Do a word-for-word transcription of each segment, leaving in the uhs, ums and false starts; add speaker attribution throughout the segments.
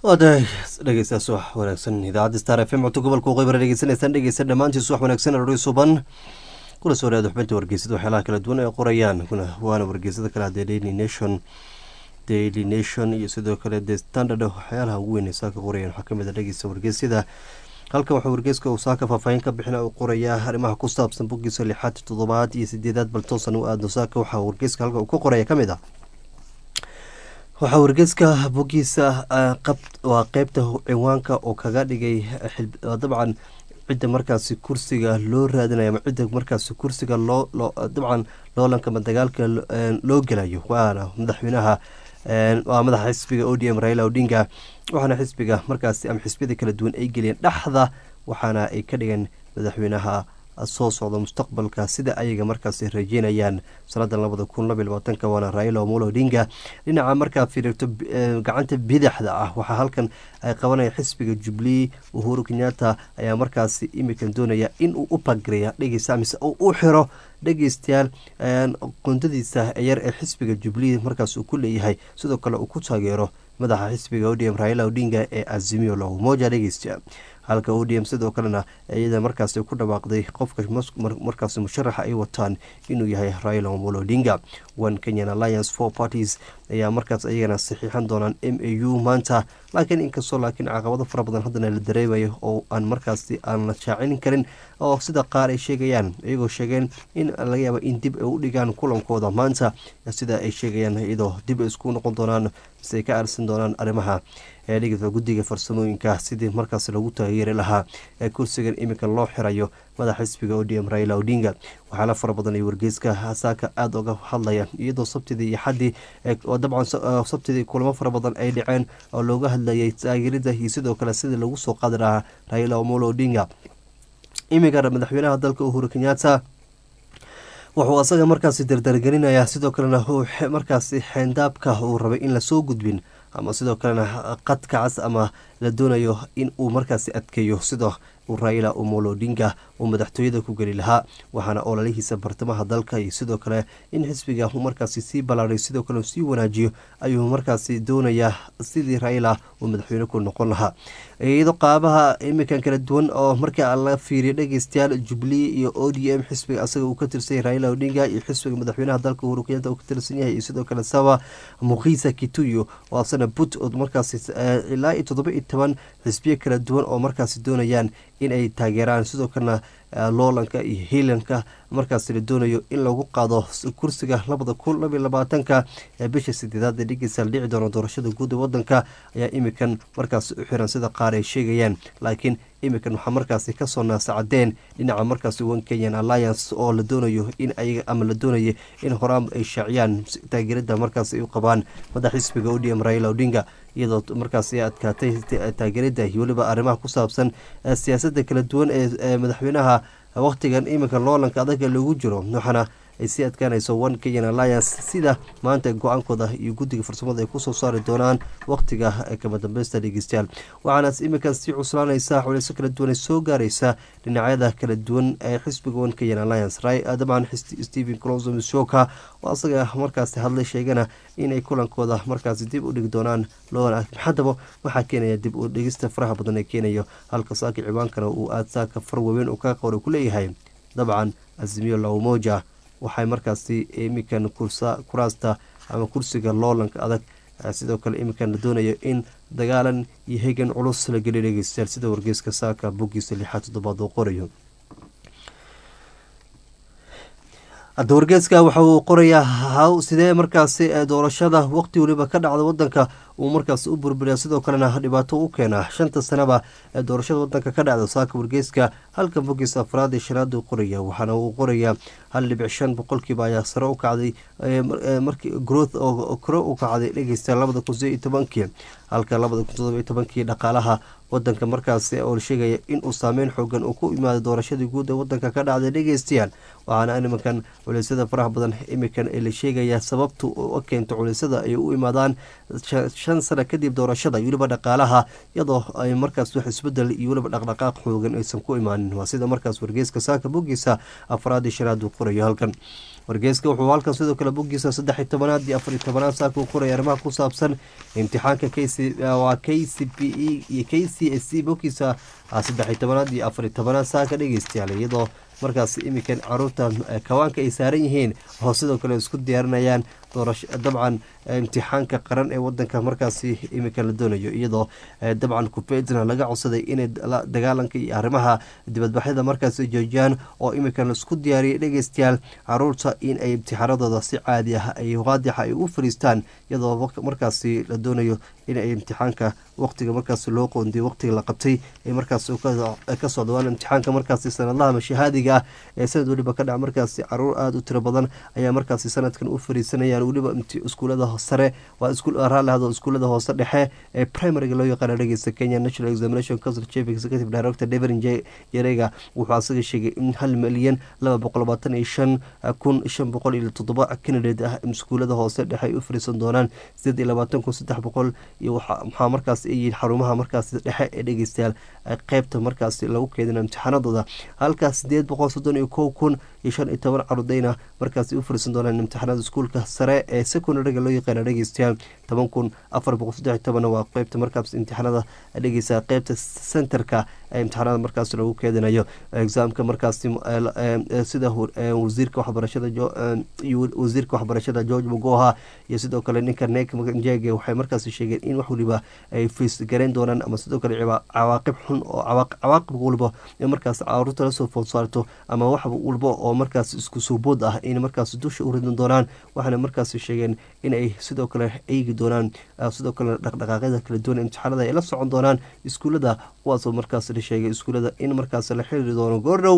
Speaker 1: waadahay dhegeystayaas wax wanaagsan idaacadda star f m codka gobolka waqooyi bara dhegeysanaysaan dhegeysta dhammaantiis wax wanaagsan arori suban kuna soo dhawaada xubinta wargeysada waxyaalaha kala duwan ay qorayaan waana wargeysada kale hadee daily nation daily nation iyo sidoo kale the standard waxyaalaha ugu weyn ee saaka qorayaan waxaa kamid a dhegeysta wargeysyada halkan waxaa wargeyska uu saaka faahfaahin ka bixina uu qorayaa arrimaha ku saabsan bogiisa lixaad toddobaad iyo sideedaad bal toosan u aadno saaka waxaa wargeyska halka uu ka qoraya kamid ah waxaa wargeyska bogiisa waa qeybta ciwaanka oo kaga dhigay dabcan cidda markaasi kursiga loo raadinayo ama cidda markaasi kursiga loo dabcan loolanka ma dagaalka loo gelayo waana madaxweynaha waa madaxa xisbiga o d m raila odinga waxaana xisbiga markaasi ama xisbiyada kala duwan ay geliyeen dhexda waxaana ay ka dhigeen madaxweynaha soo socda mustaqbalka sida ayaga markaasi rajeynayaan sanada labada kun labaiy labaatanka waana raila omolo odinga dhinaca markaa fiirigto gacanta bidaxda ah waxaa halkan ay qabanaya xisbiga jubilee uhuru kenyatta ayaa markaasi imikan doonaya in uu u bagreya dhegeysta mise uu u xiro dhegeystayaal qundadiisa yar ee xisbiga jubilee markaas uu ku leeyahay sidoo kale uu ku taageero madaxa xisbiga o d m raila odinga ee azimio la umoja dhegeysta halka o d m sidoo kalena iyada markaasi ku dhawaaqday qofka markaasi musharaxa ay wataan inuu yahay raila omolo odinga one kenyan alliance four parties ayaa markaas ayagana saxiixan doonaan m a u maanta laakiin inkastoo laakiin caqabado fara badan haddana la dareemayo oo aan markaasi aan la shaacinin karin oo sida qaar ay sheegayaan iyagoo sheegeen in laga yaaba in dib ay u dhigaan kulankooda maanta sida ay sheegayaan iyadoo dib ay isku noqon doonaan mise ay ka aarsan doonaan arrimaha ee dhigata guddiga farsamooyinka sidii markaas lagu taageeri lahaa ee kursigan iminkan loo xirayo madaxa xisbiga o d m raila odinga waxaala fara badan ay wargeyska saaka aada uga hadlaya iyadoo sabtidii iyo xaddii oo dabcan sabtidii kulamo fara badan ay dhaceen oo looga hadlayay taageerida iyo sidoo kale sidii lagu soo qaadi lahaa raila omolo odinga iminka madaxweynaha dalka uhuru kenyatta wuxuu asaga markaasi dardargelinayaa sidoo kalena markaasi xeendaabka uu rabay in lasoo gudbin ama sidoo kalena qadka cas ama la doonayo in uu markaasi adkeeyo sida uu raila omolo odinga uu madaxtooyada ku geli lahaa waxaana ololihiisa bartamaha dalka iyo sidoo kale in xisbiga uu markaasi sii ballaaray sidoo kale sii wanaajiyo ayuu markaasi doonayaa sidii raila uu madaxweyne ku noqon lahaa iyadoo qaabaha iminkan kala duwan oo markaa la fiiriya dhegeystayaal jubilee iyo o d m xisbiga asaga uu ka tirsan yahay raila odinga iyo xisbiga madaxweynaha dalka uhuru kenyatta uu ka tirsan yahay iyo sidoo kale sawa mukhisa kituyo oo asana but oo markaasi ilaa iyo toddoba iyo toban xisbiyo kala duwan oo markaasi doonayaan in ay taageeraan sidoo kalena loolanka iyo hiilanka markaasi la doonayo in lagu qaado kursiga labada kun labaiy labaatanka ee bisha sideedaad ee dhegeysa dhici doona doorashada guud ee wadanka ayaa imikan markaasi u xiran sida qaar ay sheegayaan laakiin imikan waxaa markaasi kasoo naasacadeen dhinaca markaasi one kenyan alliance oo la doonayo in ayaga ama la doonayo in horaan ay shaaciyaan taageerada markaasi ay u qabaan madax xisbiga o d m raila odinga iyadoo markaasi adkaatay taageerada iyo weliba arrimaha ku saabsan siyaasada kala duwan ee madaxweynaha waqtigan iminka loolanka adaga lagu jiro waxaana ay sii adkaanayso one kenyan alliance sida maanta go-aankooda iyo guddiga farsamada ay kusoo saari doonaan waqtiga kama dambeysta dhegeystayaal waxaana iminkan sii cuslaanaysa culeyso kala duwan ay soo gaaraysa dhinacyada kala duwan ee xisbiga one kenyan alliance dabcan stephen closo mishoka oo asaga markaasi hadlay sheegana inay kulankooda markaasi dib u dhigi doonaan loona haddaba waxaa keenaya dib u dhigista faraha badan ee keenayo halka saaka ciwaankana uu aad saaka far waaweyn uu ka qora ku leeyahay dabcan azimio la umoja waxay markaasi imikan kuraasta ama kursiga loolanka adag sidoo kale imikan la doonayo in dagaalan iyo hegan culus la geliy dhegeystayaal sida wargeyska saaka bogiisa lixaad toddobaad oo qorayo hadda wargeeska waxa uu qorayaa haw sidee markaasi doorashada waqti waliba ka dhacda wadanka uu markaas u burburiya sidoo kalena dhibaato u keena shanta sanaba ee doorashada wadanka ka dhacda saaka wargeyska halka bogiisa afraad ee shanaad uu qoraya waxaana uu qorayaa hal dhibic shan boqolkiiba ayaa sare u kacday markii growth oo kore u kacday dhegeysta labada kun sideed iyo tobankii halka labada kun toddoba iyo tobankii dhaqaalaha wadanka markaasi oo la sheegaya inuu saameyn xoogan uu ku imaado doorashadii guud ee wadanka ka dhacday dhegeystayaal waxaana iminkan culeysada faraha badan imikan ee la sheegaya sababta u keento culeysada ay u imaadaan shan sano kadib doorashada iyo weliba dhaqaalaha iyadoo ay markaas wax isbedel iyo weliba dhaqdhaqaaq xoogan aysan ku imaanin waa sida markaas wargeyska saaka bogiisa afraad iyo shanaad uu qorayo halkan wargeyska wuxuu halkan sidoo kale boggiisa saddex iyo tobanaad iyo afar iyo tobanaad saaka uu qoraya arrimaha ku saabsan imtixaanka k c waa k c p e iyo k c s c boggiisa saddex iyo tobanaad iyo afar iyo tobanaad saaka dhegeystayaal iyadoo markaas iminkan caruurta kawaanka ay saaran yihiin oo sidoo kale isku diyaarinayaan doorasho dabcan imtixaanka qaran ee wadanka markaasi iminka la doonayo iyadoo dabcan kupedna laga codsaday inay dagaalanka iyo arrimaha dibadbaxyada markaasi joojiyaan oo iminkan laisku diyaariyay dhegeystayaal caruurta in ay imtixaanadooda si caadi ah ay waadixa ay u fariistaan iyadoo markaasi la doonayo in ay imtixaanka waqtiga markaasi loo qoondiyo waqtiga la qabtay ay markaas ka socdawaan imtixaanka markaasi sanadlaha mashahaadiga ah ee sanad weliba ka dhac markaasi caruur aada u tiro badan ayaa markaasi sanadkan u fariisanayaan weliba iskuulada sare waa raallahdo iskuulada hoose dhexe ee primariga loo yaqaana dhegeysta Kenya National Examination Council Chief Executive Director David Jerega wuxuu asaga sheegay in hal milyan laba boqol labaatan iyo shan kun shan boqol iyo toddoba candidate ah iskuulada hoose dhexe ay u fariisan doonaan sideed iyo labaatan kun saddex boqol iyo waxaa markaas ay yihiin xarumaha markaas dhexe ee dhegeystayaal qaybta markaas lagu keedina imtixaanadooda halkaas sideed boqol soddon iyo kow kun iyo shan iyo toban carudayna markaas u fariisan doonaan imtixaanada iskuulka sare ee secondary loo yaqaana dhegeystayaal toban kun afar boqol saddex iyo toban waa qaybta markaas imtixaanada dhegeysa qaybta centerka ee imtixaanada markaas lagu keedinayo examka markaas sida wasiirka waxbarashada wasiirka waxbarashada George Mugoha iyo sidoo kale ninka Nick Njege waxay markaas sheegeen in wax waliba ay fiis gareyn doonaan ama sidoo kale cawaaqib xun oo cawaaqib walba ee markaas caruurta la soo food saarto ama wax walba oo markaas isku soo bood ah in markaas dusha u ridan doonaan waxaana markaas sheegeen in ay sidoo kale eegi doonaan sidoo kale dhaqdhaqaaqyada kala duwan imtixaanada ay la socon doonaan iskuulada kuwaasoo markaas la sheegay iskuulada in markaas la xiriiri doono goordhow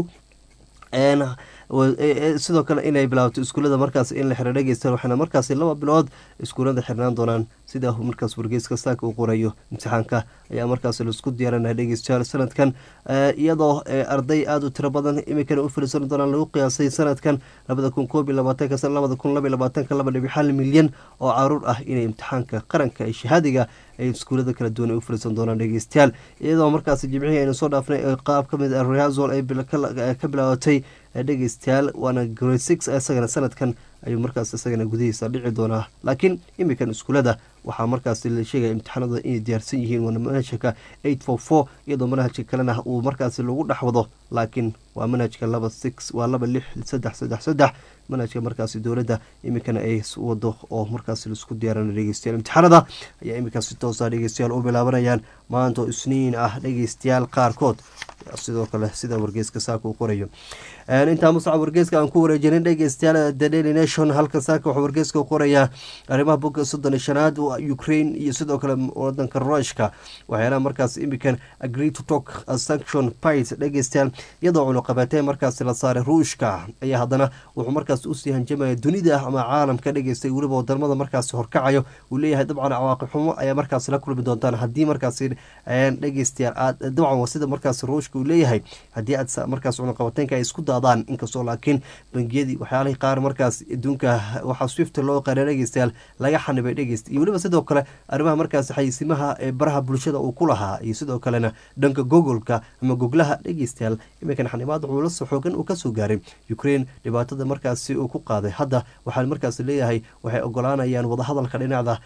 Speaker 1: sidoo kale inay bilaabto iskuulada markaas in la xiro dhegeysta waxaana markaas laba bilood iskuulada xirnaan doonaan sida markaas wargeyska saaka uu qorayo imtixaanka ayaa markaas laisku diyaarinaya dhegeystayaal sanadkan iyadoo arday aada u tiro badan iminkana u fariisan doonaan lagu qiyaasay sanadkan labada kun koob iyo labaatanka sana labada kun laba iyo labaatanka laba dhibic hal milyan oo caruur ah inay imtixaanka qaranka ee shahaadiga ay iskuulada kala duwan ay u fariisan doonaan dhegeystayaal iyadoo markaas jimcihii aynu soo dhaafnay qaab ka mid ah rehearsal ay ka bilaabatay dhegeystayaal waana grade six isagana sanadkan ayuu markaas isagana gudihiisa dhici doonaa laakiin iminkan iskuulada waxaa markaas la sheegaya imtixaanada inay diyaarsan yihiin waana manhajka eight four four iyadoo manhajka kalena uu markaas lagu dhexwado laakiin waa manhajka laba six waa laba lix saddex saddex saddex manhajka markaasi dowladda iminkana ay wado oo markaas laisku diyaarana dhegeystayaal imtixaanada ayaa iminkaas si toosa dhegeystayaal u bilaabanayaan maanta oo isniin ah dhegeystayaal qaarkood sidoo kale sida wargeyska saaka uu qorayo intaa musacab wargeyska aan ku wareejinin dhegeystayaal the daily nation halka saaka waxaa wargeyska qorayaa arrimaha bogga soddon iyo shanaad Ukraine iyo sidoo kale wadanka Ruushka waxyaalaha markaas iminkan agree to talk a sanction fight dhegeystayaal iyadoo cunaqabateyn markaas la saaray Ruushka ayaa haddana wuxuu markaas u sii hanjamaya dunida ama caalamka dhegeystay weliba wadamada markaas horkacayo uu leeyahay dabcan cawaaqib xumo ayaa markaas la kulmi doontaan haddii markaas dhegeystayaal dabcan sida markaas Ruushka uu leeyahay haddii aad markaas cunaqabateynka ay isku daadaan inkastoo laakiin bangiyadii waxyaalihii qaar markaas adduunka waxaa swift loo qaaray dhegeystayaal laga xanibay dhegeysta iyo weliba sidoo kale arrimaha markaas xayisimaha ee baraha bulshada uu ku lahaa iyo sidoo kalena dhanka googolka ama goglaha dhegeystayaal iminkan xanibaad wuxuu la soo xoogan uu kasoo gaaray Ukraine dhibaatada markaasi uu ku qaaday hadda waxaa markaas leeyahay waxay ogolaanayaan wadahadalka dhinacda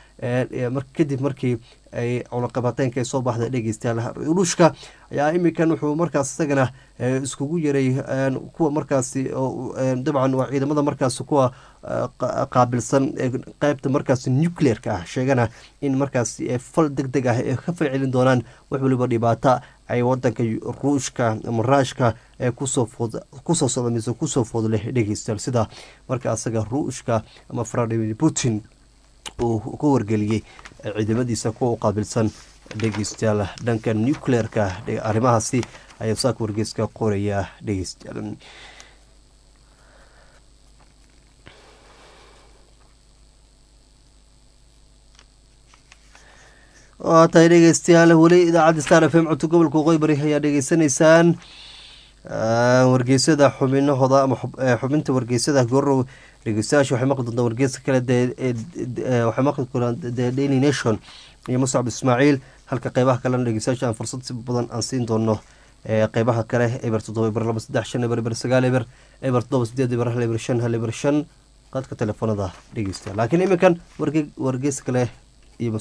Speaker 1: kadib markii ay cunaqabateynka soo baxday dhegeystayaal Ruushka ayaa iminkan wuxuu markaas isagana iskugu yaray kuwa markaasi dabcan waa ciidamada markaas kuwa qaabilsan qaybta markaas nuclearka ah sheegana in markaas fal degdeg ah ay ka falcelin doonaan wax waliba dhibaato ay wadanka Ruushka ama Ruushka ee kusoo food kusoo sodamiso kusoo food leh dhegeystayaal sida marka asaga Ruushka ama Vladimir Putin uu ku wargeliyay ciidamadiisa kuwa u qaabilsan dhegeystayaal dhanka nuclearka arrimahaasi ayaa saaka wargeyska qoraya dhegeystayaal waa tahay dhegeystayaal weli idaacadda Star F M codka gobolka Qoybari ayaa dhegeysanaysaan wargeysada xubinahooda ama xubinta wargeysada gorow dhegeystayaasha waxay maqli doontaa wargeyska kale waxay maqli doontaa the Daily Nation iyo Muscab Ismaaciil halka qeybaha kalena dhegeystayaasha aan fursad si badan aan siin doono qeybaha kale eber toddoba eber laba saddex shan eber eber sagaal eber eber toddoba sideed eber hal eber shan hal eber shan qadka telefoonada dhegeysta laakiin iminkan wargeys kale iyo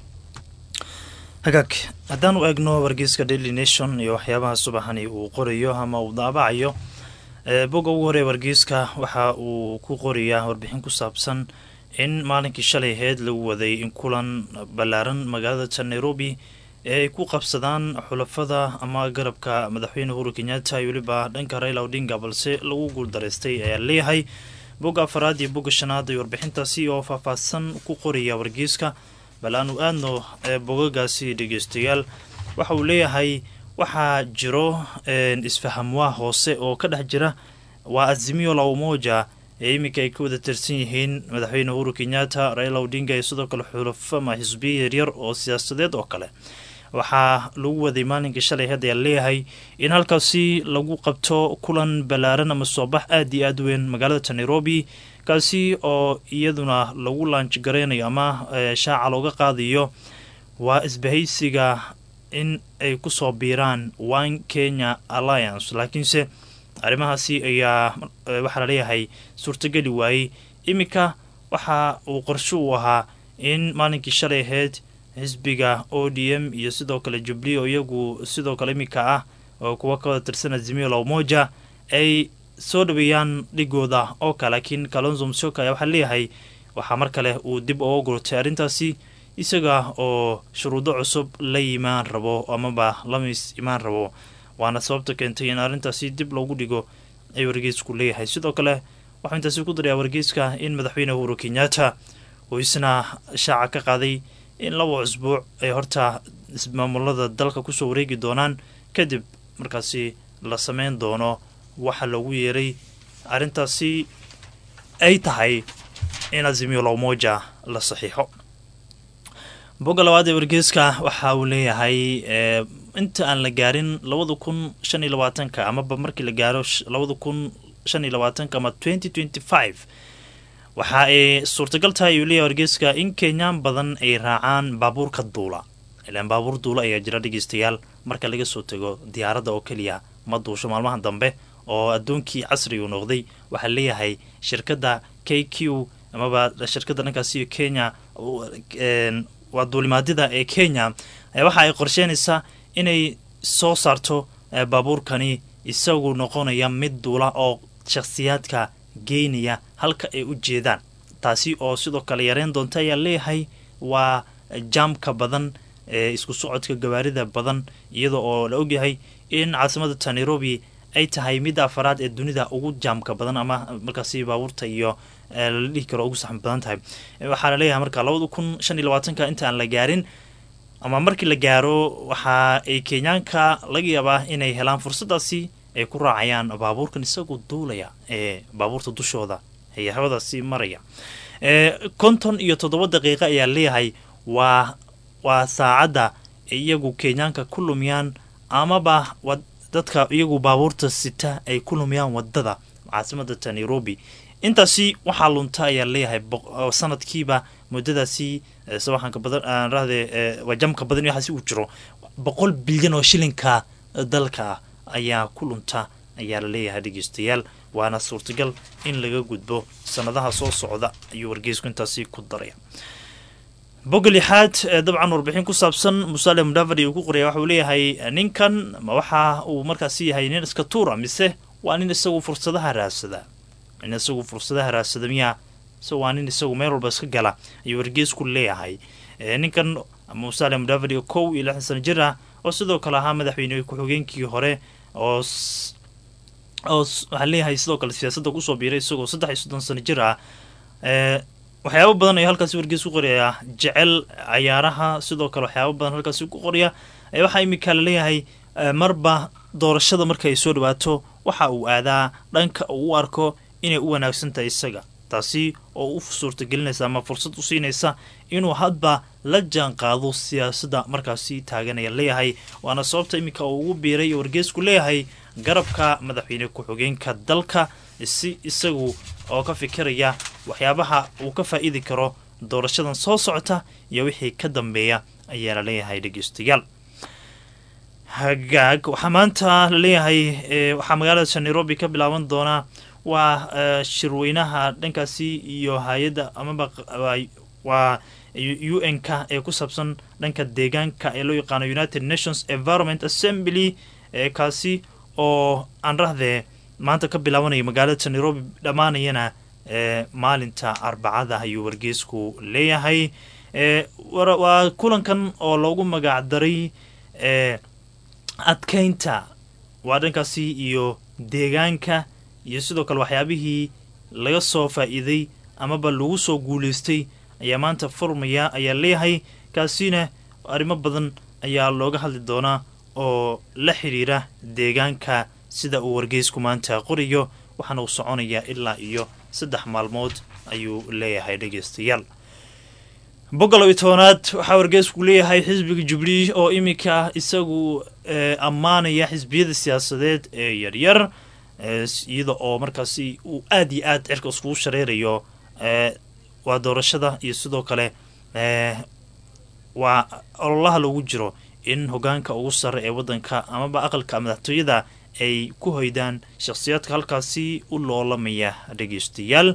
Speaker 2: hagaag haddaan u eegno wargeyska Daily Nation iyo waxyaabaha subaxani uu qorayo ama uu daabacayo boga ugu hore wargeyska waxa uu ku qorayaa warbixin ku saabsan in maalinkii shalay ahayd lagu waday in kulan ballaaran magaalada Nairobi ee ay ku qabsadaan xulafada ama garabka madaxweyne Uhuru Kenyatta iyo waliba dhanka Raila Odinga balse lagu guuldareystay ayaa leeyahay boga afraad iyo boga shanaad iyo warbixintaasi oo faahfaahsan ku qoraya wargeyska balaanu aadno bogagaasi dhegeystayaal waxa uu leeyahay waxaa jiro isfahamwaa hoose oo ka dhex jira waa Azimio la Umoja ee iminka ay ku wada tirsan yihiin madaxweyne Uhuru Kenyatta Raila Odinga iyo sidoo kale xulafada xisbiya yaryar oo siyaasadeed oo kale waxaa lagu waday maalinkii shalay hadda leeyahay in halkaasi lagu qabto kulan balaaran ama soobax aad iyo aad weyn magaalada Nairobi kaasi oo iyaduna lagu launch gareynayo ama shaaca looga qaadayo waa isbahaysiga in ay ku soo biiraan One Kenya Alliance laakiinse arrimahaasi ayaa waxa la leeyahay suurtagali waayay imika waxa uu qorshe u ahaa in maalinkii shalay ahayd xisbiga O D M iyo sidoo kale Jubilee oo iyagu sidoo kale imika ah oo kuwa ka tirsan Azimio la Umoja ay soo dhaweeyaan dhigooda oo kale laakiin Kalonzo Musyoka ayaa waxa leeyahay waxa mar kale uu dib ugu gurtay arrintaasi isaga oo shuruudo cusub la yimaan rabo amaba lamis imaan rabo waana sababta keentay in arrintaasi dib loogu dhigo ay wargeysku leeyahay sidoo kale waxa intaasi ku daray wargeyska in madaxweyne Uhuru Kenyatta uu isna shaaca ka qaaday in laba usbuuc ay horta ismaamulada dalka ku soo wareegi doonaan kadib markaasi la sameyn doono waxa lagu yeeray arrintaasi ay tahay in Azimio la Umoja la saxiixo boga labaad ee wargeyska waxa uu leeyahay inta aan la gaarin labada kun shan iyo labaatan ka ama markii la gaaro labada kun shan iyo labaatan ama twenty twenty-five waxa ay suurtagal tahay uu leeyahay wargeyska in Kenyaan badan ay raacaan baabuurka duula ilaan baabuur duula ayaa jira dhegeystayaal marka laga soo tago diyaaradda oo kaliya ma duusho maalmahan dambe oo adduunkii casriga u noqday waxa leeyahay shirkadda K Q amaba shirkadda dhankaasi Kenya waa duulimaadida ee Kenya waxa ay qorsheynaysaa inay soo saarto baabuurkani isagu noqonaya mid duula oo shakhsiyaadka geynaya halka ay u jeedaan taasi oo sidoo kale yareen doonta ayaa leeyahay waa jamka badan ee isku socodka gawaarida badan iyadoo oo la ogyahay in caasimada Nairobi ay tahay mid afraad ee dunida ugu jamka badan ama markaasi baabuurta iyo la dhihi karo ugu saxan badan tahay waxa la leeyahay marka labada kun shan iyo labaatan ka inta aan la gaarin ama markii la gaaro waxa ay Kenyaanka laga yaabaa inay helaan fursadaasi ay ku raacayaan baabuurkan isagu duulaya ee baabuurta dushooda ay hawadaasi maraya ee konton iyo toddoba daqiiqo ayaa leeyahay waa waa saacada iyagu Kenyaanka ku lumiyaan amaba dadka iyagu baabuurta sita ay ku lumiyaan wadada caasimada Nairobi intaasi waxa lunta ayaa leeyahay sanadkiiba muddadaasi sawaxanka badan aan raahday wajamka badan waxa si uu jiro boqol bilyan oo shilinka dalka ayaa ku lunta ayaa la leeyahay dhageystayaal waana suurtagal in laga gudbo sanadaha soo socda ayuu wargeysku intaasi ku daray boglixaad dabcan warbixin ku saabsan Musaale Mudavadi uu ku qoriyay waxa uu leeyahay ninkan ma waxa uu markaasi yahay nin iska tuura mise waa nin isagu fursadaha raasada in isagu fursadaha raasada miya soo waa nin isagu meel walba iska gala ayuu wargeysku leeyahay ninkan Musaale Mudavadi oo kow iyo lix sano jir ah oo sidoo kale ahaa madaxweyne ku xigeenkii hore oo oo waxa leeyahay sidoo kale siyaasadda ku soo biiray isagoo saddex iyo soddon sano jir ah ee waxyaabo badan ay halkaas wargeys ku qoraya jecel ciyaaraha sidoo kale waxyaabo badan halkaas ku qoraya ay waxa imika la leeyahay marba doorashada markay soo dhawaato waxa uu aadaa dhanka uu arko inay u wanaagsan tahay isaga taasi oo u suurta gelinaysa ama fursad u siinaysa inuu hadba la jaan qaado siyaasadda markaasi taaganaya leeyahay waana sababta imika uu ugu biiray wargeysku leeyahay garabka madaxweyne ku xigeenka dalka si isagu oo ka fikiraya waxyaabaha uu ka faa'iidi karo doorashadan soo socota iyo wixii ka dambeeya ayaa la leeyahay dhageystayaal hagaag waxa maanta la leeyahay waxa magaalada Nairobi ka bilaaban doona waa shirweynaha dhankaasi iyo hay-adda amaba waa u n ka ee ku saabsan dhanka deegaanka ee loo yaqaano united nations environment assembly kaasi oo aan rahdee maanta ka bilaabanaya magaalada nairobi dhammaanayana maalinta arbacada ayuu wargeysku leeyahay waa kulankan oo loogu magacdaray adkeynta waa dhankaasi iyo deegaanka iyo sidoo kale waxyaabihii laga soo faa'iiday amaba lagu soo guulaystay ayaa maanta furmaya ayaa leeyahay kaasina arrimo badan ayaa looga hadli doonaa oo la xidhiira deegaanka sida uu wargeysku maanta qoriyo waxaana uu soconayaa ilaa iyo saddex maalmood ayuu leeyahay dhegeystayaal boqol iyo tobanaad waxaa wargeysku leeyahay xisbiga jubilee oo iminka isagu ammaanaya xisbiyada siyaasadeed ee yaryar iyada oo markaasi uu aada iyo aad cirka iskugu shareerayo waa doorashada iyo sidoo kale waa ololaha lagu jiro in hogaanka ugu sare ee wadanka amaba aqalka madaxtooyada ay ku hoydaan shakhsiyaadka halkaasi u loolamaya dhegeystayaal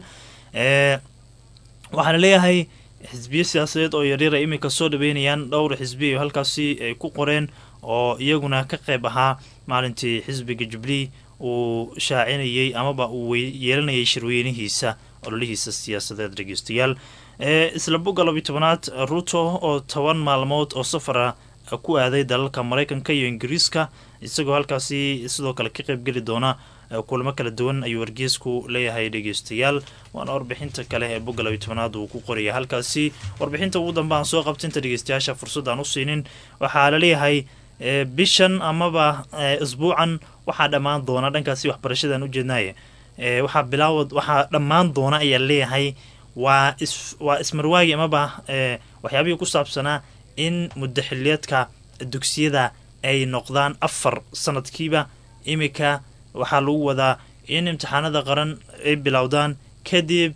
Speaker 2: waxaana leeyahay xisbiyo siyaasadeed oo yaryar ay iminka soo dhaweynayaan dhowr xisbi halkaasi ay ku qoreen oo iyaguna ka qayb ahaa maalintii xisbiga jubilee uu shaacinayay amaba uu yeelanayay shirweynihiisa ololihiisa siyaasadeed dhegeystayaal isla boga labiyo tobanaad ruto oo toban maalmood oo safara ku aaday dalalka maraykanka iyo ingiriiska isagoo halkaasi sidoo kale ka qaybgeli doona kulamo kala duwan ayuu wargeysku leeyahay dhegeystayaal waana warbixinta kale ee boga labiyo tobanaad uu ku qoraya halkaasi warbixinta ugu dambe aan soo qabta inta dhegeystayaasha fursad aan u siinin waxaa laleeyahay bishan amaba isbuucan waxaa dhammaan doona dhankaasi waxbarashadaan ujeednaaye waxaa bilaawad waxaa dhammaan doona ayaa leeyahay waa is waa ismarwaagi amaba waxyaabihii ku saabsanaa in muddo xiliyeedka dugsiyada ay noqdaan afar sanadkiiba iminka waxaa lagu wadaa in imtixaanada qaran ay bilowdaan kadib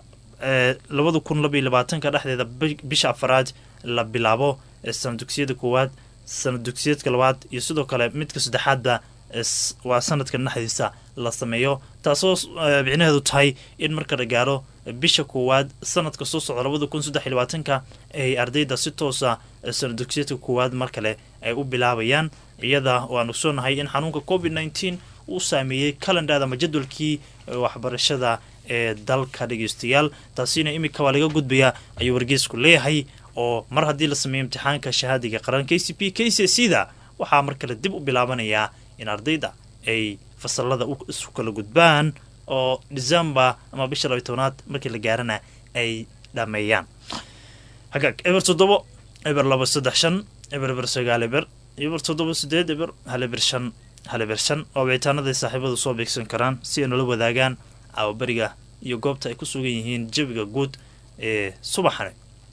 Speaker 2: labada kun labaiyo labaatanka dhexdeeda bisha afaraad la bilaabo sanad dugsiyada koowaad sanad dugsiyeedka labaad iyo sidoo kale midka saddexaadba waa sanadka dhexdiisa la sameeyo taasoo micnaheedu tahay in marka la gaaro bisha koowaad sanadka soo socda labada kun saddex iyo labaatanka ay ardayda si toosa sanad dugsiyeedka koowaad mar kale ay u bilaabayaan iyada oo aan ogsoonahay in xanuunka covid nineteen uu saameeyey kalandhada ama jadwalkii waxbarashada ee dalka dhegeystayaal taasina iminka waa laga gudbayaa ayuu wargeysku leeyahay oo mar haddii la sameeyo imtixaanka shahaadiga qaran k c p k c c da waxaa mar kale dib u bilaabanayaa in ardayda ay fasalada isu kala gudbaan oo december ama bisha labiyo tobanaad markii la gaarana ay dhameeyaan hagaag eber toddobo eber laba saddex shan eber eber sagaal eber eber toddoba sideed eber hal eber shan hal eber shan oo wicitaanada saaxiibadu soo beegsan karaan si ay nala wadaagaan caawaberiga iyo goobta ay ku sugan yihiin jawiga guud ee subaxane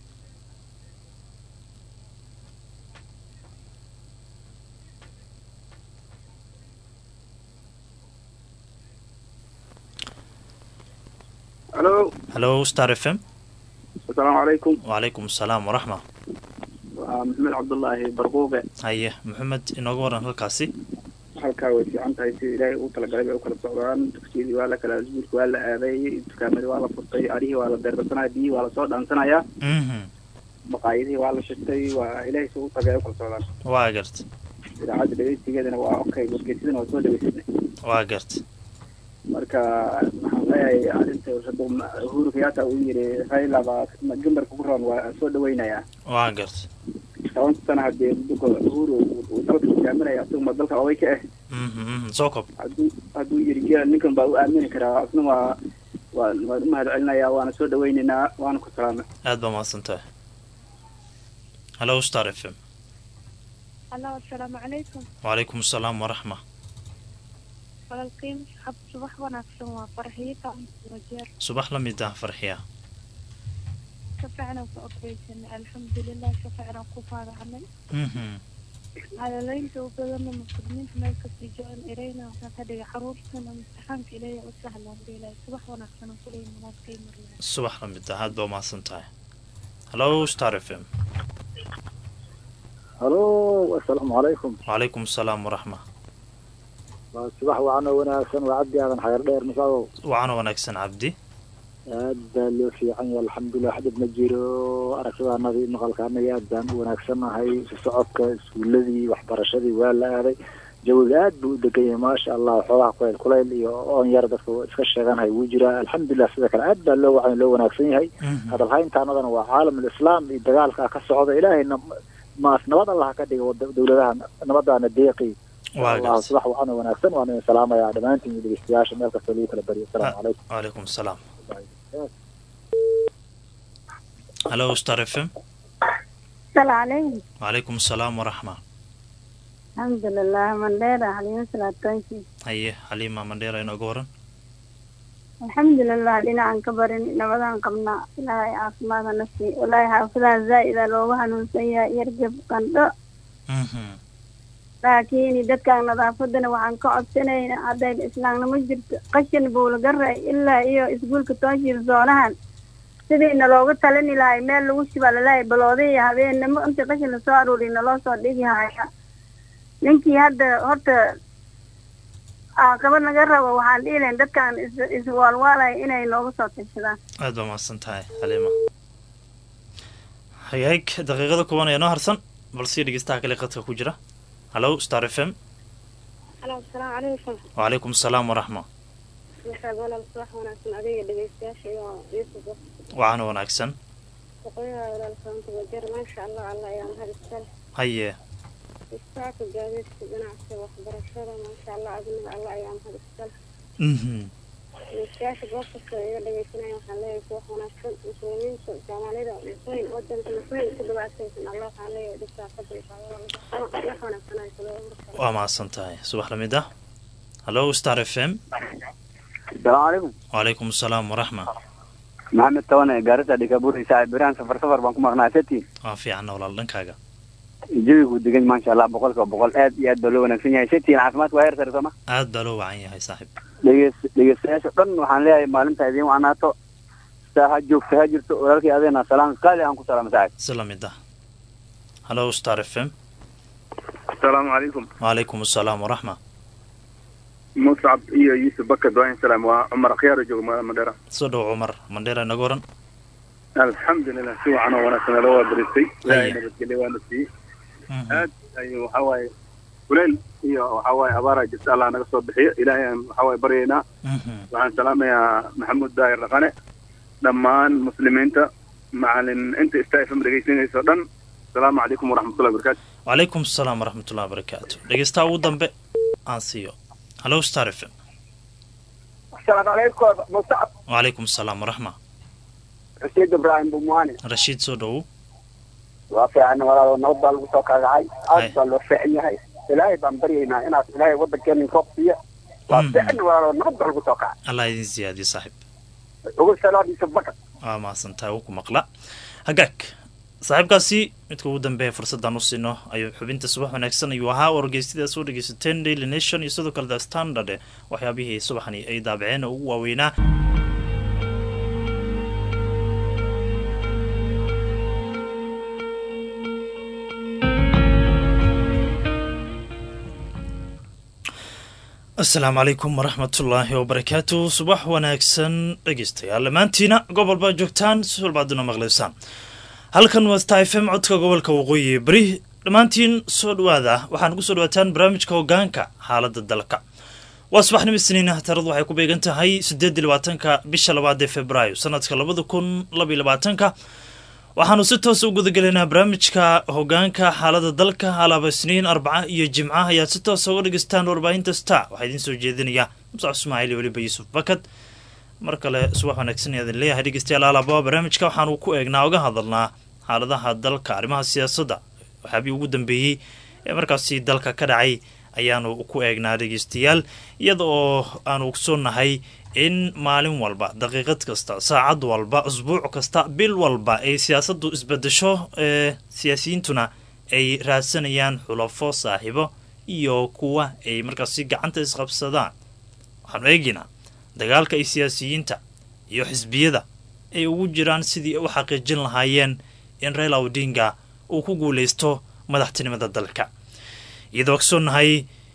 Speaker 3: halo
Speaker 2: halo star f m
Speaker 3: asalaamu calaykum
Speaker 2: wacalaykum asalaam waraxma
Speaker 3: waa maxamed cabdullaahi barquuqe
Speaker 2: haye maxamed inooga waran halkaasi
Speaker 3: halkaa way fiican tahay sida ilaahay uu talagalay bay u kala socdaan dugsiyadii waa la kala isbuulka waa la aaday dukaamadii waa la furtay arihii waa la beerbasanaya biyihii waa lasoo dhaansanayaa maqaayadihii waa la shirtay waa ilaahay suu tagay u kala socdaan
Speaker 2: waa garta
Speaker 3: idaacadda dhegeysigeedana waa okay wargeysadana waa soo dhegeysanay
Speaker 2: waa garta
Speaker 3: marka waxaan leeyahay arrinta uhuru kenyatta uu yiri raila baa gambarka ku roon waa soo dhaweynayaa
Speaker 2: waa garta
Speaker 3: toban sana haddee duka uhuru uu dalka hogaaminaya asaguma dalka oday ka ah
Speaker 2: soo kob
Speaker 3: hadduu hadduu yiri gela ninkan baa u aamini karaa asna waa waa waan u mahad celinayaa waana soo dhaweynaynaa waana ku salaamay
Speaker 2: aad baa mahadsan tahay halo star f m
Speaker 4: halo asalaamu calaykum
Speaker 2: wacalaykum asalaam waraxma
Speaker 4: walaalkiin hab subax wanaagsan waa farxiita wajeer
Speaker 2: subax la mid ah farxiya
Speaker 4: ka fiicnaan ku obreysanay alxamdulilah ka fiicnaan ku faaraxnay hadalaynta u badanna muslimiinta meel kasii jecel ereyna waxaa ka dhigay xaruurtana imtixaanka ilaahay u sahlaan beelay subax wanaagsan oo kulay munaadkay marlaa
Speaker 2: subax la mid ah aad baa mahadsan tahay halo star f m
Speaker 5: halo assalaamu calaykum
Speaker 2: wacalaykum asalaam waraxma
Speaker 5: subax wacan oo wanaagsan waa cabdi aadan xagar dheer masaago
Speaker 2: wacan oo wanaagsan cabdi
Speaker 5: aad baa loo fiican yahay alxamdulilah xadib ma jiro aragtidaanadii maqalkaanagi aad baan u wanaagsanahay socodka iskuuladii waxbarashadii waa la aaday jawiga aad buu u degan yahay maasha allah xoogaha kuleyl kuleyl iyo oon yar dadka iska sheeganhay wuu jiraa alxamdulilah sida kale aad baa loo wacan loo wanaagsan yahay hadalhayntaanadana waa caalamul islaam iyo dagaalka ka socda ilaahayna maas nabad allah ka dhiga dawladaha nabadaana deeqi allah subax wacan oo wanaagsan waan idin salaamayaa dhammaantiin iyo dhegeystayaasha meel kasta lagu kala bariyo asalaamu calaykum
Speaker 2: wacalaykum asalaam halo star f m
Speaker 4: السلام عليكم
Speaker 2: وعليكم السلام ورحمة
Speaker 4: الحمد لله منديرة حليمة سلاتانشي
Speaker 2: هيا حليمة منديرة إنو قورن
Speaker 4: الحمد لله لنا عن كبرين نبضان قمنا إلهي عاصمات نفسي والله حافظها زائدة لو وحنون سيئة يرجب قندو لكن دد كان نظافتنا وعن كعب سنين عدى الإسلام نمجد قشن بولقرة إلا إيو إسقول كتوشي الزونهان sidiina looga talini lahay meel lagu shiba lalahay baloodaya habeenimo inta qashin lasoo aruurina loo soo dhigi haya ninkii hadda horta caqabad naga rabo waxaan dhihi lahayn dadkan iswaalwaalaya inay nooga soo tashadaan
Speaker 2: aad baa mahadsan tahay xaliima hagaag daqiiqada kuban ayaa noo harsan balse dhegeystaha kale qadka ku jira hallo star f m
Speaker 4: halo asalaamu calaykum
Speaker 2: wacalaykum asalaam waraxma
Speaker 4: waxaad walaal subax wanaagsan adiga dhegeystayaasha iyo yuusuf
Speaker 2: وعنا وناكسن
Speaker 4: وقيا ولا الفرنت وجر ما شاء الله على أيام هذا السنة
Speaker 2: هيا
Speaker 4: الساعة الجامعة جناح وخبر الشرع ما شاء الله أبنى على أيام هذا السنة
Speaker 2: اها
Speaker 4: السياسة بوقت اللي بيسنا يخليه يروح وناكسن مسلمين جمالية مسلمين ودن مسلمين كل بعد سيدنا الله عليه دكتور قبل الله يخونا سنة كله
Speaker 2: وما سنتاي صباح لميدا هلو ستار اف ام
Speaker 3: السلام عليكم
Speaker 2: وعليكم السلام ورحمة
Speaker 3: محمد تونا قارسة ديكابوري ساعد بران سفر سفر بانكو مغنى ستي
Speaker 2: اه في عنا ولا لنكاغا
Speaker 3: جيبي دقن ما شاء الله بقولك وبقول اد ياد بلو ونكسين ستي العاصمات وهير سرسما
Speaker 2: اد بلو وعين هاي صاحب
Speaker 3: دقيس دقيس سياسة دن وحان ليها مالنتا يدين وعناتو ساهجوك ساهجرتو ولكي أذينا سلام قالي عنكو سلام ساعد
Speaker 2: سلام يدا هلو ستار اف ام
Speaker 6: السلام عليكم
Speaker 2: وعليكم السلام ورحمة
Speaker 6: مصعب إيه يوسف بكر دوين سلام وعمر خيار جو مديرة
Speaker 2: صدو عمر منديرة نقورن
Speaker 6: الحمد لله سوى عنا وانا سنة لوا بريستي لا نبتكلي وانا سي هاد أيو حواي وليل إيو حواي عبارة جس الله نقصو بحي إلهي حواي برينا وعن سلام يا محمود داير رقاني لما المسلمين تا مع انت استايف مرقيسين يسودان السلام عليكم ورحمة الله وبركاته
Speaker 2: وعليكم السلام ورحمة الله وبركاته لقيستا ودن بي آنسيو هلو ستار اف ام
Speaker 3: السلام عليكم مصعب
Speaker 2: وعليكم السلام ورحمة
Speaker 3: رشيد إبراهيم بومواني
Speaker 2: رشيد سودو
Speaker 3: وافي عنا ولا نوضع المسوق هاي أفضل وفعني هاي إلهي بانبرينا إنا إلهي وضع كامل كوبسية وافي عنا ولا نوضع المسوق
Speaker 2: الله يدين زيادي صاحب
Speaker 3: وقل سلام يوسف بكر
Speaker 2: اه ما سنتاوكو مقلع هقاك saaxiibkaasi midka ugu dambeeya fursadaan u siino ayuu xubinta subax wanaagsan ayuu ahaa wargeysyada soo dhegeysateen Daily Nation iyo sidoo kale The Standard waxyaabihii subaxani ay daabaceen ugu waaweynaa السلام عليكم ورحمة الله وبركاته صباح wanaagsan dhegeystayaal maantina gobolba joogtaan soo baadina maqlaysaan halkan waa Star F M codka gobolka waqooyi bari dhamaantiin soo dhawaada waxaan ku soo dhawaataan barnaamijka hoggaanka xaaladda dalka waa subaxnimo isniina taradu waxay ku beegan tahay sideed iyo labaatanka bisha labaad ee Febraayo sanadka laba kun laba iyo labaatan waxaanu si toos u gudagalaynaa barnaamijka hoggaanka xaaladda dalka alaba isniin arbaca iyo jimca ayaa si toos uga dhageystaan warbaahinta Star waxaa idin soo jeedinaya Musa Ismaaciil waliba Yuusuf Bakad mar kale subax wanaagsan idin leeyahay dhegeystayaal alaba barnaamijka waxaanu ku eegnaa uga hadalnaa xaaladaha dalka arrimaha siyaasadda waxaabay ugu dambeeyay ee markaasi dalka ka dhacay ayaanu ku eegnaa dhegeystayaal iyada oo aanu ogsoonahay in maalin walba daqiiqad kasta saacad walba usbuuc kasta bil walba ay siyaasaddu isbedesho ee siyaasiyiintuna ay raadsanayaan xulafo saaxiibo iyo kuwa ay markaasi gacanta isqabsadaan waxaanu eeginaa dagaalka ay siyaasiyiinta iyo xisbiyada ay ugu jiraan sidii u xaqiijin lahaayeen in Raila Odinga uu ku guuleysto madaxtinimada dalka iyadoo ogsoonahay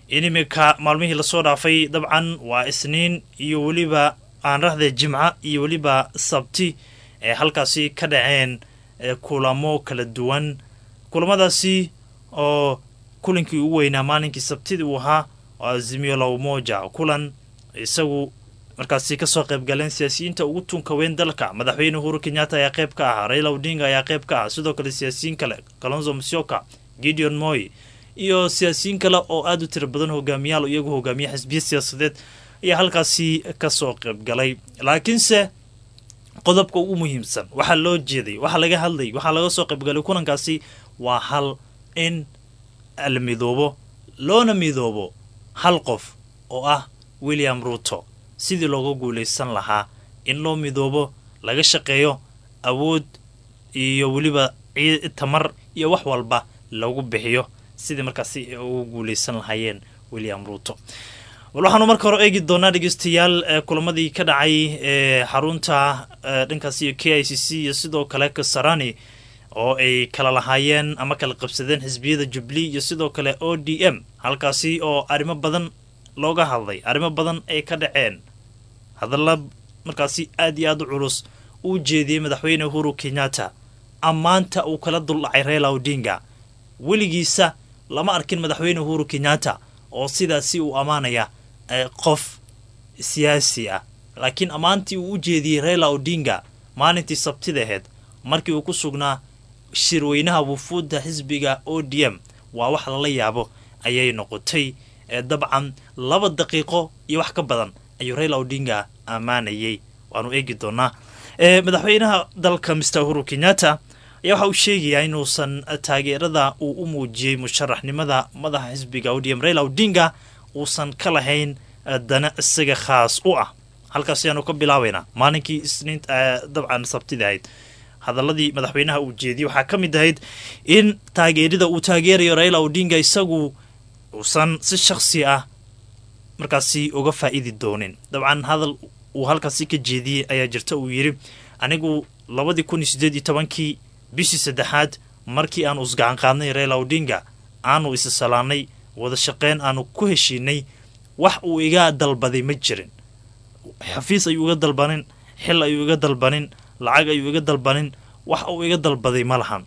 Speaker 2: in iminka maalmihii lasoo dhaafay dabcan waa isniin iyo weliba aan rahde jimca iyo weliba sabti ee halkaasi ka dhaceen kulamo kala duwan. kulamadaasi oo kulankii ugu weynaa maalinkii sabtidii uu ahaa oo Azimio la Umoja, kulan isagu markaasi kasoo qayb galeen siyaasiyiinta ugu tunka weyn dalka. madaxweyne Uhuru Kenyatta ayaa qayb ka ah, Raila Odinga ayaa qayb ka ah, sidoo kale siyaasiyiin kale Kalonzo Musyoka, Gideon Moi iyo siyaasiyiin kale oo aad u tiro badan hogaamiyaal iyagu hogaamiye xisbiya siyaasadeed ayaa halkaasi kasoo qayb galay. laakiinse qodobka ugu muhiimsan waxa loo jeeday, waxa laga hadlay, waxa laga soo qayb galay kulankaasi waa hal in la midoobo, loona midoobo hal qof oo ah William Ruto, sidii looga guuleysan lahaa in loo midoobo, laga shaqeeyo awood iyo weliba tamar iyo wax walba lagu bixiyo sidii markaasi ugu guuleysan lahaayeen William Ruto. waxaanu marka hore eegi doonaa dhegeystayaal kulamadii ka dhacay ee xarunta dhankaasi K I C C iyo sidoo kale Kasarani oo ay kala lahaayeen ama kala qabsadeen xisbiyada Jubilee iyo sidoo kale O D M, halkaasi oo arrimo badan looga hadlay, arrimo badan ay ka dhaceen. hadalla markaasi aad iyo aad u culus uu jeediyay madaxweyne Uhuru Kenyatta, ammaanta uu kala duldhacay Raila Odinga. weligiisa lama arkin madaxweyne Uhuru Kenyatta oo sidaasi uu amaanaya qof siyaasi ah, laakiin ammaantii uu u jeediyey Raila Odinga maalintii sabtida ahayd markii uu ku sugnaa shirweynaha wufuudda xisbiga O D M waa wax lala yaabo ayay noqotay. dabcan laba daqiiqo iyo wax ka badan ayuu Raila Odinga ammaanayay. waanu eegi doonaa madaxweynaha dalka Mister Uhuru Kenyatta ayaa waxa uu sheegayaa inuusan taageerada uu u muujiyey musharaxnimada madaxa xisbiga O D M Raila Odinga uusan ka lahayn dana isaga khaas u ah. halkaas ayaanu ka bilaabaynaa maalinkii isniin dabcan sabtida ahayd. hadaladii madaxweynaha uu jeediyey waxaa ka mid ahayd in taageerida uu taageerayo Raila Odinga isagu uusan si shakhsi ah markaasi uga faa'iidi doonin. dabcan hadal uu halkaasi ka jeediyey ayaa jirta, uu yidhi anigu labadii kun iyo siddeed iyo tobankii bishii saddexaad markii aanu isgacan qaadnay Raila Odinga aanu isa salaanay, wada shaqeyn aanu ku heshiinay, wax uu iga dalbaday ma jirin. xafiis ayuu iga dalbanin, xil ayuu iga dalbanin, lacag ayuu iga dalbanin, wax uu iga dalbaday ma lahan.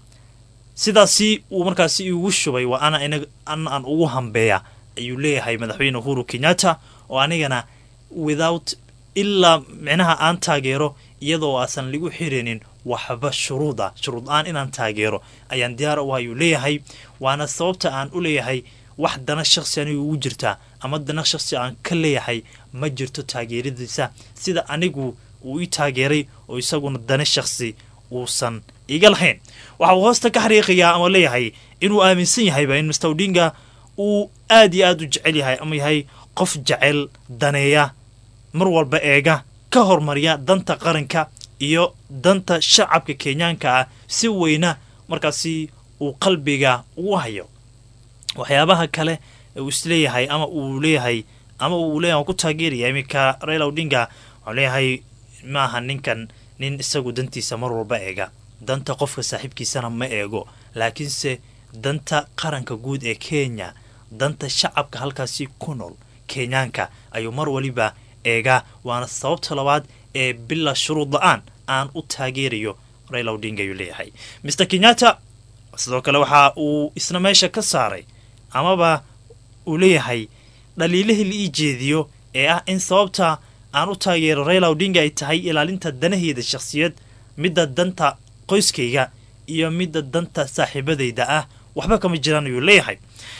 Speaker 2: sidaasi uu markaasi igu shubay waa ana ina aan ugu hambeeya ayuu leeyahay madaxweyne Uhuru Kenyatta, oo anigana without ilaa micnaha aan taageero iyadoo aasan lagu xireenin waxba shuruuda shuruud aan inaan taageero ayaan diyaar u ayuu leeyahay. waana sababta aan u leeyahay wax dana shakhsi anigu ugu jirta ama dana shakhsi aan ka leeyahay ma jirto taageeradiisa sida anigu uu i taageeray oo isaguna dana shakhsi uusan iga lahayn. waxa uu hoosta ka xariiqayaa ama leeyahay inuu aaminsan yahayba in Mister Odinga uu aad iyo aad u jecel yahay ama yahay qof jecel daneeya, mar walba eega ka hormariya danta qaranka iyo danta shacabka Kenyaanka ah si weyna markaasi uu qalbiga ugu hayo. waxyaabaha kale uu isleeyahay ama uu leeyahay ama uu leeyahay ku taageeraya imika Raila Odinga wuxuu leeyahay maaha ninkan nin isagu dantiisa mar walba eega, danta qofka saaxiibkiisana ma eego, laakiinse danta qaranka guud ee Kenya, danta shacabka halkaasi ku nool Kenyaanka ayuu mar waliba eega. waana sababta labaad ee bila shuruud la'aan aan u taageerayo Raila Odinga ayuu leeyahay. Mister Kenyatta sidoo kale waxa uu isna meesha ka saaray amaba uu leeyahay dhaliilihii la ii jeediyo ee ah in sababta aan u taageero Raila Odinga ay tahay ilaalinta danaheeda shakhsiyeed, midda danta qoyskayga iyo midda danta saaxiibadayda ah, waxba kama jiraan ayuu leeyahay.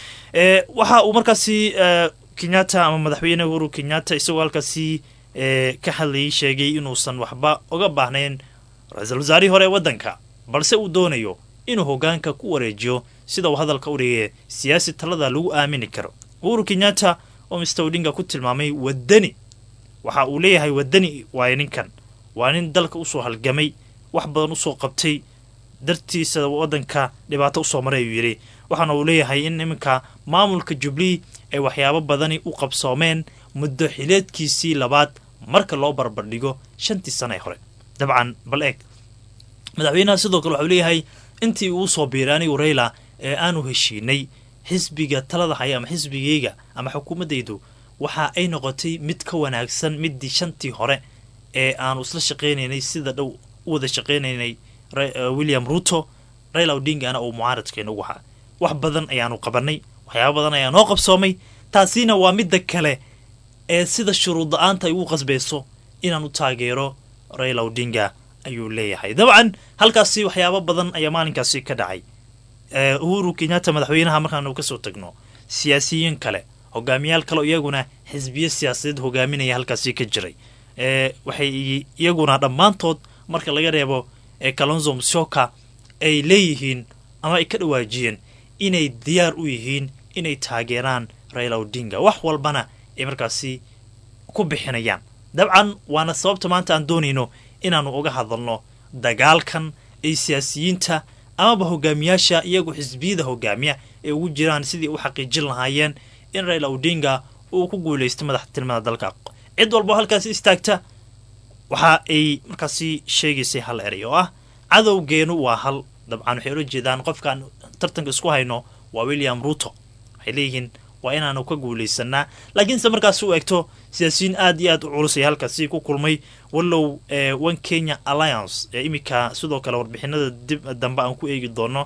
Speaker 2: ee waxa uu markaasi Kenyatta ama madaxweyne Uhuru Kenyatta isagoo halkaasi ka hadlayay sheegay inuusan waxba uga baahnayn ra'iisul wasaarihii hore wadanka, balse uu doonayo inuu hogaanka ku wareejiyo sida uu hadalka u dhigay siyaasi talada lagu aamini karo. Uhuru Kenyatta oo Mister Odinga ku tilmaamay wadani, waxa uu leeyahay wadani waa ninkan, waa nin dalka u soo halgamay, wax badan u soo qabtay, dartiisa wadanka dhibaato u soo maray ayuu yiri. waxaana uu leeyahay in iminka maamulka Jubilee ay waxyaabo badani u qabsoomeen muddo xileedkiisii labaad marka loo barbardhigo shantii sano ee hore. dabcan bal eeg madaxweynaha sidoo kale waxa uu leeyahay intii uu soo biiraanay Raila ee aanu heshiinay xisbiga talada haya ama xisbigayga ama xukuumaddaydu waxa ay noqotay mid ka wanaagsan middii shantii hore ee aanu isla shaqaynaynay sida dhow u wada shaqaynaynay william ruto raila odingana uu mucaaradkeena ugu ahaa wax badan ayaanu qabanay waxyaaba badan ayaa noo qabsoomay taasina waa midda kale ee sida shuruud la-aanta ay ugu qasbayso inaan u taageero raila odinga ayuu leeyahay dabcan halkaasi waxyaaba badan ayaa maalinkaasi ka dhacay uhuru kenyatta madaxweynaha markaanu kasoo tagno siyaasiyiin kale hogaamiyaal kale iyaguna xisbiyo siyaasadeed hogaaminaya halkaasi ka jiray waxay iyaguna dhammaantood marka laga reebo kalonzo musyoka ay leeyihiin ama ay ka dhawaajiyeen inay diyaar u yihiin inay taageeraan raila odinga wax walbana ay markaasi ku bixinayaan dabcan waana sababta maanta aan doonayno inaanu uga hadalno dagaalkan ay siyaasiyiinta amaba hogaamiyaasha iyagu xisbiyada hogaamiya ee ugu jiraan sidii u xaqiijin lahaayeen in raila odinga uu ku guulaysto madaxtinimada dalka cid walbo halkaasi istaagta waxa ay markaasi sheegaysay hal eray oo ah cadowgeenu waa hal dabcan waxay ula jeedaan qofkaan tartanka isku hayno waa william ruto waxay leeyihiin waa inaanu ka guulaysanaa laakiinse markaas u egto siyaasiyiin aad iyo aad u culus ay halkaasi ku kulmay wallow one kenya alliance ee iminka sidoo kale warbixinada dib dambe aan ku eegi doono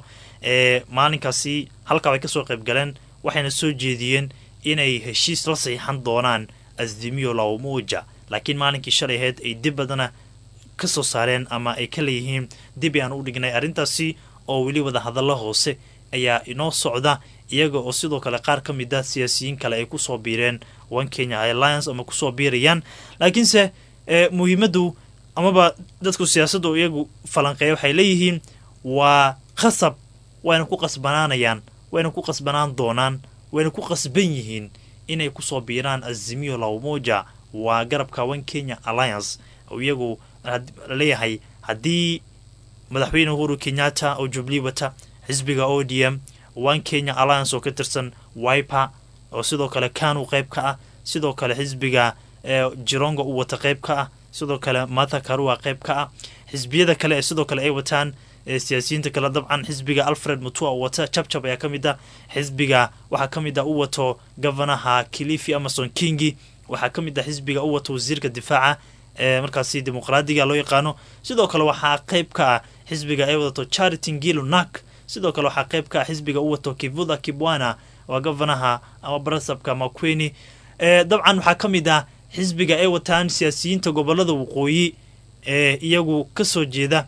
Speaker 2: maalinkaasi halkaa way kasoo qayb galeen waxayna soo jeediyeen inay heshiis la saxiixan doonaan azimio la umoja laakiin maalinkii shalay ahayd ay dib badana ka soo saareen ama ay ka leeyihiin dib aan u dhignay arrintaasi oo weli wada hadallo hoose ayaa inoo socda iyaga oo sidoo kale qaar ka mid ah siyaasiyiin kale ay kusoo biireen one kenya alliance ama kusoo biirayaan laakiinse muhiimaddu amaba dadku siyaasaddu iyagu falanqeeya waxay leeyihiin waa khasab wayna ku qasbanaanayaan wayna ku qasbanaan doonaan wayna ku qasban yihiin inay kusoo biiraan azimio la umoja waa garabka one kenya alliance oo iyagu leeyahay haddii madaxweyne uhuru kenyatta oo jubilee wata xisbiga o d m one kenya alliance oo ka tirsan wiper oo sidoo kale kanu qayb ka ah sidoo kale xisbiga jironga u wata qayb ka ah sidoo kale martha karua qayb ka ah xisbiyada kale ee sidoo kale ay wataan siyaasiyiinta kale dabcan xisbiga alfred mutua u wata jabjab ayaa ka mid ah xisbiga waxaa ka mid ah u wato governaha kilifi amason kingi waxaa ka mid ah xisbiga u wato wasiirka difaaca ee markaasi dimuqraadiga loo yaqaano sidoo kale waxaa qayb ka ah xisbiga ay wadato charity ngilu nak sidoo kale waxaa qayb ka ah xisbiga u wato kivuda kibwana waa governaha ama barasabka makweni dabcan waxaa ka mid ah xisbiga ay wataan siyaasiyiinta gobolada waqooyi ee iyagu kasoo jeeda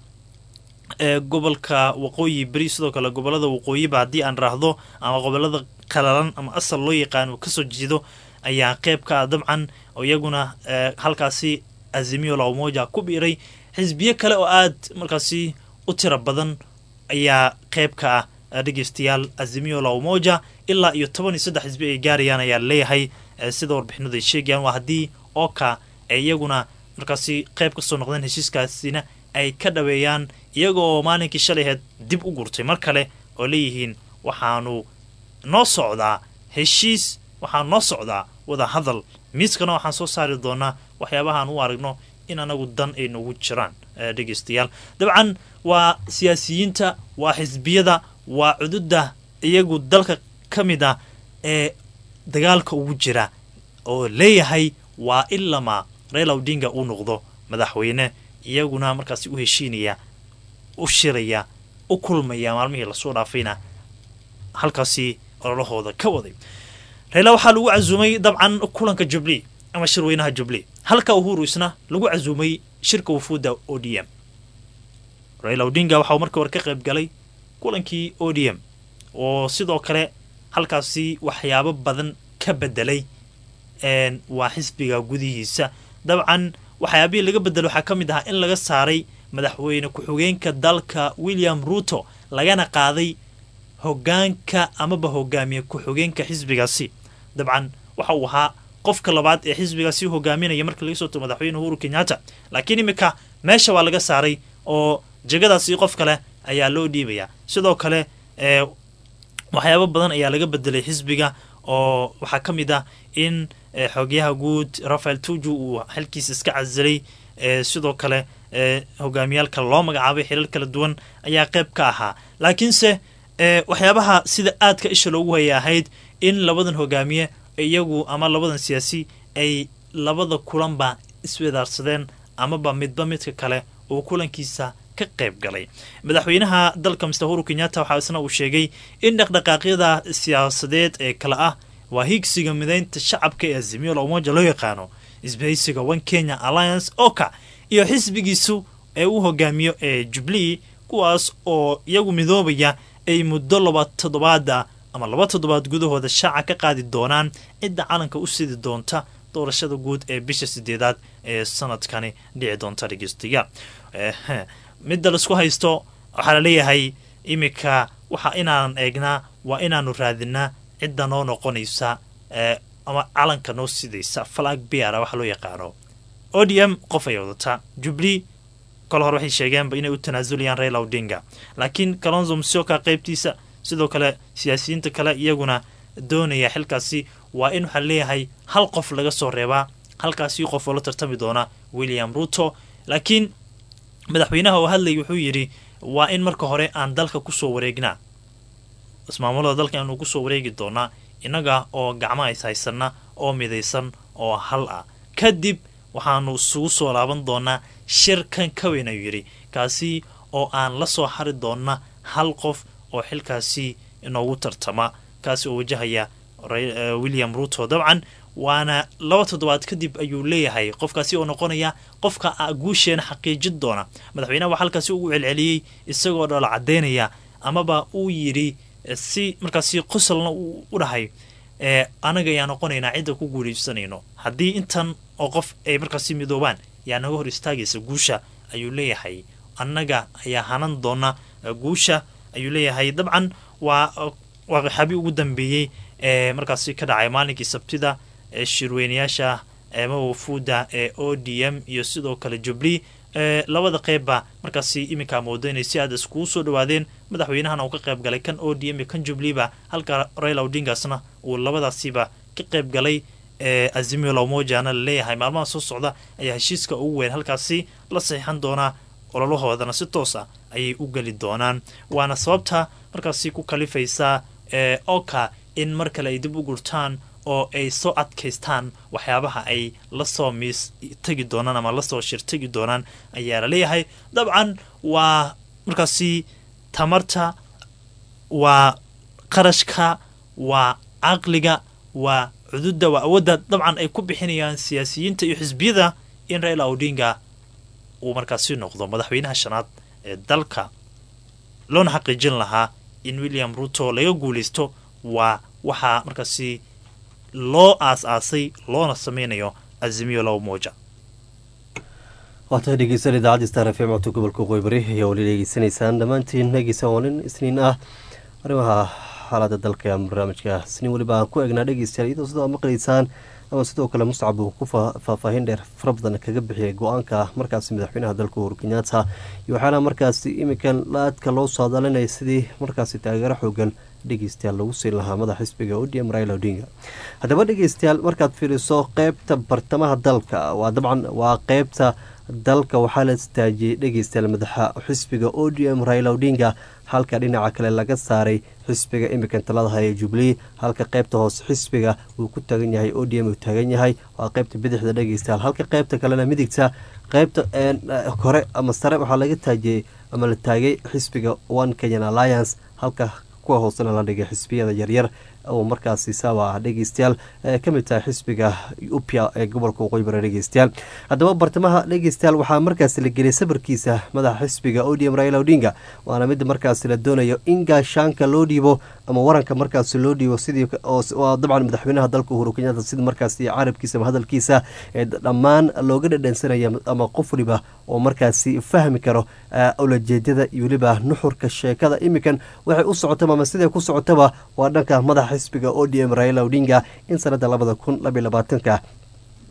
Speaker 2: ee gobolka waqooyi beri sidoo kale gobolada waqooyiba haddii aan raahdo ama gobolada qalalan ama asal loo yaqaano kasoo jeedo ayaa qayb ka ah dabcan oo iyaguna halkaasi azimio la umoja ku biiray xisbiyo kale oo aad markaasi u tiro badan ayaa qayb ka ah dhegeystayaal azimio la umoja ilaa iyo toban iyo saddex xisbi ay gaarayaan ayaa leeyahay sida warbixinadu ay sheegayaan waa haddii oka ay iyaguna markaasi qayb kasoo noqdeen heshiiskaasina ay ka dhaweeyaan iyagoo maalinkii shalay ahayd dib u gurtay mar kale oo leeyihiin waxaanu noo socdaa heshiis waxaanu noo socdaa wada hadal miiskana waxaan soo saari doonaa waxyaabahaan u aragno in anagu dan ay noogu jiraan dhegeystayaal dabcan waa siyaasiyiinta waa xisbiyada waa cududa iyagu dalka ka mid ah ee dagaalka ugu jira oo leeyahay waa ilamaa raila odinga uu noqdo madaxweyne iyaguna markaasi u heshiinaya u shiraya u kulmaya maalmihii lasoo dhaafayna halkaasi ololahooda ka waday raila waxaa lagu casuumay dabcan kulanka jubilee ama shirweynaha jubilee halka uhuru isna lagu casuumay shirka wufuuda o d m raila odinga waxauu markii hore ka qayb galay kulankii o d m oo sidoo kale halkaasi waxyaabo badan ka bedelay waa xisbiga gudihiisa dabcan waxyaabihii laga bedelo waxaa ka mid ahaa in laga saaray madaxweyne ku-xigeenka dalka william ruto lagana qaaday hogaanka amaba hogaamiye ku-xigeenka xisbigaasi dabcan waxa uu ahaa qofka labaad ee xisbigaasi hogaaminaya marka laga soo tago madaxweyne uhuru kenyatta laakiin iminka meesha waa laga saaray oo jegadaasi qof kale ayaa loo dhiibaya sidoo kale waxyaabo badan ayaa laga bedelay xisbiga oo waxaa ka mid ah in xoogyaha guud rafael tuju uu xilkiisa iska casilay sidoo kale hogaamiyaalka loo magacaabay xilal kala duwan ayaa qayb ka ahaa laakiinse waxyaabaha sida aadka isha loogu haya ahayd in labadan hogaamiye iyagu ama labadan siyaasi ay labada kulanba iswedaarsadeen amaba midba midka kale oo kulankiisa ka qayb galay. madaxweynaha dalka mister Uhuru Kenyatta waxa isna uu sheegay in dhaqdhaqaaqyada siyaasadeed ee kala ah waa higsiga mideynta shacabka ee Azimio la Umoja loo yaqaano isbahaysiga One Kenya Alliance Oka iyo xisbigiisu ee uu hogaamiyo ee Jubilee kuwaas oo iyagu midoobaya ay muddo laba toddobaad ama laba toddobaad gudahooda shaaca ka qaadi doonaan cidda calanka u sidi doonta doorashada guud ee bisha sideedaad ee sanadkani dhici doonta dhegeystayaal. midda la isku haysto waxaa la leeyahay imika waxa inaan eegnaa waa inaanu raadinaa cidda noo noqonaysa ama calanka noo sidaysa flag bearer waxa loo yaqaano. O D M qof ay wadata Jubilee kala hor waxay sheegeenba inay u tanaasuliyaan Raila Odinga laakiin Kalonzo Musyoka qaybtiisa sidoo kale siyaasiyiinta kale iyaguna doonaya xilkaasi waa in waxa leeyahay hal qof laga soo reebaa halkaasi qof oo la tartami doona William Ruto laakiin madaxweynaha oo hadlay wuxuu yiri waa in marka hore aan dalka ku soo wareegnaa ismaamulada dalka aanu ku soo wareegi doonaa inaga oo gacmaha is haysana oo midaysan oo hal ah kadib waxaanu isugu soo laaban doonaa shirkan ka weyn ayuu yiri kaasi oo aan la soo xari doona hal qof oo xilkaasi inoogu tartama kaasi oo wajahaya William Ruto dabcan waana laba toddobaad kadib ayuu leeyahay qofkaasi oo noqonaya qofka guusheena xaqiijin doona. madaxweynaha waxa halkaasi ugu celceliyay isagoo dhal cadeynaya amaba uu yiri si markaasi qosolna u dhahay ee anaga yaa noqonayna cid ku guuleysanayno haddii intan oo qof ay markaasi midoobaan yaa naga hor istaagaysa guusha ayuu leeyahay anaga ayaa hanan doona guusha ayuu leeyahay. dabcan waa waa xabi ugu dambeeyay ee markaasi ka dhacay maalinkii sabtida ee shirweynayaasha ee mawfuuda ee O D M iyo sidoo kale Jubilee ee labada qeybba markaasi imika moodeynay si aad isku soo dhawaadeen madaxweynahana uu ka qayb galay kan O D M iyo kan Jubilee ba halka Raila Odinga-sna uu labadaasiba ka qayb galay ee Azimio la Umoja ana leeyahay maalmaha soo socda ayaa heshiiska ugu weyn halkaasi la saxiixan doona ololahoodana si toos ah ayay u gali doonaan waana sababta markaasi ku kalifaysa ee Oka in mar kale ay dib u gurtaan oo ay soo adkaystaan waxyaabaha ay la soo miis tagi doonaan ama la soo shir tagi doonaan ayaa la leeyahay. dabcan waa markaasi tamarta waa qarashka waa aqliga waa cududda waa awoodda dabcan ay ku bixinayaan siyaasiyiinta iyo xisbiyada in Raila Odinga uu markaasi noqdo madaxweynaha shanaad ee dalka loona xaqiijin lahaa in William Ruto laga guuleysto waa waxa markaasi loo aas-aasay loona sameynayo Azimio la Umoja.
Speaker 1: waata dhegeysan idaacadda Star F M codka gobolka Qoybari ayaa wali dhegeysanaysaan dhammaantiin dhegeysan walin isniin ah arrimaha xaaladda dalka ee barnaamijka isniin waliba aan ku eegnaa dhegeystayaal iyadoo sidoo maqlaysaan ama sidoo kale Muscab uu ku faahfaahin dheer fara badan kaga bixiyay go-aanka markaasi madaxweynaha dalka Uhuru Kenyatta iyo waxaana markaasi imikan laadka loo saadalinaya sidii markaasi taageero xoogan dhegeystayaal lagu siin lahaa madaxa xisbiga O D M Raila Odinga. haddaba dhegeystayaal markaad fiiriso qeybta bartamaha dalka waa dabcan waa qeybta dalka waxaa la istaajiyay dhegeystayaal madaxa xisbiga O D M Raila Odinga halka dhinaca kale laga saaray xisbiga imikan talada haya Jubilee halka qeybta hoose xisbiga uu ku taagan yahay O D M uu taagan yahay waa qeybta bidixda dhegeystayaal halka qeybta kalena midigta qeybta kore ama sare waxaa laga taajiyay ama la taagay xisbiga One Kenya Alliance halka kuwa hoosena la dhigay xisbiyada yaryar oo markaasi sawa dhegeystayaal ka mid tahay xisbiga U P A ee gobolka Qoybari dhegeystayaal. haddaba bartamaha dhegeystayaal waxaa markaasi la geliyay sabarkiisa madaxa xisbiga O D M Raila Odinga waana mid markaasi la doonayo in gaashaanka loo dhiibo ama waranka markaasi loo dhiibo sidii oo dabcan madaxweynaha dalka Uhuru Kenyatta sida markaasi carabkiisa ama hadalkiisa ee dhammaan looga dhadhansanaya ama qof waliba oo markaasi fahmi karo ulajeedada iyo waliba nuxurka sheekada imikan waxay u socotaba ama sidee ku socotaba waa dhanka madaxa xisbiga O D M Raila Odinga in sanada labada kun laba iyo labaatanka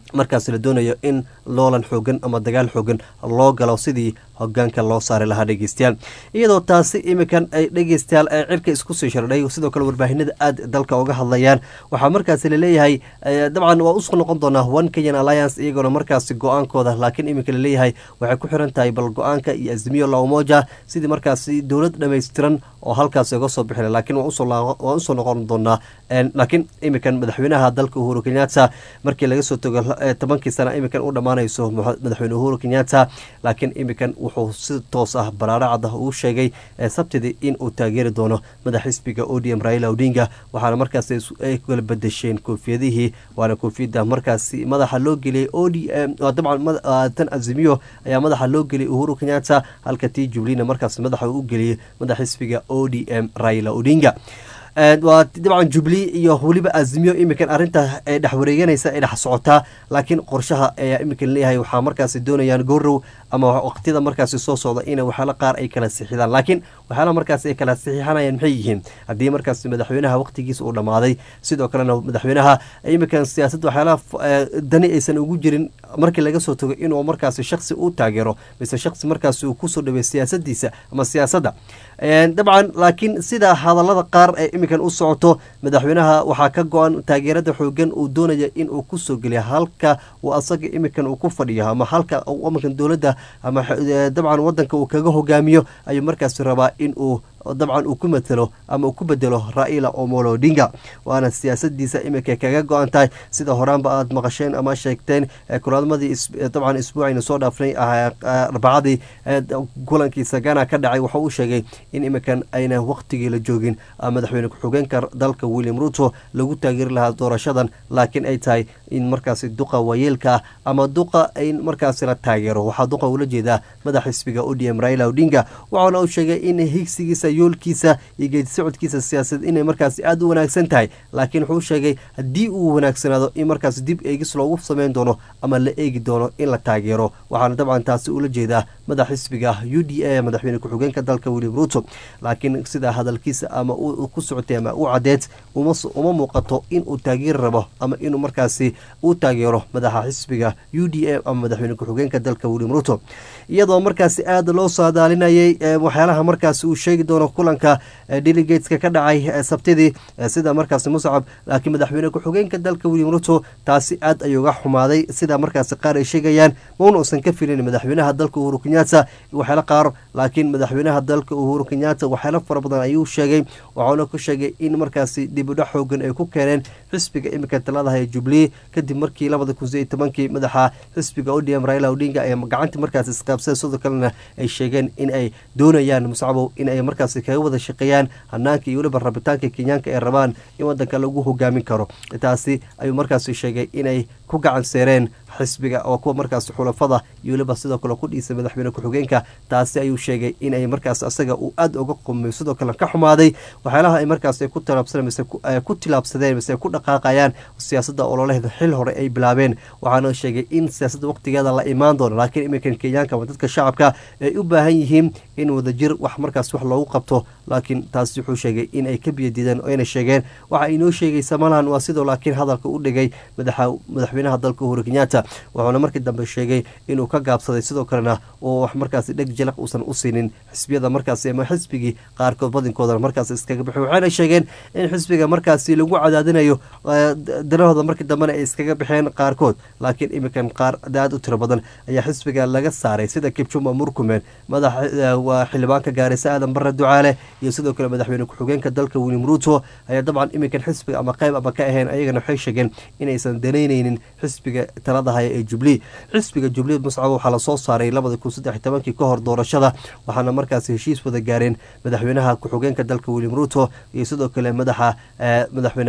Speaker 1: markaas la doonayo in loolan xoogan ama dagaal xoogan loo galo sidii hogaanka loo saari lahaa dhegeystayaal iyadoo taasi iminkan ay dhegeystayaal ay cirka isku sii shardhay sidoo kale warbaahinada aad dalka uga hadlayaan waxaa markaasi laleeyahay dabcan waa usoo noqon doonaa one kenyan alliance iyagoona markaasi go-aankooda laakiin iminka laleeyahay waxay ku xiran tahay bal go-aanka iyo azmiyo la umoja sidii markaasi dowlad dhammaystiran oo halkaasi uga soo bixila laakiin waan usoo noqon doonaa laakiin iminkan madaxweynaha dalka uhuru kenyatta markii laga soo tago tobankii sana iminkan u dhammaanayso madaxweyne uhuru kenyatta laakiin iminkan wuxuu si toos ah baraaracada uu sheegay sabtidii in uu taageeri doono madax xisbiga o d m raila odinga waxaana markaas ay kala bedesheen koofiyadihii waana koofiyada markaasi madaxa loo geliyay o d m dabcan tan azimiyo ayaa madaxa loo geliyay uhuru kenyatta halka tii jublina markaas madaxa u geliyay madax xisbiga o d m raila odinga waa dabcan jubli iyo weliba azimiyo iminkan arinta ay dhex wareeganaysa ay dhex socotaa laakiin qorshaha ayaa iminkan leeyahay waxaa markaasi doonayaan goorow ama waqtiyada markaasi soo socda in waxyaala qaar ay kala sixidaan laakiin waxyaala markaasi ay kala saxiixanayaan maxay yihiin haddii markaasi madaxweynaha waqtigiisa uu dhammaaday sidoo kalena madaxweynaha iminkan siyaasadda waxyaalaha dani aysan ugu jirin markii laga soo tago inuu markaasi shaksi u taageero mise shaksi markaasi uu kusoo dhaweey siyaasadiisa ama siyaasadda dabcan laakiin sida hadalada qaar ee iminkan u socoto madaxweynaha waxaa ka go-an taageerada xoogan uu doonaya in uu kusoo geliya halka uu asaga iminkan uu ku fadhiyo ama halka iminkan dowladda ama dabcan wadanka uu kaga hogaamiyo ayuu markaasi rabaa in uu dabcan uu ku matalo ama uu ku bedelo raila omolo odinga waana siyaasadiisa iminka kaga go-an tahay sida horaanba aad maqasheen ama sheegteen kulaamadii dabcan isbuucayna soo dhaafnay arbacadii kulankii sagana ka dhacay waxa uu sheegay in iminkan ayna waqtigii la joogin madaxweyne ku-xigeenka dalka william ruto lagu taageeri lahaa doorashadan laakiin ay tahay in markaasi duqa waayeelka ah ama duqa in markaasi la taageero waxaa duqa ula jeedaa madax xisbiga o d m raila odinga waxaana uu sheegay in higsigiisa yoolkiisa iyo geedi socodkiisa siyaasad inay markaasi aada u wanaagsan tahay laakiin wuxuu sheegay haddii uu wanaagsanaado in markaasi dib eegis loogu sameyn doono ama la eegi doono in la taageero waxaana dabcan taasi ula jeedaa madax xisbiga u d a madaxweyne ku-xigeenka dalka william ruto laakiin sida hadalkiisa ama ku socotay ama u cadeed uma muuqato inuu taageeri rabo ama inuu markaasi u taageero madaxa xisbiga u d a ama madaxweyne ku-xigeenka dalka william ruto iyadoo markaasi aada loo saadaalinayay waxyaalaha markaasi uu sheegi doono kulanka delegateska ka dhacay sabtidii sida markaasi muscab laakiin madaxweyne ku-xigeenka dalka william ruto taasi aad ayuu uga xumaaday sida markaasi qaar ay sheegayaan mauna uusan ka filin madaxweynaha dalka uhuru kenyatta waxyaala qaar laakiin madaxweynaha dalka uhuru kenyatta waxyaala fara badan ayuu sheegay waxauna ku sheegay in markaasi dibudhac xoogan ay ku keeneen xisbiga iminka taladaha ee jubilee kadib markii labada kun sideed tobankii madaxa xisbiga o d m raila odinga ay gacantii markaasi isqaabsada sidoo kalena ay sheegeen in ay doonayaan muscabow in ay markaasi kaga wada shaqeeyaan hanaanka iyo weliba rabitaanka kenyaanka ay rabaan in wadanka lagu hogaamin karo taasi ayuu markaasi sheegay inay ku gacan seereen xisbiga oo kuwa markaasi xulafada iyo weliba sidoo kale ku dhiisay madaxweyne ku-xigeenka taasi ayuu sheegay inay markaas asaga uu aada uga qumay sidoo kale ka xumaaday waxyaalaha ay markaas ku tilaabsadeen mise ku tilaabsadeen mise ku dhaqaaqayaan siyaasadda ololaheeda xil hore ay bilaabeen waxaana sheegay in siyaasadda waqtigeeda la imaan doono laakiin iminkan kenyaanka ama dadka shacabka ay u baahan yihiin in wadajir wax markaas wax loogu qabto laakiin taasi wuxuu sheegay in ay ka biyadiideen oo ayna sheegeen waxa inoo sheegaysa malahan waa sidoo laakiin hadalka u dhigay madaxa madaxweynaha dalka uhuru kenyatta wuxuuna markii dambe sheegay inuu ka gaabsaday sidoo kalena oo wax markaasi dheg jalaq uusan u siinin xisbiyada markaasi ama xisbigii qaarkood badinkooda markaasi iskaga bixi waxayna sheegeen in xisbiga markaasi lagu cadaadinayo danahooda markii dambena ay iskaga baxeen qaarkood laakiin iminkan qaar aad u tiro badan ayaa xisbiga laga saaray sida kipchumba murkumen madax waa xildhibaanka gaarisa aadan barre ducaale iyo sidoo kale madaxweyne ku-xigeenka dalka william ruto ayaa dabcan iminkan xisbiga ama qayb ama ka ahayn ayagana waxay sheegeen inaysan danaynaynin xisbiga talada haya ee jubilee xisbiga jubilee muscab waxaa lasoo saaray labada kun saddex tobankii ka hor doorashada waxaana markaasi heshiis wada gaareen madaxweynaha ku-xigeenka dalka william ruto iyo sidoo kale madaxa madaxweyne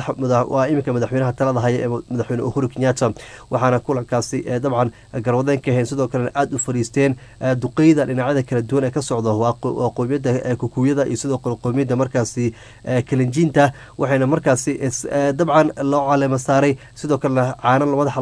Speaker 1: waa iminka madaxweynaha talada haya ee madaxweyne uhuru kenyatta waxaana kulankaasi dabcan garwadeen ka ahayn sidoo kalena aada u fariisteen duqeyda dhinacyada kala duwan ee ka socda waa qoomiyada kukuyada iyo sidoo kale qoomiyada markaasi kalinjiinta waxayna markaasi dabcan loo caleema saaray sidoo kalena caana madaxa looga shubay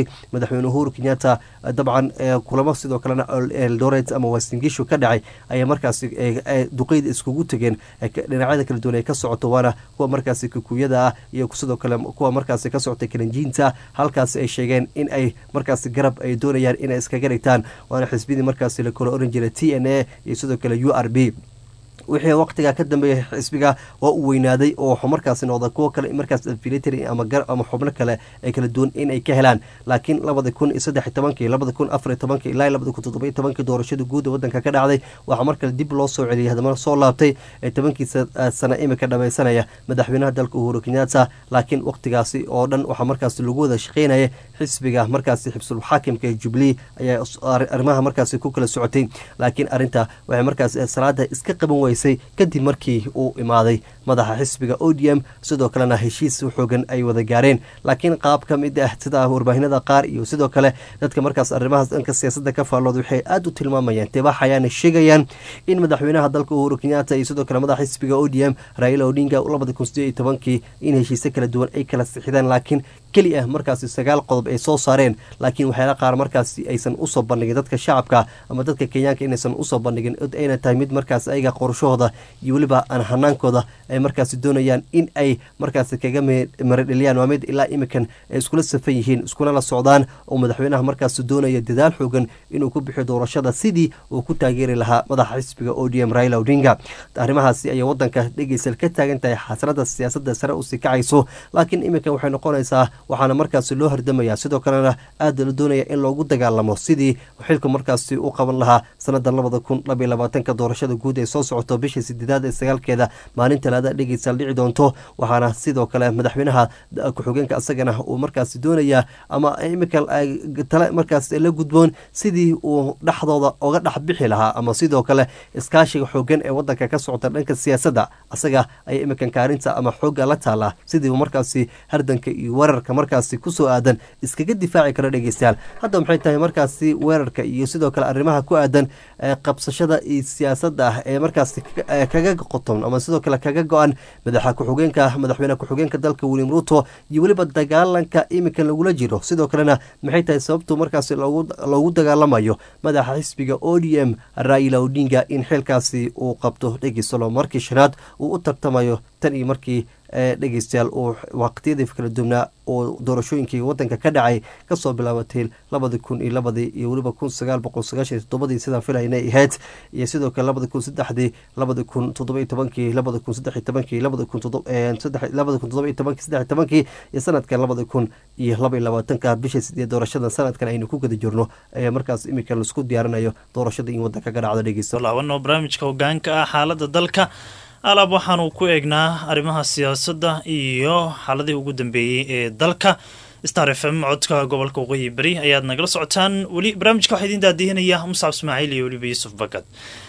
Speaker 1: furay madaxweyne uhuru kenyatta dabcan kulamo sidoo kalena eldoret ama wastingishu ka dhacay ayaa markaasi duqeyda iskugu tegeen dhinacyada kala duwan ay ka socoto waana kuwa markaasi kukuyada ah iyo sidoo kale kuwa markaasi ka socotay kalinjiinta halkaasi ay sheegeen in ay markaasi garab ay doonayaan inay iskaga dhigtaan waana xisbidii markaasi la kala oran jiray t n a iyo sidoo kale u r b wixii waqtigaa ka dambeeyay xisbiga waa uu weynaaday oo markaasi noqda kuwo kale markaas affiliatory ama gar ama xubno kale ay kala duwan in ay ka helaan laakiin labada kun iyo saddex iyo tobankii labada kun afar iyo tobankii ilaa labada kun toddoba iyo tobankii doorashada guud ee wadanka ka dhacday waxaa markale dib loo soo celiyay hadamana soo laabtay ee tobankiisa sana imika dhamaysanaya madaxweynaha dalka uhuru kenyatta laakiin waqtigaasi oo dhan waxaa markaasi lagu wada shaqeynaya xisbiga markaasi xibsul xaakimka ee jubilee ayaa arrimaha markaasi ku kala socotay laakiin arrinta waxay markaasi salaada iska qaban weysay kadib markii uu imaaday madaxa xisbiga o d m sidoo kalena heshiis xoogan ay wada gaareen laakiin qaab ka mid ah sida warbaahinada qaar iyo sidoo kale dadka markaas arrimahaas dhanka siyaasadda ka faallooda waxay aada u tilmaamayaan tibax ayaana sheegayaan in madaxweynaha dalka uhuru kenyatta iyo sidoo kale madaxa xisbiga o d m raila odinga labada kun sideed iyo tobankii in heshiisyo kala duwan ay kala sixidaan laakiin keli ah markaasi sagaal qodob ay soo saareen laakiin waxyaala qaar markaasi aysan usoo bandhigin dadka shacabka ama dadka kenyaanka inaysan usoo bandhigin ayna tahay mid markaas ayaga qorshahooda iyo weliba aan hanaankooda ay markaasi doonayaan in ay markaasi kaga maradheliyaan waa mid ilaa imikan ay iskula safan yihiin iskuna la socdaan oo madaxweynaha markaasi doonaya dadaal xoogan inuu ku bixiyo doorashada sidii uu ku taageeri lahaa madaxa xisbiga o d m raila odinga arrimahaasi ayay wadanka dhegeysal ka taagan tahay xasanada siyaasadda sare usii kacayso laakiin iminkan waxay noqonaysaa waxaana markaasi loo hardamayaa sidoo kalena aada la doonaya in loogu dagaalamo sidii xilka markaasi u qaban lahaa sanada labada kun labaiyo labaatanka doorashada guud ee soo socoto bishii sideedaad ee sagaalkeeda maalin talaada dhegeysaal dhici doonto waxaana sidoo kale madaxweynaha ku-xigeenka isagana uu markaasi doonayaa ama imika tale markaas la gudboon sidii uu dhexdooda oga dhex bixi lahaa ama sidoo kale iskaashiga xoogan ee wadanka ka socota dhanka siyaasadda asaga ayaa imikan kaarinta ama xooga la taalaa sidii markaasi hardanka iyo weerarka markaasi kusoo aadan iskaga difaaci karo dhegeystayaal hadda maxay tahay markaasi weerarka iyo sidoo kale arrimaha ku aadan qabsashada iyo siyaasadda ah ee markaasi kaga qoton ama sidoo kale kaga go-an madaxa ku-xigeenka madaxweyne ku-xigeenka dalka william ruto iyo weliba dagaalanka imikan lagula jiro sidoo kalena maxay tahay sababtu markaasi loogu dagaalamayo madaxa xisbiga o d m raila odinga in xilkaasi uu qabto dhegeysalo markii shanaad uu u tartamayo tan iyo markii dhegeystayaal uu waqtiyadii kala duwnaa oo doorashooyinkii wadanka ka dhacay kasoo bilaabatay labadi kun iyo labadii iyo weliba kun sagaal boqol sagaashan iyo toddobadii sidaan filay inay ahayd iyo sidoo kale labadi kun saddexdii labadi kun toddoba iyo tobankii labadi kun saddex iyo tobankii labadi kun labadi kun toddoba iyo tobankii saddex iyo tobankii iyo sanadkan labadi kun iyo laba iyo labaatanka bisha sideed doorashada sanadkan aynu ku guda jirno ayaa markaas imika laisku diyaarinayo doorashada in wadanka ka dhacdo dhegeysta
Speaker 2: laabano barnaamijka hogaanka ah xaalada dalka alaab waxaanu ku eegnaa arrimaha siyaasadda iyo xaaladii ugu dambeeyey ee dalka star f m codka gobolka waqooyi bari ayaad nagala socotaan weli barnaamijka waxaa idiin daadihinaya muscab ismaaciil iyo weliba yuusuf bakad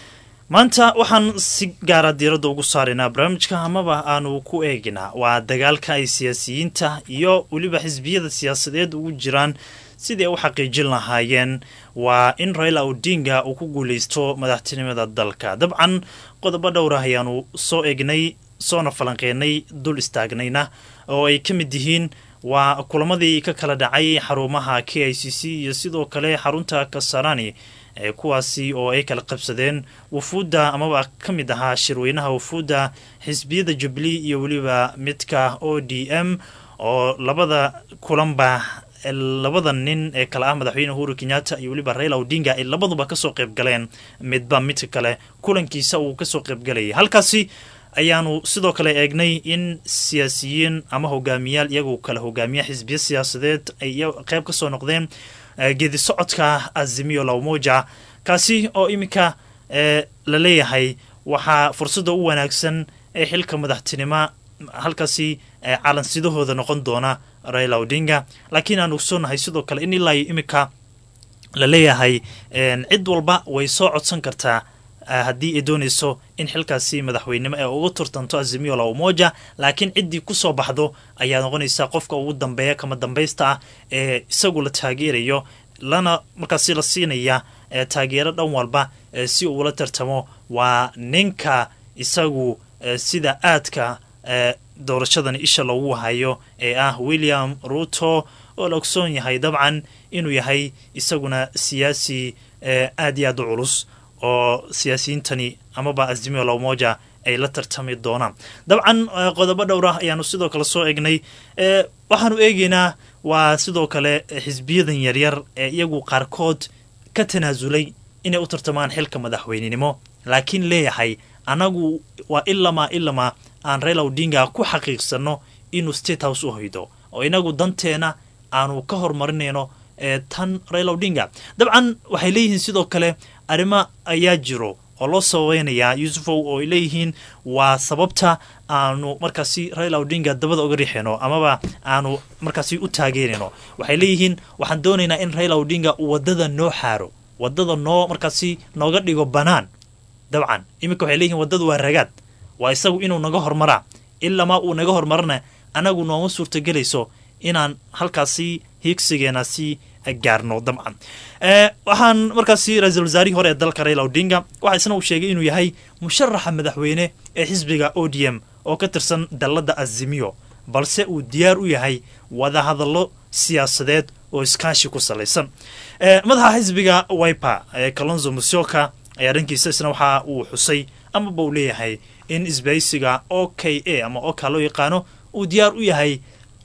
Speaker 2: maanta waxaan si gaara diiradda ugu saaraynaa barnaamijka amaba aanu ku eegnaa waa dagaalka ay siyaasiyiinta iyo weliba xisbiyada siyaasadeed ugu jiraan sidii ay u xaqiijin lahaayeen waa in raila odinga uu ku guuleysto madaxtinimada dalka dabcan qodobo dhowra ayaanu soo eegnay soona falanqeynay dul istaagnayna oo ay ka mid yihiin waa kulamadii ka kala dhacay xarumaha k i c c iyo sidoo kale xarunta kasarani ee kuwaasi oo ay kala qabsadeen wufuudda amaba ka mid ahaa shirweynaha wufuudda xisbiyada jubilee iyo weliba midka o d m oo labada kulanba labada nin ee kale ah madaxweyne uhuru kenyatta iyo weliba raila odinga ay labaduba kasoo qayb galeen midba midka kale kulankiisa uu kasoo qaybgalayay halkaasi ayaanu sidoo kale eegnay in siyaasiyiin ama hogaamiyaal iyagu kala hogaamiya xisbiya siyaasadeed ay qayb kasoo noqdeen geedi socodka azimio la umoja kaasi oo iminka la leeyahay waxaa fursadda u wanaagsan ee xilka madaxtinimo halkaasi calansidahooda noqon doona raila odinga laakiin aan ogsoonahay sidoo kale in ilaa iminka la leeyahay cid walba way soo codsan kartaa haddii ay doonayso in xilkaasi madaxweynimo ee uga turtanto azimio la umoja laakiin ciddii kusoo baxdo ayaa noqonaysa qofka ugu dambeeya kama dambaysta ah ee isagu la taageerayo lana markaasi la siinaya taageero dhan walba si uula tartamo waa ninka isagu sida aadka doorashadan isha loogu hayo ee ah william ruto oo la ogsoon yahay dabcan inuu yahay isaguna siyaasi aad iyo aad u culus oo siyaasiyiintani amaba Azimio la Umoja ay la tartami doonaan. dabcan qodobo dhowr ah ayaanu sidoo kale soo eegnay waxaanu eegaynaa waa sidoo kale xisbiyadan yaryar ee iyagu qaarkood ka tanaasulay inay u tartamaan xilka madaxweynenimo laakiin leeyahay anagu waa ilama ilama aan Raila Odinga ku xaqiiqsano inuu state house u hoydo oo inagu danteena aanu ka hormarinayno tan Raila Odinga. dabcan waxay leeyihiin sidoo kale arima ayaa jiro oo loo saweynaya Yusufow oo leeyihiin waa sababta aanu markaasi Raila Odinga dabada uga riixino amaba aanu markaasi u taageerino. waxay leeyihiin waxaan doonaynaa in Raila Odinga wadada noo xaaro wadada noo markaasi nooga dhigo banaan. dabcan imika waxay leeyihiin wadadu waa ragaad waa isagu inuu naga hormaraa ilaa ma uu naga hormarna anagu nooma suurtagelayso inaan halkaasi higsigeena si gaarno. dabcan ee waxaan markaasi ra'iisul wasaarihi hore ee dalka Raila Odinga waxa isna uu sheegay inuu yahay musharaxa madaxweyne ee xisbiga O D M oo ka tirsan dalada Azimio balse uu diyaar u yahay wada hadallo siyaasadeed oo iskaashi ku salaysan. ee madaxa xisbiga Wiper ee Kalonzo Musyoka ayaa dhankiisa isna waxa uu xusay ama buu leeyahay in isbaysiga O K A ama oo kale loo yaqaano uu diyaar u yahay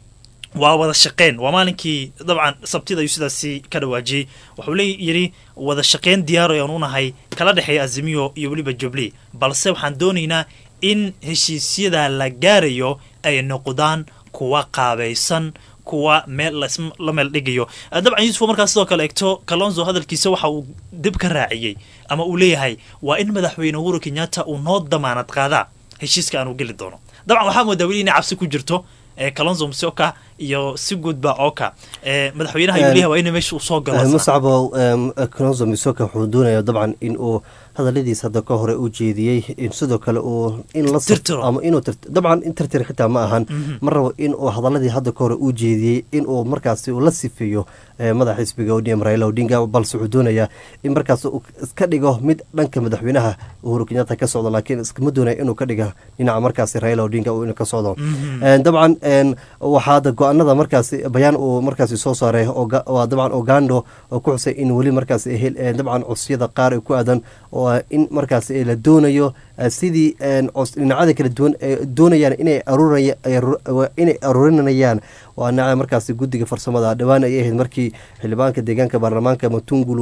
Speaker 2: waa wada shaqeyn waa maalinkii dabcan sabtida iyo sidaasi ka dhawaajiyay wuxuu leeyahay wada shaqeyn diyaar ayaan u nahay kala dhaxay Azimio iyo waliba Jubilee balse waxaan doonaynaa in heshiisyada la gaarayo ay noqdaan kuwa qaabaysan kuwa meel la meel dhigayo. dabcan Yusuf markaas sidoo kale eegto Kalonzo hadalkiisa waxa uu dib ka raaciyay ama uu leeyahay waa in madaxweyne Uhuru Kenyatta uu noo damaanad qaada heshiiska aanu gali doono. dabcan waxa moodaa wali in cabsi ku jirto ee Kalonzo Musyoka iyo si gudba Oka ee madaxweynaha Yubilee waa in meesha uu soo galo.
Speaker 1: Muscabo Kalonzo Musyoka wuxuu doonayaa dabcan in uu hadaladiisa hadda ka hore u jeediyay in sidoo kale uu in la sirto ama inuu dabcan intertir xitaa ma ahan mar rabo in uu hadaladii hadda ka hore u jeediyay in uu markaas uu la sifeeyo madaxa xisbiga O D M Raila Odinga balse wuxuu doonayaa in markaas uu iska dhigo mid dhanka madaxweynaha Uhuru Kenyatta ka socdo laakiin iskama doonayo inuu ka dhiga dhinaca markaas Raila Odinga uu ka socdo. dabcan waxaa go'aanada markaas bayaan uu markaas soo saaray oo dabcan Ogando oo ku xusay in wali markaas dabcan codsiyada qaar ay ku aadan oo in markaas la doonayo sidii dhinacada kala duwan doonayaan inay aruurayaan inay aruurinayaan waa nacay markaas guddiga farsamada dhawaan ay ahayd markii xildhibaanka deegaanka baarlamaanka Matungulu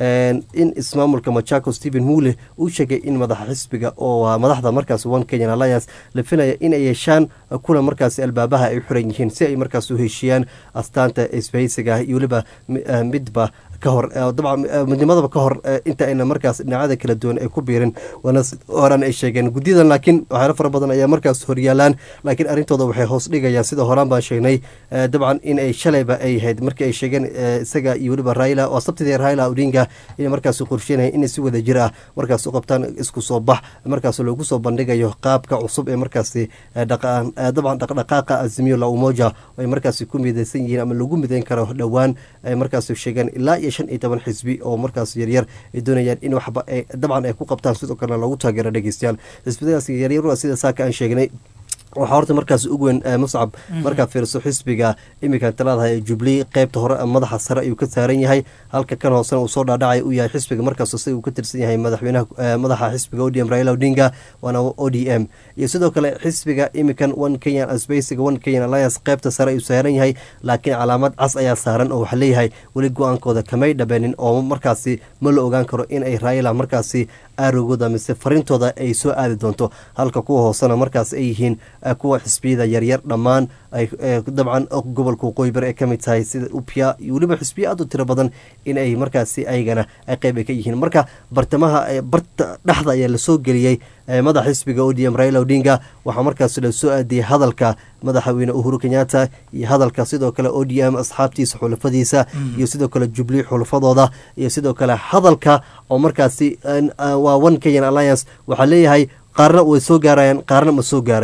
Speaker 1: in ismaamulka Machakos Stephen Mule uu sheegay in madaxa xisbiga oo madaxda markaas One Kenya Alliance la filayo in ay yeeshaan kula markaas albaabaha ay xiran yihiin si ay markaas u heshiiyaan astaanta isbaysiga iyo waliba midba ka hor dabcan midnimadaba ka hor inta ayna markaas dhinacada kala duwan ay ku biirin wana horan ay sheegeen guddidan laakiin waxyaalo fara badan ayaa markaas horyaalaan laakiin arrintooda waxay hoos dhigayaan sida horaan baan sheegnay dabcan in ay shalayba ay ahayd markii ay sheegeen isaga iyo waliba Raila oo sabtidii Raila Odinga in markaas qorsheynayeen in si wada jir ah markaas u qabtaan isku soo bax markaas loogu soo bandhigayo qaabka cusub ee markaas dhaqan dabcan dhaqdhaqaaqa Azimio la Umoja ay markaas ku midaysan yihiin ama lagu midayn karo dhawaan ay markaas sheegeen ilaa shan iyo toban xisbi oo markaas yaryar ay doonayaan in waxba ay dabcan ay ku qabtaan sidoo kale loogu taageero dhageystayaal xisbiyadaas yaryar sida saaka aan sheegnay waxa horta markaas ugu weyn Muscab marka fiirso xisbiga imika talada ee Jubilee qaybta hore madaxa sare ayuu ka saaran yahay halka kan hoosena uu soo dhaadhacay uu yahay xisbiga markaas uu ka tirsan yahay madaxweynaha madaxa xisbiga O D M Raila Odinga wana O D M iyo sidoo kale xisbiga imikan One Kenya Asbaysiga One Kenya Alliance qaybta sare ayuu saaran yahay laakiin calaamad cas ayaa saaran oo waxa leeyahay wali go'aankooda kamay dhabenin oo markaas ma la ogaan karo in ay Raila markaas aarugooda mise farintooda ay soo aadi doonto halka kuwa hoosena markaas ay yihiin kuwa xisbiyada yaryar dhammaan ay dabcan gobolka Qoybar ee kamid tahay sida Upia iyo waliba xisbiya aad u tiro badan in ay markaas ayagana ay qayb ka yihiin marka bartamaha barta dhaxda ayaa la soo geliyay madaxa xisbiga O D M Raila Odinga waxa markaas la soo aadiyay hadalka madaxweyne Uhuru Kenyatta iyo hadalka sidoo kale O D M asxaabtiisa xulafadiisa iyo sidoo kale Jubilee xulafadooda iyo sidoo kale hadalka oo markaas waa One Kenya Alliance waxa leeyahay qaarna way soo gaarayaan qaarna ma soo gaarayo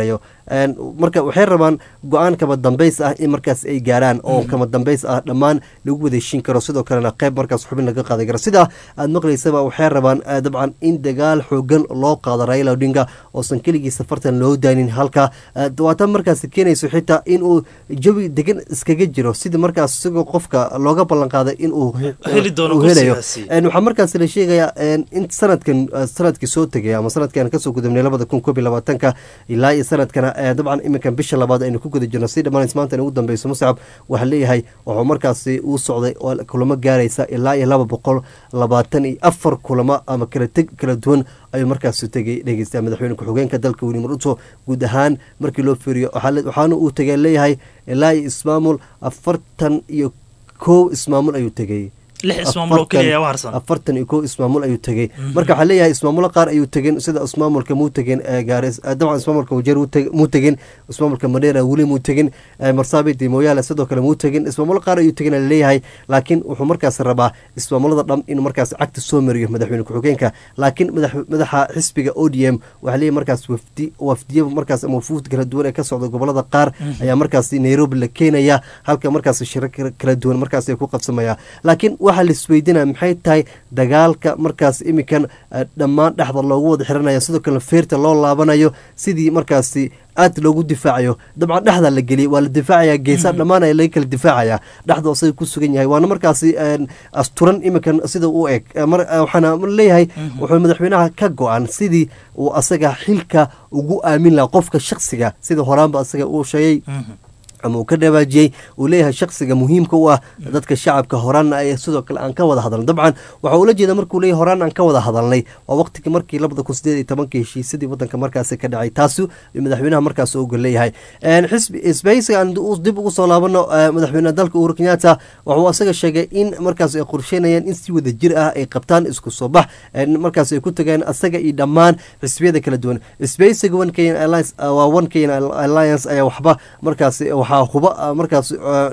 Speaker 1: marka waxay rabaan go-aan kama dambays ah in markaas ay gaaraan oo kama dambays ah dhammaan lagu wada heshin karo sidoo kalena qayb markaas xubin laga qaadan karo sidaa aad maqlaysaba waxay rabaan dabcan in dagaal xoogan loo qaado Raila Odinga oosan keligii safartan loo daanin halka dawaatan markaas keenayso xitaa inuu jawi degan iskaga jiro sidii markaas isagoo qofka looga ballan qaaday inuu
Speaker 2: heli doono
Speaker 1: helayo waxaa markaas la sheegayaa in sanadkan sanadkii soo tegay ama sanadkan kasoo gudubnay labada kun koob iyo labaatanka ilaa iyo sanadkana dabcan iminkan bisha labaad aynu ku guda jirno si dhammaan maanta ugu dambeyso Muscab waxaa leeyahay wuxuu markaasi uu socday oo kulamo gaaraysa ilaa iyo laba boqol labaatan iyo afar kulamo ama kala teg kala duwan ayuu markaas tegay dhegeysta madaxweyne ku-xigeenka dalka William Ruto guud ahaan markii loo fiiriyo waxaana uu tegay leeyahay ilaa iyo ismaamul afartan iyo kow ismaamul ayuu tegay
Speaker 2: lix ismaamul oo kaliya waa harsan
Speaker 1: afartan iyo kow ismaamul ayuu tegay marka waxa leeyahay ismaamulo qaar ayuu tegin sida ismaamulka muu tegin gaaris dabcan ismaamulka wajeer muu tegin ismaamulka Mandera wali muu tegin Marsabit iyo Moyale sidoo kale muu tegin ismaamulo qaar ayuu tegin leeyahay laakiin wuxuu markaas rabaa ismaamulada dham in markaas cagta soo mariyo madaxweyne ku-xigeenka laakiin madaxa xisbiga O D M waxa leeyahay markaas wafdi wafdiyo markaas ama fuud kala duwan ee ka socda gobolada qaar ayaa markaas Nairobi la keenaya halka markaas shirka kala duwan markaas ay ku qabsamaya laakiin waxa la isweydiinaa maxay tahay dagaalka markaas imikan dhammaan dhexda loogu wada xiranayo sidoo kale feerta loo laabanayo sidii markaasi aad loogu difaacayo dabcan dhexda la geliyay waa la difaacaya geesaha dhammaan ay laga kala difaacaya dhexda isaga ku sugan yahay waana markaasi asturan imikan sida uu eg waxaana leeyahay wuxuu madaxweynaha ka go-an sidii uu asaga xilka ugu aamin lahaa qofka shakhsiga sida horaanba asaga uu sheegay ama uu ka dhawaajiyey uu leeyahay shakhsiga muhiimka u ah dadka shacabka horaan ay sidoo kale aan ka wada hadalnay dabcan waxa uu la jeedaa markuu leeyahay horaan aan ka wada hadalnay waa waqtigii markii labada kun sideed iyo tobankii heshiisyadii wadanka markaasi ka dhacay taasi madaxweynaha markaas uu leeyahay xisbi isbaysiga aan dib ugu soo laabano madaxweynaha dalka Uhuru Kenyatta wuxuu asaga sheegay in markaas ay qorsheynayaan in si wada jir ah ay qabtaan isku soo bax markaas ay ku tagaan asaga iyo dhammaan xisbiyada kala duwan isbaysiga One Kenya Alliance waa One Kenya Alliance ayaa waxba markaas huba markaas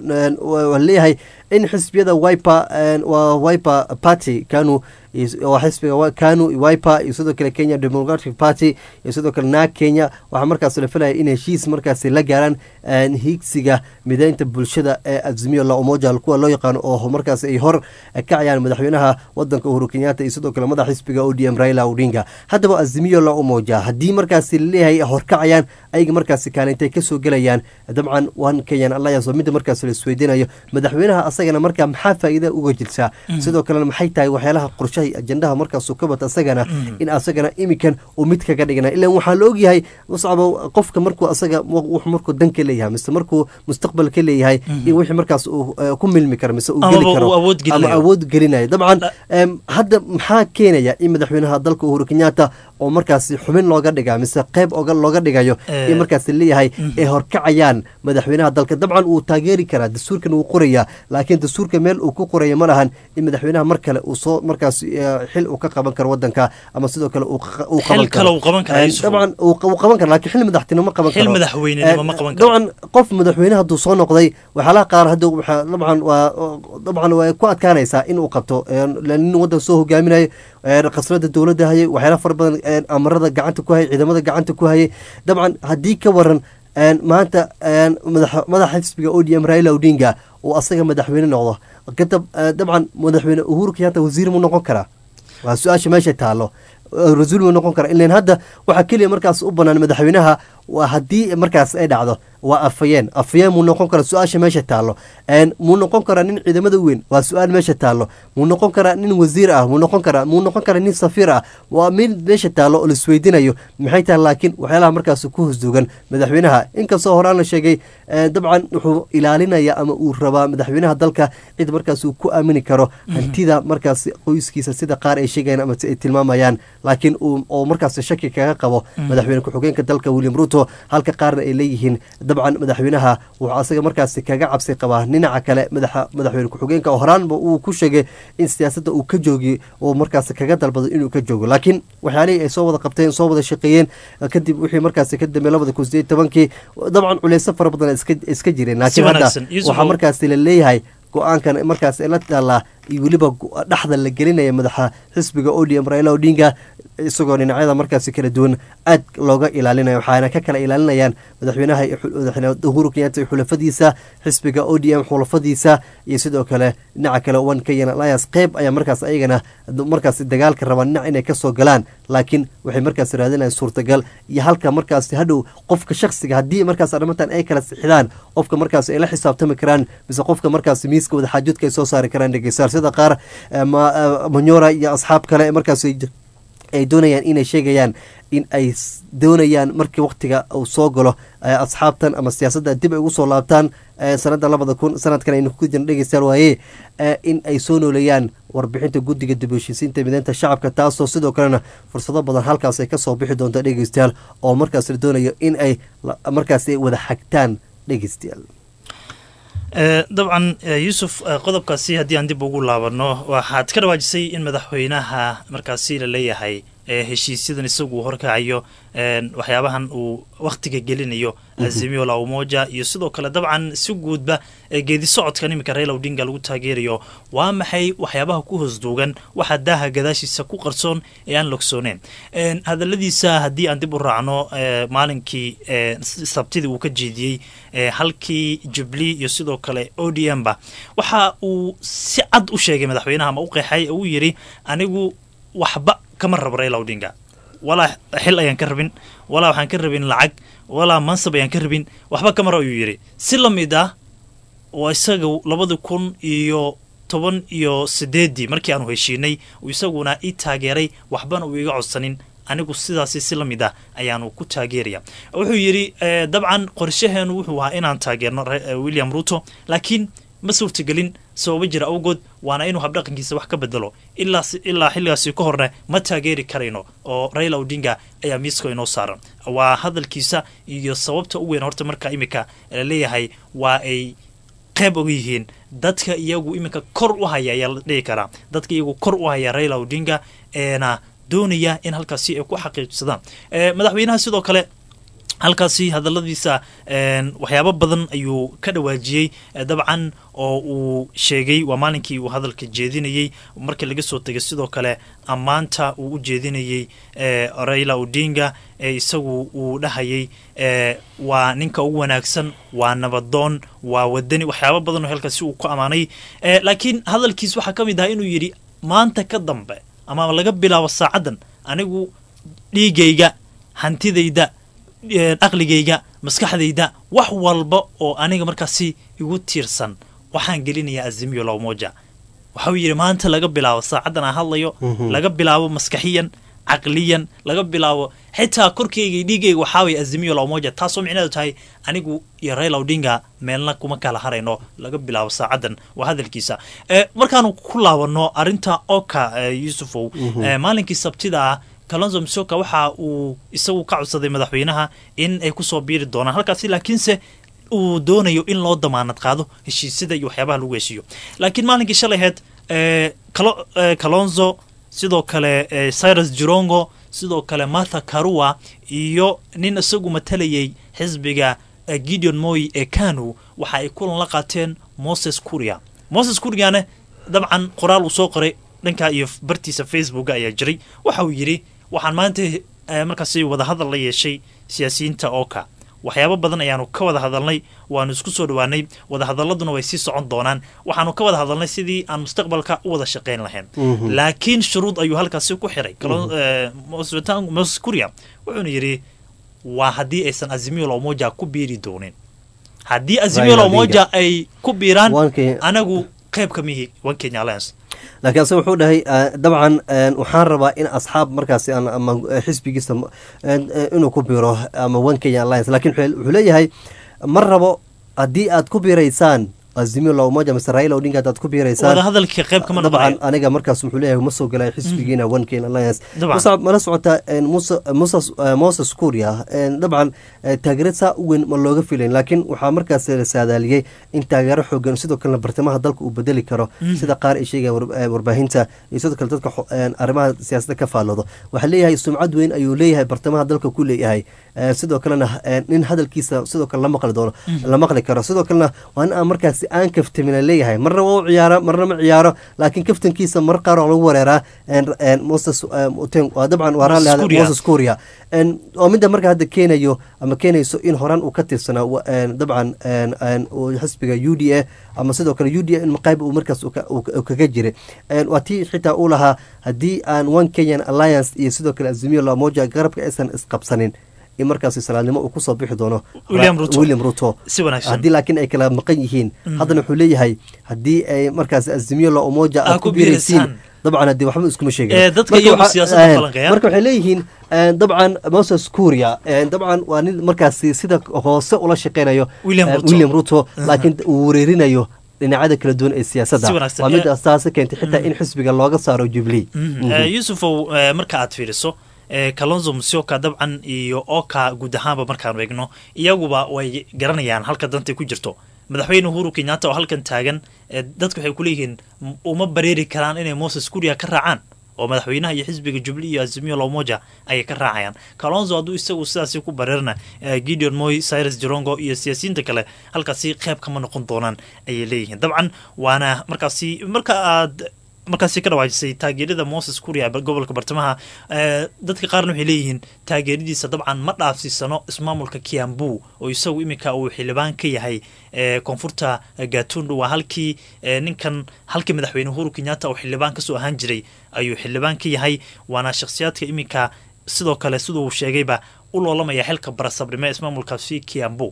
Speaker 1: leeyahay in xisbiyada Wiper waa Wiper Party kanu waa xisbiga kanu Wiper iyo sidoo kale Kenya Democratic Party iyo sidoo kale naag Kenya waxa markaas la filayay in heshiis markaas la gaaraan higsiga mideynta bulshada ee Azimio la Umoja kuwa loo yaqaan oo markaas ay hor kacayaan madaxweynaha wadanka Uhuru Kenyatta iyo sidoo kale madax xisbiga O D M Raila Odinga hadaba Azimio la Umoja hadii markaas leeyahay hor kacayaan ayaga markaas kaalintay ka soo galayaan dabcan One Kenya Alliance mid markaas la isweydiinayo madaxweynaha asagana markaa maxaa faa'iido uga jirta sidoo kale maxay tahay waxyaalaha qorshaha ajandaha markaas uu ka bata asagana in asagana imikan uu mid kaga dhigna ilaa waxa la og yahay muscabo qofka markuu asaga wax markuu danka leeyahay mise markuu mustaqbal ka leeyahay in wixii markaas uu ku milmi karo mise uu geli karo ama awood gelinayo dabcan hadda maxaa keenaya in madaxweynaha dalka Uhuru Kenyatta oo markaas xubin looga dhigaa mise qayb oga looga dhigayo in markaas leeyahay ee horkacayaan madaxweynaha dalka dabcan uu taageeri karaa dastuurkan uu qoraya laakiin dastuurka meel uu ku qorayo ma lahan in madaxweynaha mar kale uu soo markaas xil uu ka qaban karo wadanka ama sidoo kale uu qaban karo dabcan uu qaban karo laakiin xil madaxtinimo ma qaban karo
Speaker 2: xil madaxweynenimo ma qaban karo
Speaker 1: dabcan qof madaxweynaha hadduu soo noqday waxaa la qaar hadda dabcan waa dabcan way ku adkaanaysaa in uu qabto nin wadan soo hogaaminayo qasrada dowladda hayay waxyaala fara badan amarada gacanta ku hayay ciidamada gacanta ku hayay dabcan haddii ka waran maanta madaxa xisbiga O D M Raila Odinga uu asaga madaxweyne noqdo kadib dabcan madaxweyne Uhuru Kenyatta wasiir mu noqon karaa waa su-aasha meesha taalo rasuul mu noqon karaa ilaan hadda waxaa keliya markaas u banaan madaxweynaha waa haddii markaas ay dhacdo waa afayeen afayeen muu noqon kara su-aasha meesha taallo muu noqon karaa nin ciidamada weyn waa su-aal meesha taallo muu noqon karaa nin wasiir ah muu noqon karaa muu noqon karaa nin safiir ah waa mid meesha taallo oo laisweydiinayo maxay tahay laakiin waxyaalaha markaas ku hosduugan madaxweynaha inkastoo horaan la sheegay dabcan wuxuu ilaalinaya ama uu rabaa madaxweynaha dalka cid markaas uu ku aamini karo hantida markaas qoyskiisa sida qaar ay sheegayaan ama ay tilmaamayaan laakiin oo markaas shaki kaga qabo madaxweyne ku-xigeenka dalka William Ruto halka qaarna ay leeyihiin dabcan madaxweynaha wuxuu asaga markaas kaga cabsi qabaa dhinaca kale madaxa madaxweyne ku-xigeenka oo horaanba uu ku sheegay in siyaasadda uu ka joogi oo markaas kaga dalbado inuu ka joogo laakiin waxyaalihii ay soo wada qabteen soo wada shaqeeyeen kadib wixii markaas ka dambeeyay labada kun sideed iyo tobankii dabcan culeysyo fara badan iska iska jireen laakiin hadda waxaa markaas la leeyahay go-aankan markaas la taalaa iyo weliba dhexda la gelinaya madaxa xisbiga O D M Raila Odinga isagoo dhinacyada markaasi kala duwan aad looga ilaalinayo waxaana ka kala ilaalinayaan madaxweynaha madaxweyne Uhuru Kenyatta iyo xulafadiisa xisbiga O D M xulafadiisa iyo sidoo kale dhinaca kale One Kenya Alliance qayb ayaa markaas ayagana markaas dagaalka rabaan dhinac inay kasoo galaan laakiin waxay markaas raadinayaan suurtagal iyo halka markaas hadhow qofka shakhsiga haddii markaas arrimahan ay kala sixidaan qofka markaas ay la xisaabtami karaan mise qofka markaas miiska wada xaajoodka ay soo saari karaan dhegeystayaal sida qaar Manyora iyo asxaab kale markaas ay doonayaan inay sheegayaan in ay doonayaan markii waqtiga uu soo galo asxaabtan ama siyaasadda dib ay ugu soo laabtaan sanada labada kun sanadkan aynu ku jirna dhegeystayaal waaye in ay soo nooleeyaan warbixinta guddiga dib u heshiisiinta mideynta shacabka taasoo sidoo kalena fursado badan halkaas ay kasoo bixi doonta dhegeystayaal oo markaas la doonayo in ay markaas ay wada xagtaan dhegeystayaal
Speaker 2: dabcan yuusuf qodobkaasi haddii aan dib ugu laabano waxaad ka dhawaajisay in madaxweynaha markaasi la leeyahay heshiisyadan isagu horkacayo waxyaabahan uu wakhtiga gelinayo Azimio la Umoja iyo sidoo kale dabcan si guudba geedi socodkan iminka Raila Odinga lagu taageerayo waa maxay waxyaabaha ku hoosduugan waxa daaha gadaashiisa ku qarsoon ee aan logsooneen hadaladiisa haddii aan dib u raacno maalinkii sabtidii uu ka jeediyey halkii Jubilee iyo sidoo kale O D M ba waxa uu si cad u sheegay madaxweynaha ma u qeexay uu yiri anigu waxba kama rabo Raila Odinga walaa xil ayaan ka rabin walaa waxaan ka rabin lacag walaa mansab ayaan ka rabin waxba kama rabo ayuu yiri si lamid ah oo isaga labada kun iyo toban iyo sideedii markii aanu heshiinay uu isaguna i taageeray waxbana uu iga codsanin anigu sidaasi si lamid ah ayaanu ku taageeraya wuxuu yiri dabcan qorshaheenu wuxuu ahaa inaan taageerno William Ruto laakiin ma suurtagelin sababa jira awgood waana inuu habdhaqankiisa wax ka bedelo ilaa ilaa xilligaasi ka horna ma taageeri karayno oo Raila Odinga ayaa miiska inoo saaran waa hadalkiisa iyo sababta ugu weyn horta marka imika la leeyahay waa ay qayb uga yihiin dadka iyagu imika kor u haya ayaa la dhihi karaa dadka iyagu kor u haya Raila Odinga eena doonaya in halkaasi ay ku xaqiijsadaan madaxweynaha sidoo kale halkaasi hadaladiisa waxyaabo badan ayuu ka dhawaajiyey dabcan oo uu sheegay waa maalinkii uu hadalka jeedinayey markii laga soo tegay sidoo kale ammaanta uu u jeedinayey Raila Odinga ee isagu uu dhahayay waa ninka ugu wanaagsan waa nabadoon waa wadani waxyaabo badan oo halkaasi uu ku amaanay laakiin hadalkiis waxaa ka mid ah inuu yidhi maanta ka dambe ama laga bilaabo saacadan anigu dhiigayga hantidayda aqligayga maskaxdayda wax walba oo aniga markaasi igu tiirsan waxaan gelinayaa Azimio la Umoja waxa uu yiri maanta laga bilaabo saacadan aan hadlayo laga bilaabo maskaxiyan aqliyan laga bilaabo xitaa korkeyga dhiigayga waxa way Azimio la Umoja taasoo micnaheedu tahay anigu iyo Raila Odinga meelna kuma kala harayno laga bilaabo saacadan waa hadalkiisa ee markaan ku laabano arinta Oka Yusufow maalinkii sabtida Kalonzo Musyoka waxa uu isagu ka codsaday madaxweynaha in ay ku soo biiri doonaan halkaasi laakiinse uu doonayo in loo damaanad qaado heshiisyada iyo waxyaabaha lagu heshiiyo laakiin maalinkii shalaheed ee Kalonzo sidoo kale Cyrus Jirongo sidoo kale Martha Karua iyo nin isagu matalayay xisbiga Gideon Moi ee Kanu waxa ay kulan la qaateen Moses Kuria Moses Kuriana dabcan qoraal uu soo qoray dhanka iyo bartiisa Facebook ayaa jiray waxa uu yiri waxaan maanta markaas wada hadal la yeeshay siyaasiyiinta Oka waxyaabo badan ayaanu ka wada hadalnay waanu isku soo dhawaanay wada hadaladuna way sii socon doonaan waxaanu ka wada hadalnay sidii aan mustaqbalka u wada shaqeyn lahayn laakiin shuruud ayuu halkaas ku xiray Moses Kuria wuxuu yiri waa hadii aysan Azimio la Umoja ku biiri doonin hadii Azimio la Umoja ay ku biiraan anagu qayb ka mihi One Kenya Alliance
Speaker 1: laakiin asaga wuxuu dhahay dabcan waxaan rabaa in asxaab markaasi ama xisbigiisa inuu ku biiro ama One Kenya Alliance laakiin wuxuu leeyahay ma rabo haddii aad ku biiraysaan Azimio la Umoja mise Raila Odinga aad ku biiraysaan
Speaker 2: wada hadalkii qayb kama
Speaker 1: dabcan aniga markaas wuxuu leeyahay ma soo galay xisbigiina One Kenya Alliance musa mala socota Musa Moses Kuria dabcan taageero saa u weyn ma looga filayn laakiin waxaa markaas la saadaaliyey in taageero xoogan sidoo kalena bartamaha dalka uu bedeli karo sida qaar ay sheegayaan warbaahinta iyo sidoo kale dadka arrimaha siyaasadda ka faalloodo waxaa leeyahay sumcad weyn ayuu leeyahay bartamaha dalka ku leeyahay sidoo kalena nin hadalkiisa sidoo kale la maqli doono la maqli karo sidoo kalena waa in aan markaasi aan kaftamina leeyahay marna waa u ciyaara marna ma ciyaaro laakiin kaftankiisa mar qaar oo lagu wareeraa moses waa dabcan waa raali hada moses kuria oo midda marka hadda keenayo ama keenayso in horaan uu ka tirsanaa dabcan xisbiga u d a ama sidoo kale u d a in maqayb uu markaas kaga jiray waa tii xitaa uu lahaa haddii aan one kenyan alliance iyo sidoo kale azimio la umoja garabka aysan isqabsanin in markaasi salaadnimo uu kusoo bixi doono william ruto haddii laakiin ay kala maqan yihiin haddana wuxuu leeyahay haddii ay markaasi azimio la umoja aad ku biiraysiin dabcan haddii waxba iskuma sheegamarka waxay leeyihiin dabcan moses kuria dabcan waa nin markaasi sida hoose ula shaqeynayo william ruto laakiin uu wareerinayo dhinacyada kala duwan ee siyaasadda waa mid astaasa keentay xitaa in xisbiga looga saaro jubilee
Speaker 2: yuusufow marka aad fiiriso kalonzo musyoka dabcan iyo oka guud ahaanba markaan eegno iyaguba way garanayaan halka dantay ku jirto madaxweyne uhuru kenyatta oo halkan taagan dadku waxay kuleeyihiin uma bareeri karaan inay moses kuria ka raacaan oo madaxweynaha iyo xisbiga jubilee iyo azimio la umoja ayay ka raacayaan kalonzo hadduu isagu sidaasi ku bareerna gideon moy cyrus jirongo iyo siyaasiyiinta kale halkaasi qayb kama noqon doonaan ayay leeyihiin dabcan waana markaasi marka aad markaasi ka dhawaajisay taageerada moses kuria gobolka bartamaha dadka qaarna waxay leeyihiin taageeradiisa dabcan ma dhaafsiisano ismaamulka kiambu oo isagu iminka uu xildhibaan ka yahay koonfurta gatundu waa halkii ninkan halkii madaxweyne uhuru kenyatta oo xildhibaan kasoo ahaan jiray ayuu xildhibaan ka yahay waana shakhsiyaadka iminka sidoo kale siduu sheegayba u loolamaya xilka barasabrime ismaamulkaasi kiambu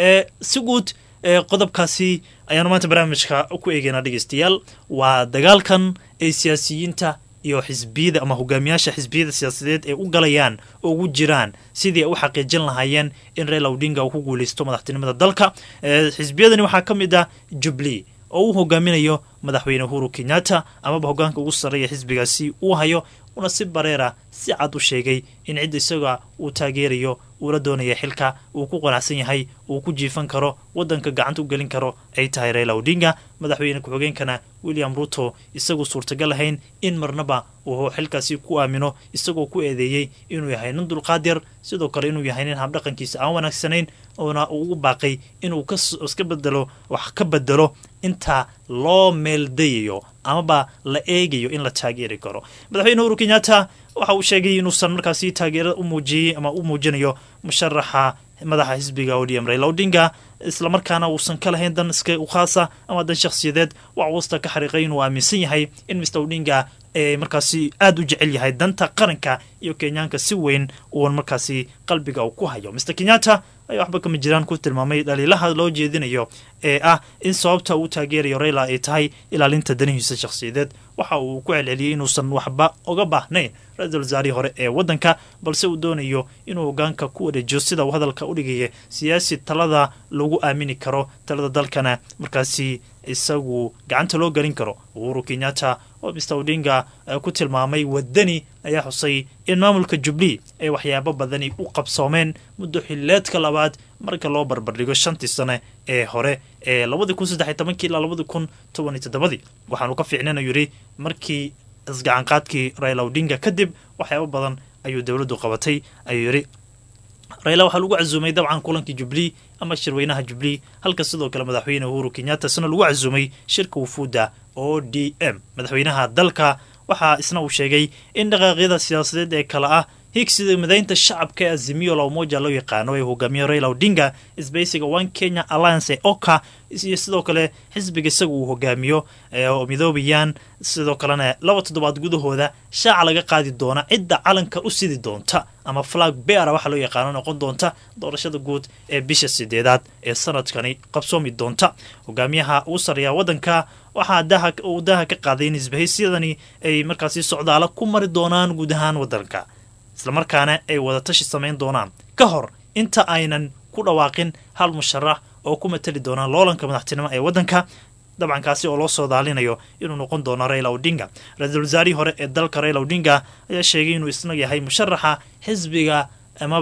Speaker 2: si guud qodobkaasi ayaanu maanta barnaamijka ku eegeynaa dhegeystayaal waa dagaalkan ay siyaasiyiinta iyo xisbiyada ama hogaamiyaasha xisbiyada siyaasadeed ay u galayaan oo ugu jiraan sidii ay u xaqiijin lahaayeen in Raila Odinga uu ku guuleysto madaxtinimada dalka xisbiyadani waxaa ka mid ah Jubilee oo uu hogaaminayo madaxweyne Uhuru Kenyatta amaba hogaanka ugu sarreeya xisbigaasi uu hayo una si bareera si cad u sheegay in cid isaga uu taageerayo uu la doonaya xilka uu ku qanacsan yahay uu ku jiifan karo wadanka gacanta u gelin karo ay tahay Raila Odinga madaxweyne ku-xigeenkana William Ruto isagu suurtagal lahayn in marnaba uu xilkaasi ku aamino isagoo ku eedeeyay inuu yahay nin dulqaadir sidoo kale inuu yahay nin habdhaqankiisa aan wanaagsanayn oona ugu baaqay inuu iska bedelo wax ka bedelo inta loo meeldayayo amaba la eegayo in la taageeri karo madaxweyne Uhuru Kenyatta waxa uu sheegay inuusan markaasi taageero u muujiyay ama u muujinayo musharaxa madaxa xisbiga O D M Raila Odinga isla markaana uusan ka lahayn dan iska u khaasa ama dan shakhsiyadeed waxa uu wasta ka xariiqay inuu aaminsan yahay in Mister Odinga ee markaasi aad u jecel yahay danta qaranka iyo Kenyaanka si weyn uu markaasi qalbiga uu ku hayo Mister Kenyatta ay waxba kama jiraan ku tilmaamay dhaliilaha loo jeedinayo ee ah in sababta uu taageerayo Raila ay tahay ilaalinta danihiisa shakhsiyadeed waxa uu ku celceliyay inuusan waxba uga baahnayn ra'iisul wasaarihii hore ee wadanka balse uu doonayo inuu hogaanka ku wareejiyo sida uu hadalka u dhigay siyaasi talada lagu aamini karo talada dalkana markaasi isagu gacanta loo galin karo Uhuru Kenyatta oo Mister Odinga ku tilmaamay wadani ayaa xusay in maamulka Jubilee ay waxyaabo badani u qabsoomeen muddo xilleedka labaad marka loo barbardhigo shantii sano ee hore ee laba kun iyo saddex iyo toban ilaa laba kun iyo toban iyo toddoba waxaanu ka fiicnaan yiri markii isgacan qaadkii Raila Odinga kadib waxyaabo badan ayuu dawladdu qabatay ayuu yiri Raila waxa lagu casuumay dabcan kulankii Jubilee ama shirweynaha Jubilee halka sidoo kale madaxweyne Uhuru Kenyatta sana lagu casuumay shirka wufuuda O D M madaxweynaha dalka waxa isna uu sheegay in dhaqaaqyada siyaasadeed ee kala ah higsiga mideynta shacabka Azimio la Umoja loo yaqaano ee hogaamiyo Raila Odinga isbaysiga One Kenya Alliance O K A iyo sidoo kale xisbiga isagu uu hogaamiyo oo midoobayaan sidoo kalena laba toddobaad gudahooda shaaca laga qaadi doona cidda calanka u sidi doonta ama flag bearer waxa loo yaqaano noqon doonta doorashada guud ee bisha sideedaad ee sanadkani qabsoomi doonta hogaamiyaha ugu sarreeya wadanka waxa daha uu daha ka qaaday in isbahaysyadani ay markaasi socdaalo ku mari doonaan guud ahaan wadanka isla markaana ay wada tashi sameyn doonaan ka hor inta aynan ku dhawaaqin hal musharax oo ku matali doona loolanka madaxtinimo ee wadanka dabcan kaasi oo loo soo daalinayo inuu noqon doono Raila Odinga ra'iisul wasaarihii hore ee dalka Raila Odinga ayaa sheegay inuu isna yahay musharaxa xisbiga amaba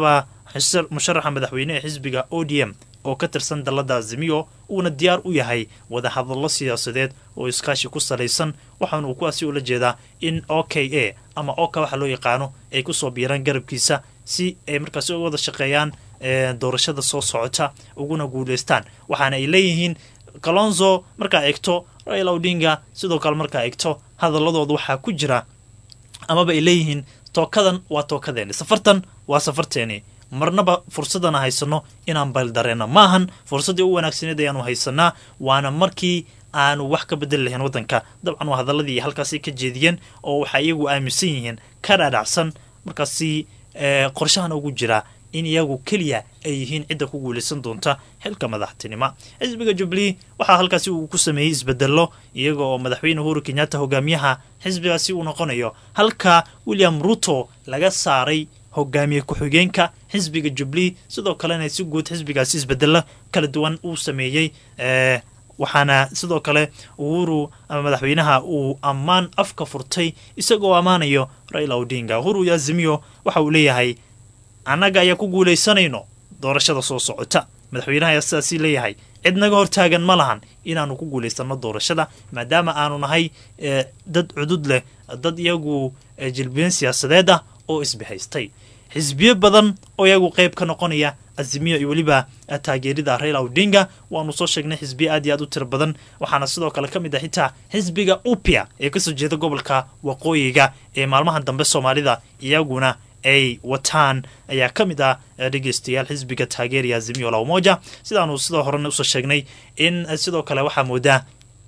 Speaker 2: musharaxa madaxweyne ee xisbiga O D M oo ka tirsan dalada Azimio uuna diyaar u yahay wada hadallo siyaasadeed oo iskaashi ku salaysan waxaana uu kuwaasi ula jeedaa in O K A ama O K A waxa loo yaqaano ay ku soo biiraan garabkiisa si ay markaasi uga wada shaqeeyaan doorashada soo socota uguna guuleystaan waxaana ay leeyihiin Kalonzo markaa eegto Raila Odinga sidoo kale markaa eegto hadaladooda waxaa ku jira amaba ay leeyihiin tookadan waa tookadeeni safartan waa safarteeni marnaba fursadana haysano inaan baldareeno maahan fursadii u wanaagsaneed ayaanu haysanaa waana markii aanu wax ka bedel lahayn wadanka dabcan waa hadaladii halkaasi ka jeediyeen oo waxa iyagu aaminsan yihiin ka dhaadhacsan markaasi qorshahan ugu jira in iyagu keliya ay yihiin cidda ku guulaysan doonta xilka madaxtinimo xisbiga Jubilee waxaa halkaasi uu ku sameeyay isbedelo iyaga oo madaxweyne Uhuru Kenyatta hogaamiyaha xisbigaasi uu noqonayo halka William Ruto laga saaray hogaamiye ku-xigeenka xisbiga Jubilee sidoo kalena si guud xisbigaasi isbedelo kala duwan uu sameeyay ee waxaana sidoo kale Uhuru ama madaxweynaha uu ammaan afka furtay isagoo amaanayo Raila Odinga Uhuru iyo Azimio waxa uu leeyahay anaga ayaa ku guuleysanayno doorashada soo socota madaxweynaha ayaa sidaasi leeyahay cid naga hortaagan ma lahan inaanu ku guuleysano doorashada maadaama aanu nahay dad cudud leh dad iyagu jilbiyeen siyaasadeed ah oo isbihaystay xisbiyo badan oo iyagu qayb ka noqonaya Azimio iyo waliba taageerida Raila Odinga waanu soo sheegnay xisbiyo aad iyo aad u tir badan waxaana sidoo kale kamid ah xitaa xisbiga U P A ee ka soo jeeda gobolka Waqooyiga ee maalmaha dambe Soomaalida iyaguna ay wataan ayaa kamid ah dhageystayaal xisbiga taageeraya Azimio la Umoja sidaanu sidoo horena u soo sheegnay in sidoo kale waxa moodaa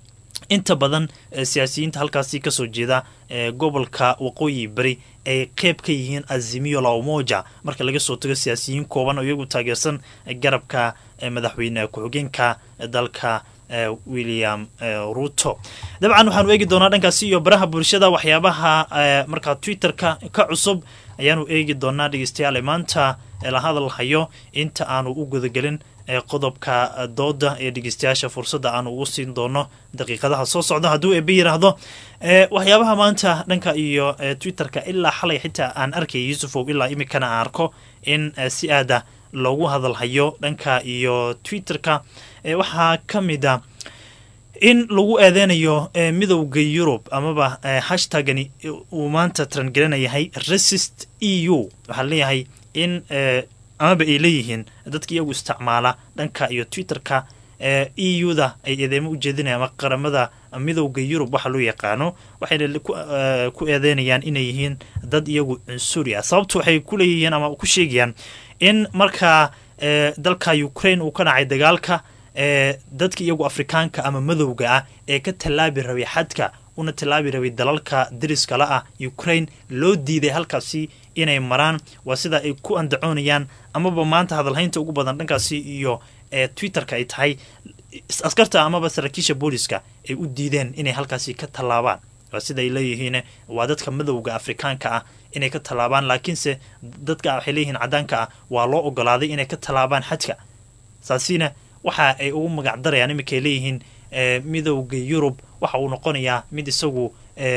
Speaker 2: inta badan siyaasiyiinta halkaasi ka soo jeeda gobolka Waqooyi Bari ay qayb ka yihiin Azimio la Umoja marka laga soo tago siyaasiyiin kooban oo iyagu taageersan garabka madaxweyne ku-xigeenka dalka William Ruto dabcan waxaanu eegi doonaa dhankaasi iyo baraha bulshada waxyaabaha marka Twitter-ka ka cusub ayaanu eegi doonaa dhageystayaal maanta la hadal hayo inta aanu u gudagelin qodobka dooda ee dhageystayaasha fursadda aanu ugu siin doono daqiiqadaha soo socda hadduu eebbe yiraahdo waxyaabaha maanta dhanka iyo Twitter-ka ilaa xalay xitaa aan arkay Yusufow ilaa imikana aan arko in si aada loogu hadal hayo dhanka iyo Twitter-ka waxaa kamid ah in lagu aadeynayo midowga Europe amaba hashtagani uu maanta trangelenayahay resist E U waxaa leeyahay in amaba ay leeyihiin dadka iyagu isticmaala dhanka iyo Twitter-ka E U-da ay eedeymo u jeedinayaan ama qaramada midowga Europe waxa loo yaqaano waxayna ku eedeynayaan inay yihiin dad iyagu cunsuri ah sababtu waxay ku leeyihiin ama ku sheegayaan in marka dalka Ukraine uu ka dhacay dagaalka ee dadka iyagu Afrikaanka ama madowga ah ee ka talaabi rabay xadka una talaabi rabay dalalka dariska la ah Ukraine loo diiday halkaasi inay maraan waa sida ay ku andacoonayaan amaba maanta hadalhaynta ugu badan dhankaasi iyo ee Twitter-ka ay tahay askarta amaba saraakiisha booliska ay u diideen inay halkaasi ka talaabaan waa sida ay leeyihiin waa dadka madowga Afrikaanka ah inay ka talaabaan laakiinse dadka waxay leeyihiin cadaanka ah waa loo ogolaaday inay ka talaabaan xadka saasina waxa ay ugu magac darayaan imika leeyihiin midowga Europe waxa uu noqonayaa mid isagu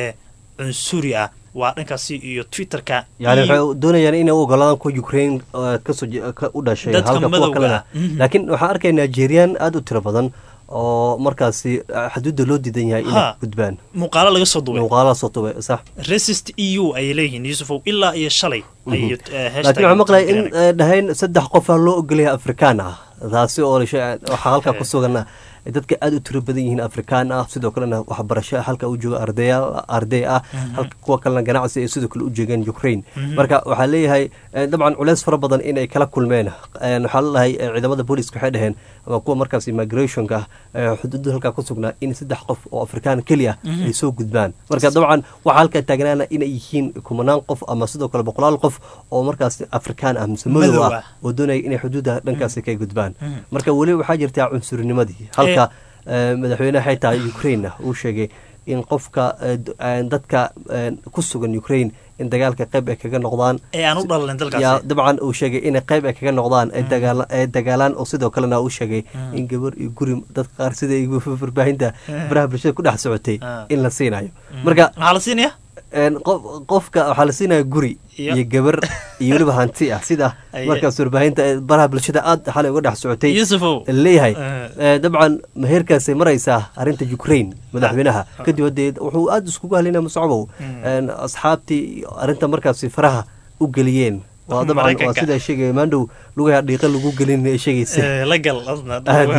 Speaker 2: cunsuri ah waa dhankaasi iyo Twitter-ka
Speaker 1: yani waxay doonayaan inay u ogolaadaan ku Ukraine ka soo u dhashay halka kuwa kale laakiin waxa arkay Nigerian aad u tiro badan oo markaasi xuduudda loo diidan yahay inay gudbaan
Speaker 2: muuqaalo laga soo duubay
Speaker 1: muuqaalo soo duubay sax
Speaker 2: resist E U ay leeyihiin Yusufow ilaa iyo shalay
Speaker 1: ay hashtag laakiin maqlay in dhahayn saddex qof loo ogolyahay Afrikaan ah taasi oo waxa halka ku sugan dadka aad u tiro badan yihiin Afrikaan ah sidoo kalena wax barasho halka uu joogo arday arday ah halka kuwa kalena ganacsi ay sidoo kale u jeegan Ukraine marka waxa leeyahay dabcan culeys fara badan in ay kala kulmeen waxa la lahay ciidamada booliska waxay dhaheen ama kuwa markaas immigration-ka xuduudda halka ku sugnaa in saddex qof oo Afrikaan kaliya ay soo gudbaan marka dabcan waxa halka taagnaana in ay yihiin kumanaan qof ama sidoo kale boqolaal qof oo markaas Afrikaan ah madow ah oo doonay inay xuduudda dhankaas ka gudbaan marka wali waxa jirta cunsurnimadi halka madaxweynaha xitaa Ukraine uu sheegay in qofka dadka ku sugan Ukraine in dagaalka qayb ay kaga noqdaan
Speaker 2: ee aan u dhalan dalkaas
Speaker 1: ya dabcan uu sheegay in qayb ay kaga noqdaan ay dagaal ay dagaalaan oo sidoo kalena uu sheegay in gabar iyo guri dad qaar sida ay warbaahinta baraha bulshada ku dhex socotay in la siinayo
Speaker 2: marka waxa la siinaya
Speaker 1: qofka waxaa la siinaya guri iyo gabar iyo weliba hanti ah sida markaas warbaahinta baraha bulshada aad xalay uga dhex socotay leeyahay dabcan maheerkaasay maraysaa arrinta Ukraine madaxweynaha kadib hadee wuxuu aad iskugu halinaa Muscabow asxaabtii arrinta markaas faraha u geliyeen waa dabcan waa sida sheegay maandow lugaha dhiiqa lagu gelin sheegaysa
Speaker 2: la gal asna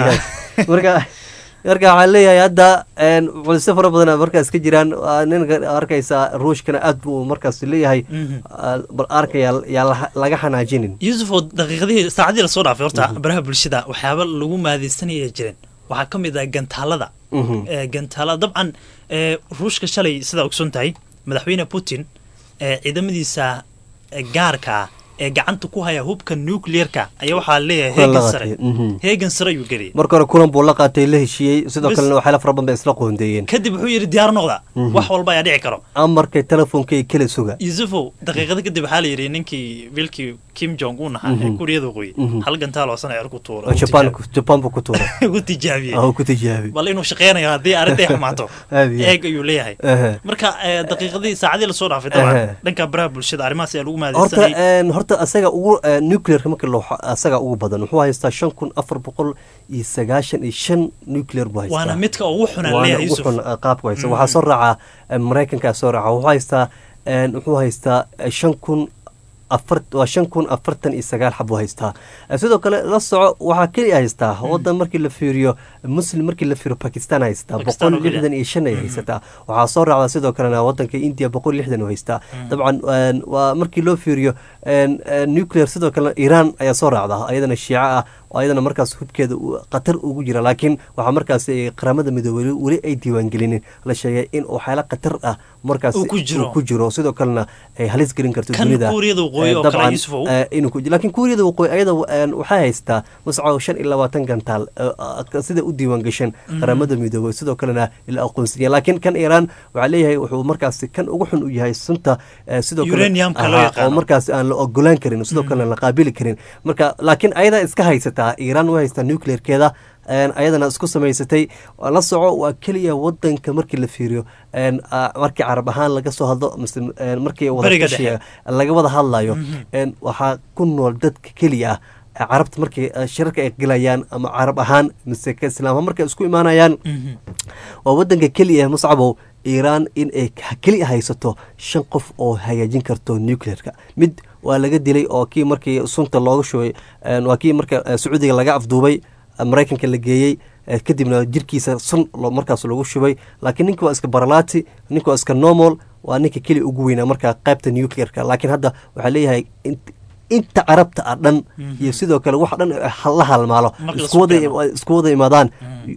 Speaker 1: marka marka waxaa leeyahay hadda culisyo fara badan markaas ka jiraan ninka arkaysa ruushkana aad buu markaas leeyahay bal arkaya yaa laga xanaajinin
Speaker 2: Yusuf daqiiqadii saacadii la soo dhaafay horta baraha bulshada waxyaabo lagu maadeysanaya jireen waxaa ka mid ah gantaalada gantaalada dabcan ruushka shalay sida ogsoon tahay madaxweyne Putin ciidamadiisa gaarka ee gacanta ku haya hubka nuclear-ka ayaa waxa leeyahay heegan sare heegan sare ayuu galay
Speaker 1: marka hore kulan buu la qaatay la heshiiyey sidoo kale waxa la faraban bay isla qoondeeyeen
Speaker 2: kadib wuxuu yiri diyaar noqda wax walba ayaa dhici karo
Speaker 1: amarkay telefoonka kala suga
Speaker 2: Yusufu daqiiqada kadib waxa la yiri ninkii wilkii Kim Jong Un ah ee Kuuriyada Waqooyi hal gantaal oo sanac ku tuuro
Speaker 1: Japan Japan ku tuuro
Speaker 2: ku tijaabiye
Speaker 1: oo ku tijaabiye
Speaker 2: bal inuu shaqeynayo hadii arrinta ay xumaato eeg ayuu leeyahay marka daqiiqadii saacadii la soo dhaafay dabcan dhanka baraha bulshada arrimahaas ayaa lagu maadeysanay
Speaker 1: horta asaga ugu nuclear marka loo asaga ugu badan wuxuu haystaa shan kun afar boqol iyo sagaashan iyo shan nuclear buu haystaa
Speaker 2: waana midka ugu xun leeyahay Yusuf
Speaker 1: qaabku haysta waxa soo raaca Mareykanka soo raaca wuxuu haystaa wuxuu haystaa shan kun afar waa shan kun afartan iyo sagaal xabo haystaa sidoo kale la soco waxa kaliya haystaa wadan markii la fiiriyo muslim markii la fiiriyo Pakistan haystaa boqol lixdan iyo shan ay haysataa waxa soo raacda sidoo kale wadanka India boqol lixdan haystaa dabcan waa markii loo fiiriyo nuclear sidoo kale Iran ayaa soo raacda ayadana shiica ah ayadana markaas hubkeeda qatar ugu jira laakiin waxa markaas qaramada midoobay wali ay diiwaan gelinin la sheegay in uu xaalad qatar ah markaas ku jiro sidoo kalena ay halis gelin karto dunida
Speaker 2: dabcan
Speaker 1: inuu ku laakiin Kuuriyada Waqooyi ayada waxay haystaa mas'aw shan iyo labaatan gantaal sida u diiwaan gashan qaramada midoobay sidoo kalena ila aqoonsiga laakiin kan Iran waxa leeyahay wuxuu markaas kan ugu xun u yahay sunta sidoo kale oo markaas aan la ogolaan karin sidoo kale la qaabili karin marka laakiin ayada iska haysata Iran way haystaa nuclear-keeda ayadana isku samaysatay la soco waa kaliya wadanka markii la fiiriyo markii carab ahaan laga soo hadlo markii wada laga wada hadlayo waxa ku nool dadka kaliya carabta markii shirarka ay galayaan ama carab ahaan mise ka islaam markay isku imaanayaan waa wadanka kaliya Muscabow Iran in ay kaliya haysato shan qof oo hagaajin karto nuclear-ka mid waa laga dilay oo kii markii sunta looga shubay waa kii marka Sacuudiga laga afduubay Mareykanka la geeyay kadibna jirkiisa sun markaas lagu shubay laakiin ninka waa iska baralaati ninka waa iska normal waa ninka kaliya ugu weynaa marka qaybta nuclear-ka laakiin hadda waxa leeyahay inta carabta ah dhan iyo sidoo kale wax dhan la halmaalo isku wada isku wada imaadaan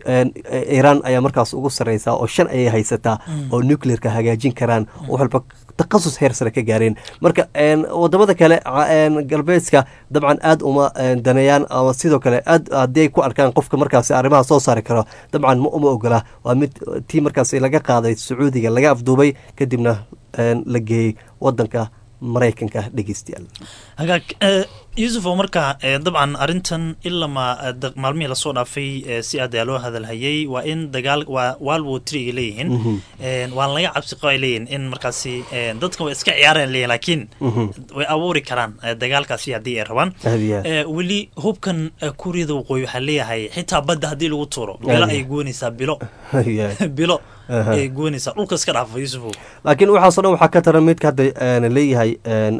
Speaker 1: Iran ayaa markaas ugu sareysa oo shan ay haysataa oo nuclear-ka hagaajin karaan oo walba taqasus heer sare ka gaareen marka wadamada kale galbeedka dabcan aad uma danayaan ama sidoo kale aad hadii ku arkaan qofka markaas arrimaha soo saari karo dabcan ma uma ogola waa mid tii markaas laga qaaday Sacuudiga laga afduubay kadibna la geeyay wadanka Mareykanka dhageystayaal
Speaker 2: hagaag Yusuf marka dabcan arintan ilaa ma maalmihii la soo dhaafay si aad loo hadal hayay waa in dagaal waa World War three leeyihiin waa laga cabsi qaba leeyihiin in markaasi dadka way iska ciyaareen leeyihiin laakiin way abuuri karaan dagaalkaasi hadii ay rabaan wali hubkan Kuuriyada Waqooyi waxa leeyahay xitaa badda hadii lagu tuuro bila ay goonaysaa bilo bilo ay goonaysaa dhulka iska dhaafo Yusuf
Speaker 1: laakiin waxa soo waxa ka taran midka hadda leeyahay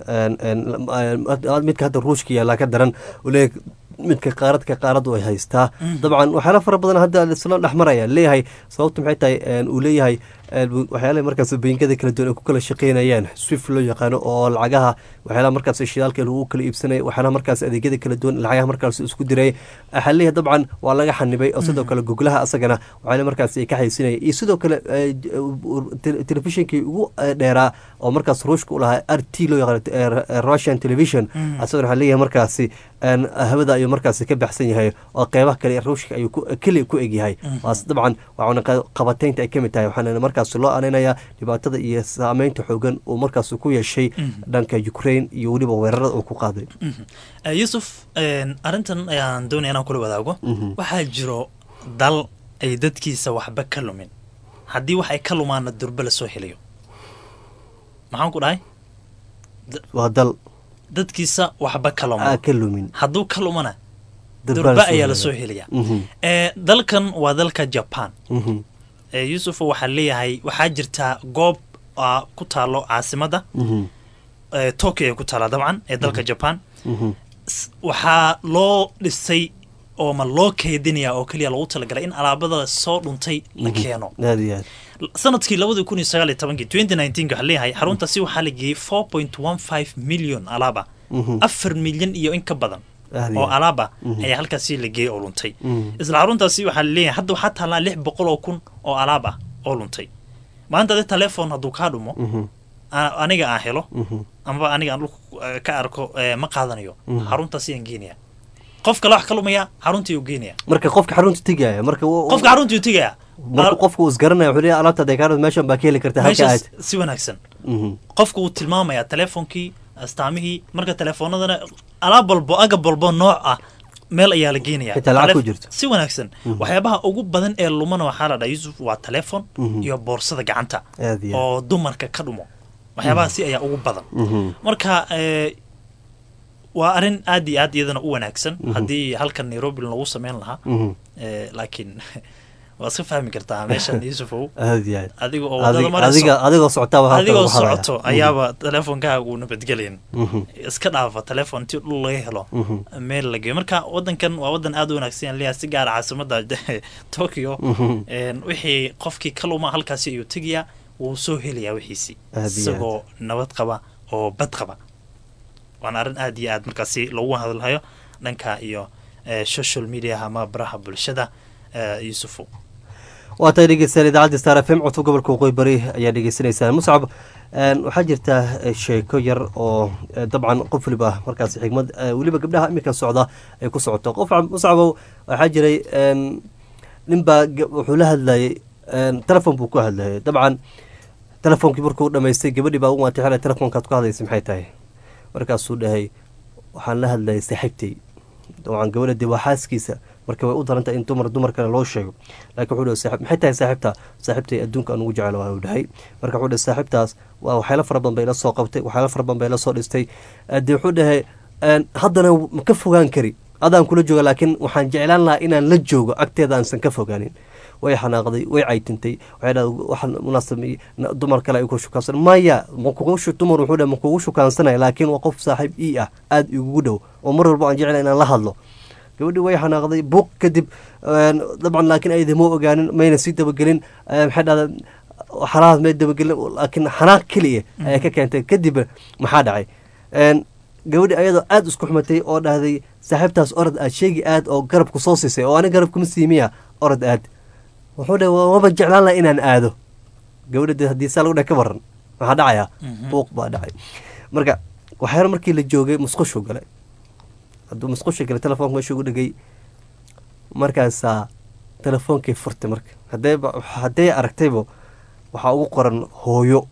Speaker 1: midka hadda ruushka yaa ka daran ule midka qaaradka qaaradu ay haystaa dabcan waxa la fara badan hadda isla dhaxmaraya leeyahay sababtu maxay tahay uu leeyahay waxyaalaha markaas beenkada kala duwan ku kala shaqeynayaan Swift loo yaqaano oo lacagaha waxyaalaha markaas shidaalka lagu kala iibsanay waxaana markaas adeegyada kala duwan lacagaha markaas isku diray xalliga dabcan waa laga xanibay oo sidoo kale Google-ha asagana waxyaalaha markaas ay ka haysinay iyo sidoo kale telefishinkii ugu dheeraa oo markaas ruushka u lahaa R T loo yaqaano Russian television asagana xalliga markaas hawada ayuu markaas ka baxsan yahay oo qeybaha kale ruushka ayuu kaliya ku eg yahay waas dabcan waxaana qabataynta ay kamid tahay waxaana markaas loo aaneynaya dhibaatada iyo saameynta xoogan uu markaas ku yeeshay dhanka Ukraine iyo waliba weerarada uu ku qaaday
Speaker 2: Yusuf arintan ayaan doonayna inaan kula wadaago waxa jiro dal ay dadkiisa waxba ka lumin hadii wax ay ka lumaan durba la soo helayo maxaan ku dhahay
Speaker 1: waa dal
Speaker 2: dadkiisa waxba ka luma
Speaker 1: ka lumin
Speaker 2: hadduu ka lumana durba ayaa lasoo helaya dalkan waa dalka japan yuusuf waxaa leeyahay waxaa jirtaa goob ku taalo caasimada tokyo ay ku taala dabcan ee dalka japan waxaa loo dhisay oo ma loo keedinaya oo keliya lagu talagalay in alaabada soo dhuntay la keeno sanadkii labadii kun iyo sagaal iyo tobankii twenty nineteen waxaa leeyahay xaruntaasi waxaa la geeyey four point one five million alaaba afar milyan iyo in ka badan oo alaaba ayaa halkaasi la geeyey oo luntay isla xaruntaasi waxaa leeyahay hadda waxaa taalaa lix boqol oo kun oo alaab ah oo luntay maanta de telefoon hadduu kaa dhumo aniga aan helo amaba aniga aan dhulka ka arko ma qaadanayo xaruntaasi aan geenaya qofka la wax ka lumaya xaruntii uu geenaya
Speaker 1: marka qofka xarunta tigaya marka
Speaker 2: qofka xaruntii uu tigaya
Speaker 1: marka qofku is garanaya wuxuu leeyahay alaabta deegaanada meeshan baa ka heli kartaa halka aad
Speaker 2: si wanaagsan qofku uu tilmaamaya telefoonkii astaamihii marka telefoonadana alaab walbo agab walbo nooc ah meel ayaa la geenaya si wanaagsan waxyaabaha ugu badan ee lumana waxaa la dhahay Yusuf waa telefoon iyo boorsada gacanta oo dumarka ka dhumo waxyaabahaasi ayaa ugu badan marka waa arrin aad iyo aad iyadana u wanaagsan haddii halkan Nairobi lagu sameyn lahaa laakiin waa iska fahmi kartaa meeshan Yusufow adiga oo wadada marayso adiga
Speaker 1: adiga socota waxa
Speaker 2: adiga socoto ayaaba telefoonkaaga uu nabadgelayn iska dhaafa telefoon tii dhul laga helo meel laga marka wadankan waa wadan aad u wanaagsan leeyahay si gaar ah caasimada Tokyo een wixii qofkii kaluma halkaasi ayuu tagiya wuu soo helaya wixiisi isagoo nabad qaba oo bad qaba waan arrin aad iyo aad markaasi lagu hadlayo dhanka iyo social media ama baraha bulshada Yusufu
Speaker 1: waa tay dhegeysan idaacadda Star F M codka gobolka Waqooyi Bari ayaa dhegeysanaysaa Muscab waxaa jirta sheeko yar oo dabcan qof waliba markaas xigmad waliba gabdhaha imika socda ay ku socoto qof Muscab waxaa jiray ninba wuxuu la hadlayay telefoon buu ku hadlayay dabcan telefoonkii markuu dhameystay gabadhii baa u waatay xalay telefoonkaad ku hadlaysay maxay tahay markaasuu dhahay waxaan la hadlayay saaxiibtay dabcan gabadha waa xaaskiisa marka way u darantay in dumar dumar kale loo sheego laakiin wuxuu dhahay saaxiib maxay tahay saaxiibta saaxiibtay adduunka aan ugu jecel waan u dhahay marka wuxuu dhahay saaxiibtaas waa waxyaalo fara badan bay la soo qabtay waxyaalo fara badan bay la soo dhistay adii wuxuu dhahay haddana ma ka fogaan kari adaan kula jooga laakiin waxaan jeclaan lahaa inaan la joogo agteeda aansan ka fogaanin way xanaaqday way caytintay waxay dhahay waxaan munaasab dumar kale ay ku shukaansan maya ma kugu shu dumar wuxuu dhahay ma kugu shukaansanay laakiin waa qof saaxiib ii ah aad igu dhow oo mar walba aan jeclaan inaan la hadlo gabadhii way xanaaqday buuq kadib dabcan laakiin ayda ma ogaanin mayna sii dabagelin maxay dhahdaa xaraad may dabagelin laakiin xanaaq keliya ayaa ka keentay kadib maxaa dhacay gabadhii ayadoo aad isku xumatay oo dhahday saaxiibtaas orod aad sheegi aad oo garabku soo siisay oo aniga garabkuma siimiya orod aad wuxuu dhahay waba jeclaan laha inaan aado gabadha haddii saa lagu dhahay ka waran maxaa dhacayaa buuq baa dhacay marka waxyaalo markii la joogay musqushuu galay hadduu musqusha galay telefoonka meeshuu ugu dhegay markaasaa telefoonkii furtay marka hadee hadday aragtayba waxaa ugu qoran hooyo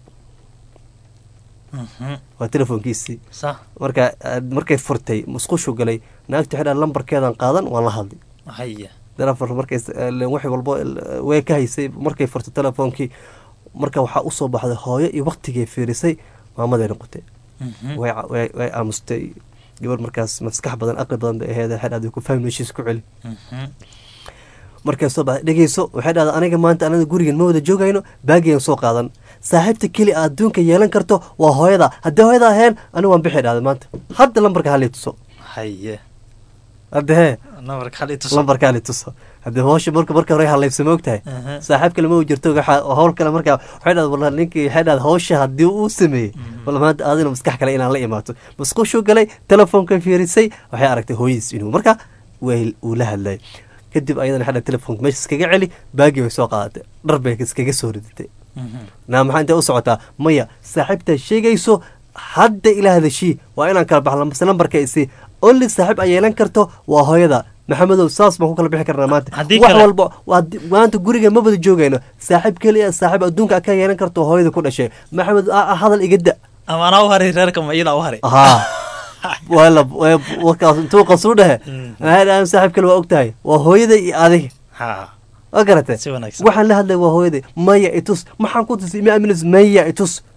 Speaker 1: waa telefoonkiisii marka markay furtay musqushuu galay naagta xidhaa lambarkeedan qaadan waan la hadlay telefon markay wax walbo way ka haysay markay furtay telefoonkii marka waxaa usoo baxday hooyo iyo waqtigay fiirisay maamaday noqotay way way aamustay gabar markaas maskax badan aqli badan bay ahayd xidhaad ku fahmi meeshiis ku celi markay soo baxday dhegeyso waxay dhahdaa aniga maanta anaga gurigan ma wada joogayno baagiyan soo qaadan saaxiibta keli aad adduunka yeelan karto waa hooyada haddii hooyada ahayn anigu waan bixi dhahday maanta hadda lambarka halii tuso
Speaker 2: haye
Speaker 1: hadee
Speaker 2: lambarka halii tuso
Speaker 1: lambarka halii tuso haddii hooshi marka marka hore haleybsa ma ogtahay saaxiib kale ma u jirto howl kale marka waxay dhahdaa walaal ninkii waxay dhahdaa howsha haddii uu sameeyey wala maanta aadina maskax kale inaan la imaato musqushuu galay telefoonka fiirisay waxay aragtay hooyadiis inuu marka way uu la hadlay kadib ayadana xadha telefoonka meesha iskaga celi baagii bay soo qaadatay dhar bay iskaga soo ridatay naa maxaa intay u socotaa maya saaxiibtaa sheegayso hadda ila hadashii waa inaan kala baxla mase lambarka isi only saaxiib ay yeelan karto waa hooyada maxamedow saas baan ku kala bixi karnaa maanta wax walba maanta guriga ma wada joogayno saaxiib keliya saaxiib adduunka ka yeelan karto hooyada ku dhashay maxamed hadal iga da
Speaker 2: ama anaa u haray reerka ma iyada u haray
Speaker 1: wala wakaas intuu qasuu dhahe aan saaxiib kale waa ogtahay waa hooyada iyo adiga waa garatay waxaan la hadlay waa hooyada maya itus maxaan ku tusay ma aaminayso maya itus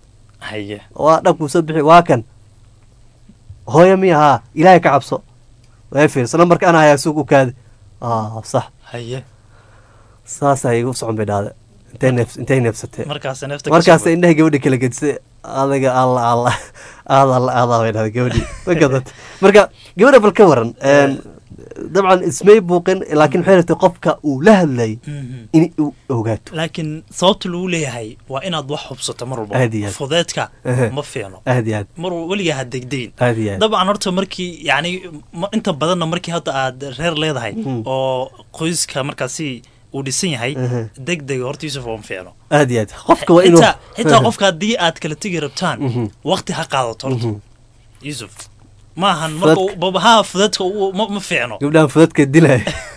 Speaker 2: haye
Speaker 1: waa dhabku soo bixi waa kan hooyo miya haa ilaahay ka cabso way fiirsa lambarka ana hayaa suuq u kaadi ah sax
Speaker 2: haye
Speaker 1: saasa igu socon bay dhahday intay neefs intay neefsatay
Speaker 2: markaas neefta
Speaker 1: markaas indhaha gabadha kala gedisay adiga alla alla aada alla aada bay dhahday gabadhii ma gadat marka gabadha bal ka waran dabcan ismay buuqin laakiin waxay rabtay qofka uu la hadlay in uu ogaato
Speaker 2: laakiin sababta lagu leeyahay waa inaad wax hubsato mar walba fudeedka ma fiicno
Speaker 1: aad iyo aad
Speaker 2: mar weligaa ha degdeyn
Speaker 1: aad iyo aad
Speaker 2: dabcan horta markii yacni inta badanna markii hadda aad reer leedahay oo qoyska markaasi uu dhisan yahay degdega horta Yusuf oo fiicno
Speaker 1: aad iyo aad qofka waa inuu
Speaker 2: xitaa qofka haddii aad kala tegi rabtaan waqti ha qaadato horta Yusuf maahan marka babaha fudadka ma fiicno
Speaker 1: gabdhahan fudadka dilay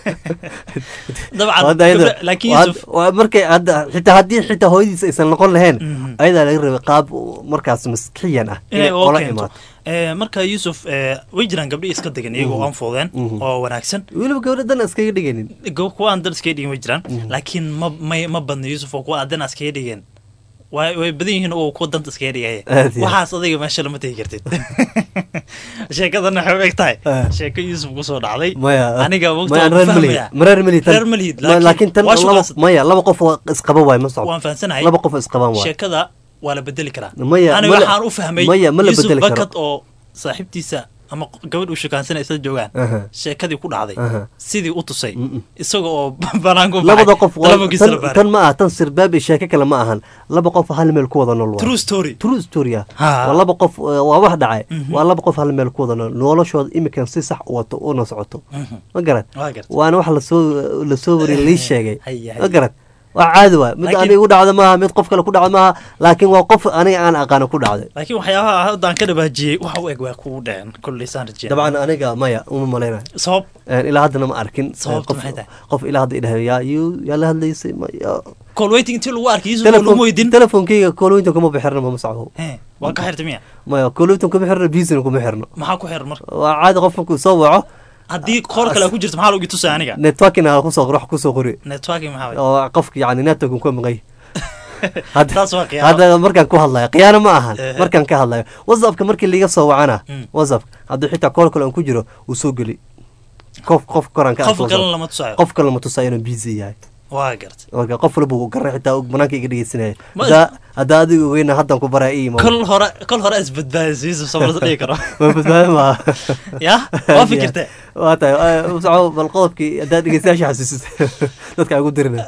Speaker 2: dabcan laakiin Yusuf
Speaker 1: waa markay hadda xitaa haddii xitaa hooyadiisa aysan noqon lahayn ayadaa laga rabay qaab markaas maskiyan ah inay ola imaato
Speaker 2: marka Yusuf way jiraan gabdho iska degan iyagoo aan foodeen oo wanaagsan
Speaker 1: weliba gabdho dan iskaga dhiganin
Speaker 2: kuwa aan dan iskaga dhigin way jiraan laakiin ma ma badna Yusuf oo kuwa dan iskaga dhigeen way way badan yihiin oo kuwa danta iskaga dhigaya waxaas adiga meesha lama tagi kartid sheekadana waxay u egtahay sheeko Yusuf ku soo dhacday aniga waqti
Speaker 1: marar milid laakiin tan maya laba qof isqaba way ma socdo
Speaker 2: waan fahansanahay
Speaker 1: laba qof isqaban way
Speaker 2: sheekada waa la bedeli karaa
Speaker 1: maya
Speaker 2: aniga waxaan u fahmay Yusuf bakad oo saaxiibtiisa ama gabadh uu shaqaansanay isla joogaan sheekadii ku dhacday sidii u tusay isaga oo banaanku
Speaker 1: labada qof tan ma aha tan sirbaab sheeko kale ma ahan laba qof hal meel ku wada nool waa
Speaker 2: true story
Speaker 1: true story waa laba qof waa wax dhacay waa laba qof hal meel ku wada nool noloshooda imikan si sax u wato oo na socoto ma garan waana wax la soo la soo wari la sheegay ma garan waa caadi waa mid aniga u dhacdo maaha mid qof kale ku dhacdo maaha laakiin waa qof aniga aan aqaano ku dhacday
Speaker 2: laakiin waxyaabaha haddaan ka dhabaajiyey waxa u eg waa kugu dhaceen kolley saan rajeen
Speaker 1: dabcan aniga maya uma malaynayo
Speaker 2: sabab
Speaker 1: ilaa haddana ma arkin qof ilaa hadda idhahay yaa yaa la hadlaysay
Speaker 2: call waiting intii lagu arkay Yusuf lagu weydin
Speaker 1: telefonkeyga call waiting kuma bixirna ma socdo
Speaker 2: waa ka xirtay miya
Speaker 1: maya call waiting kuma xirna busy kuma xirno
Speaker 2: maxaa ku xiran marka
Speaker 1: waa caadi qof markuu soo waco
Speaker 2: haddii koor kale ku jirto maxaa loogu tusay aniga
Speaker 1: networking aan ku soo qoro wax ku soo qori
Speaker 2: networking maxaa
Speaker 1: oo qofka yaani networking ku maqay
Speaker 2: taas waa qiyaano
Speaker 1: hada markaan ku hadlayo qiyaano ma ahan markaan ka hadlayo WhatsApp-ka markii liga soo wacana WhatsApp haddii xitaa koor kale aan ku jiro uu soo gali qof qof koranka
Speaker 2: qof kale lama tusayo
Speaker 1: qof kale lama tusayo inuu busy yahay
Speaker 2: waa gartay
Speaker 1: marka qof walba uu garay xitaa banaanka iga dhigeysanay hada hada adigu weeyna hadan ku baraa ii
Speaker 2: kol hore kol hore isbadbaadis Yusuf sabr dhigi karo
Speaker 1: ma badbaad ma
Speaker 2: ya waa fikirtay
Speaker 1: waa tahay usoo bal qodobkii hada dhigeysaasha xasuusid dadka ugu dirina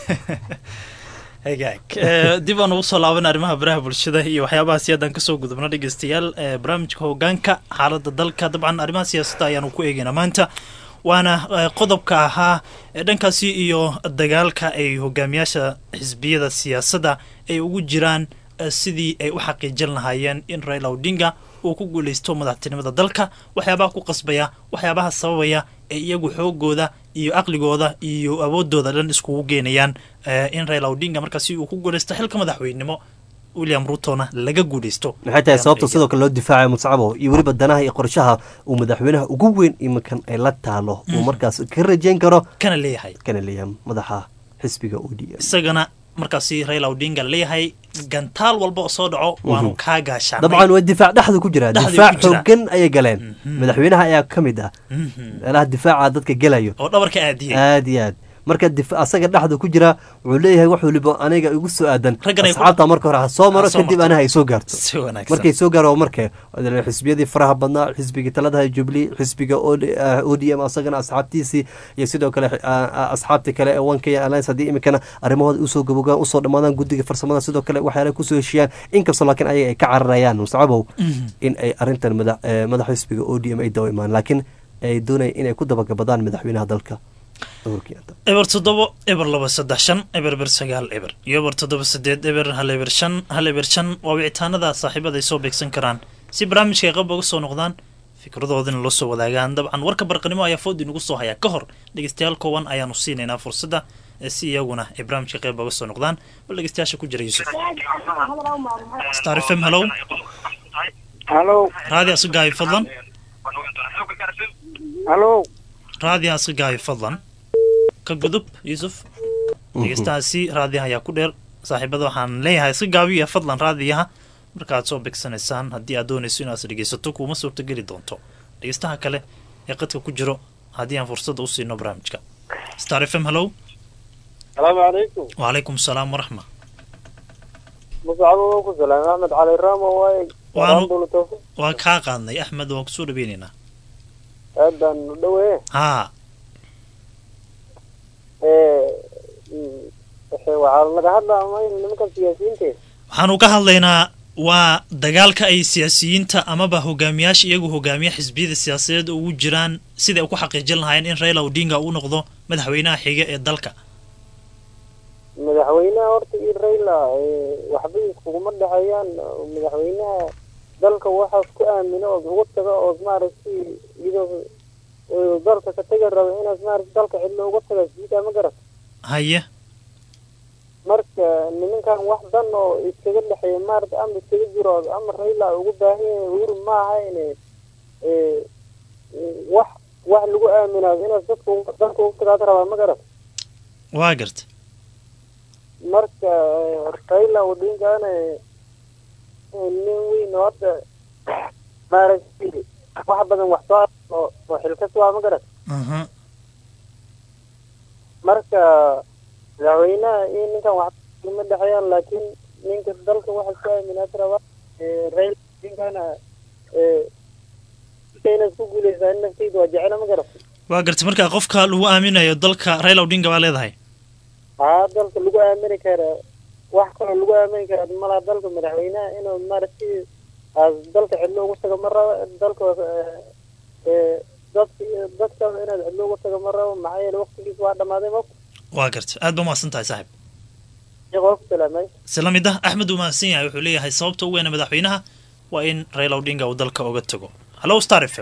Speaker 2: hagaag dib aan ugu soo laaban arrimaha baraha bulshada iyo waxyaabaha siyaadan ka soo gudubna dhageystayaal barnaamijka hoggaanka xaaladda dalka dabcan arrimaha siyaasadda ayaanu ku eegaynaa maanta waana qodobka ahaa dhankaasi iyo dagaalka ay hogaamiyaasha xisbiyada siyaasadda ay ugu jiraan sidii ay u xaqiijin lahaayeen in Raila Odinga uu ku guuleysto madaxtinimada dalka waxyaabaha ku qasbaya waxyaabaha sababaya ee iyagu xoogooda iyo aqligooda iyo awoodooda dhan iskugu geenayaan in Raila Odinga markaasi uu ku guuleysto xilka madaxweynenimo William Ruto-na laga guuleysto
Speaker 1: maxay tahay sababta sidoo kale loo difaacayo Muscabo iyo waliba danaha iyo qorshaha uu madaxweynaha ugu weyn iminkan ay la taalo uu markaas ka rajayn karo
Speaker 2: kana leeyahay
Speaker 1: kana leeyahay madaxa xisbiga O D M
Speaker 2: isagana markaasi Raila Odinga leeyahay gantaal walba oo soo dhaco waanu ka gaashaan
Speaker 1: dabcan waa difaac dhaxda ku jira difaac xooggan ay galeen madaxweynaha ayaa kamid ah meelaha difaaca dadka galayo
Speaker 2: oo dhabarka aadiyay
Speaker 1: aad iyo aad marka asaga dhaxda ku jira wuxuu leeyahay wax waliba aniga igu soo aadan asxaabta marka hore soo maro kadib anaha ay soo gaarto markay soo gaaro markay xisbiyadii faraha badnaa xisbiga talada Jubilee xisbiga O D M asagana asxaabtiisii iyo sidoo kale asxaabta kale ee One Kenya Alliance hadii imikana arrimahooda u soo gabowgaan u soo dhamaadaan guddiga farsamada sidoo kale waxyaalaha ku soo heshiyaan inkastoo laakiin ayaga ay ka cararayaan Muscabow in ay arrintan madax xisbiga O D M ay dawo imaan laakiin ay doonayaan inay ku dabagabadaan madaxweynaha dalka
Speaker 2: eber toddoba eber laba saddex shan eber ber sagaal eber iyo eber toddoba sideed eber hal eber shan hal eber shan waa wicitaanada saaxiibada ay soo beegsan karaan si barnaamijka ay qab uga soo noqdaan fikradoodina loo soo wadaagaan dabcan warka barqanimo ayaa food inugu soo haya ka hor dhegeystayaal kooban ayaanu siinaynaa fursadda si iyaguna ay barnaamijka qayb uga soo noqdaan bal dhegeystayaasha ku jira Yusuf Star F M hello
Speaker 7: hello
Speaker 2: raadi asgaay fadlan
Speaker 7: hello
Speaker 2: raadi asgaay fadlan ka gudub Yusuf dhegeystaasi raadiyaha ayaa ku dheer saaxiibada waxaan leeyahay si gaabiya fadlan raadiyaha markaaad soo begsanaysaan haddii aad doonayso inaad dhegeysato kuuma suurtageli doonto. dhegeystaha kale ee qadka ku jiro haddii aan fursadda u siino barnaamijka. Star F M, hello.
Speaker 8: Salaamu calaykum.
Speaker 2: Wacalaykum salaam waraxma.
Speaker 8: Musacabo ku salaam Ahmed Cali Ramo waay.
Speaker 2: Waa kaa qaadnay Ahmed, waa kusoo dhaweynaynaa.
Speaker 8: aad baan u dhawee.
Speaker 2: haa
Speaker 8: waxaa laga hadlaa nimanka siyaasiyiinta.
Speaker 2: waxaanu ka hadlaynaa waa dagaalka ay siyaasiyiinta amaba hogaamiyaasha iyagu hogaamiya xisbiyada siyaasadeed ugu jiraan siday ku xaqiijin lahaayeen in Raila Odinga uu noqdo madaxweynaha xiga ee dalka.
Speaker 8: madaxweynaha horta iyo Raila waxba iskuguma dhaxayaan. madaxweynaha dalka waxaa ku aamino oo ugu taga oo maaragtay iyadoo dalka ka taga rabo inaad maaragtay dalka cidlo ugu taga sida ma garat.
Speaker 2: haye
Speaker 8: marka nimankan wax dan oo iskaga dhaxeeya maaragtay ama iskaga jiro ama Raila ugu baahan yahay Uhuru ma aha inay ee wax wax lagu aaminaa inaad dadku dalka ugu taga rabo ma garat.
Speaker 2: waa garta
Speaker 8: marka Raila Odinga nin weyn oo hadda maaragtay wax badan wax soo oo xilkas waa ma garat.
Speaker 2: aha
Speaker 8: marka madaxweynaha iyo ninkan wax ma dhaxayaan laakiin ninka dalka waxa ku aaminaa raba Raila Odinga ee inay isku guuleystaan naftiisa waa jecel ma garat.
Speaker 2: waa garta marka qofka lagu aaminayo dalka Raila Odinga waa leedahay.
Speaker 8: haa dalka lagu aamini kara wax kale lagu aamini kara mala dalka madaxweynaha inuu maaragtay as dalka cidlo ugu tago mar dalka ee dadka dadka inaad cidlo ugu tago mar maxay yeelay waqtigiisa waa dhamaaday ma.
Speaker 2: waa garta aad ba mahadsan tahay saaxiib.
Speaker 8: Yaqof salaamay.
Speaker 2: salaamida Ahmed uu mahadsan yahay wuxuu leeyahay sababta ugu weyn madaxweynaha waa in Raila Odinga uu dalka uga tago. hello Star F M.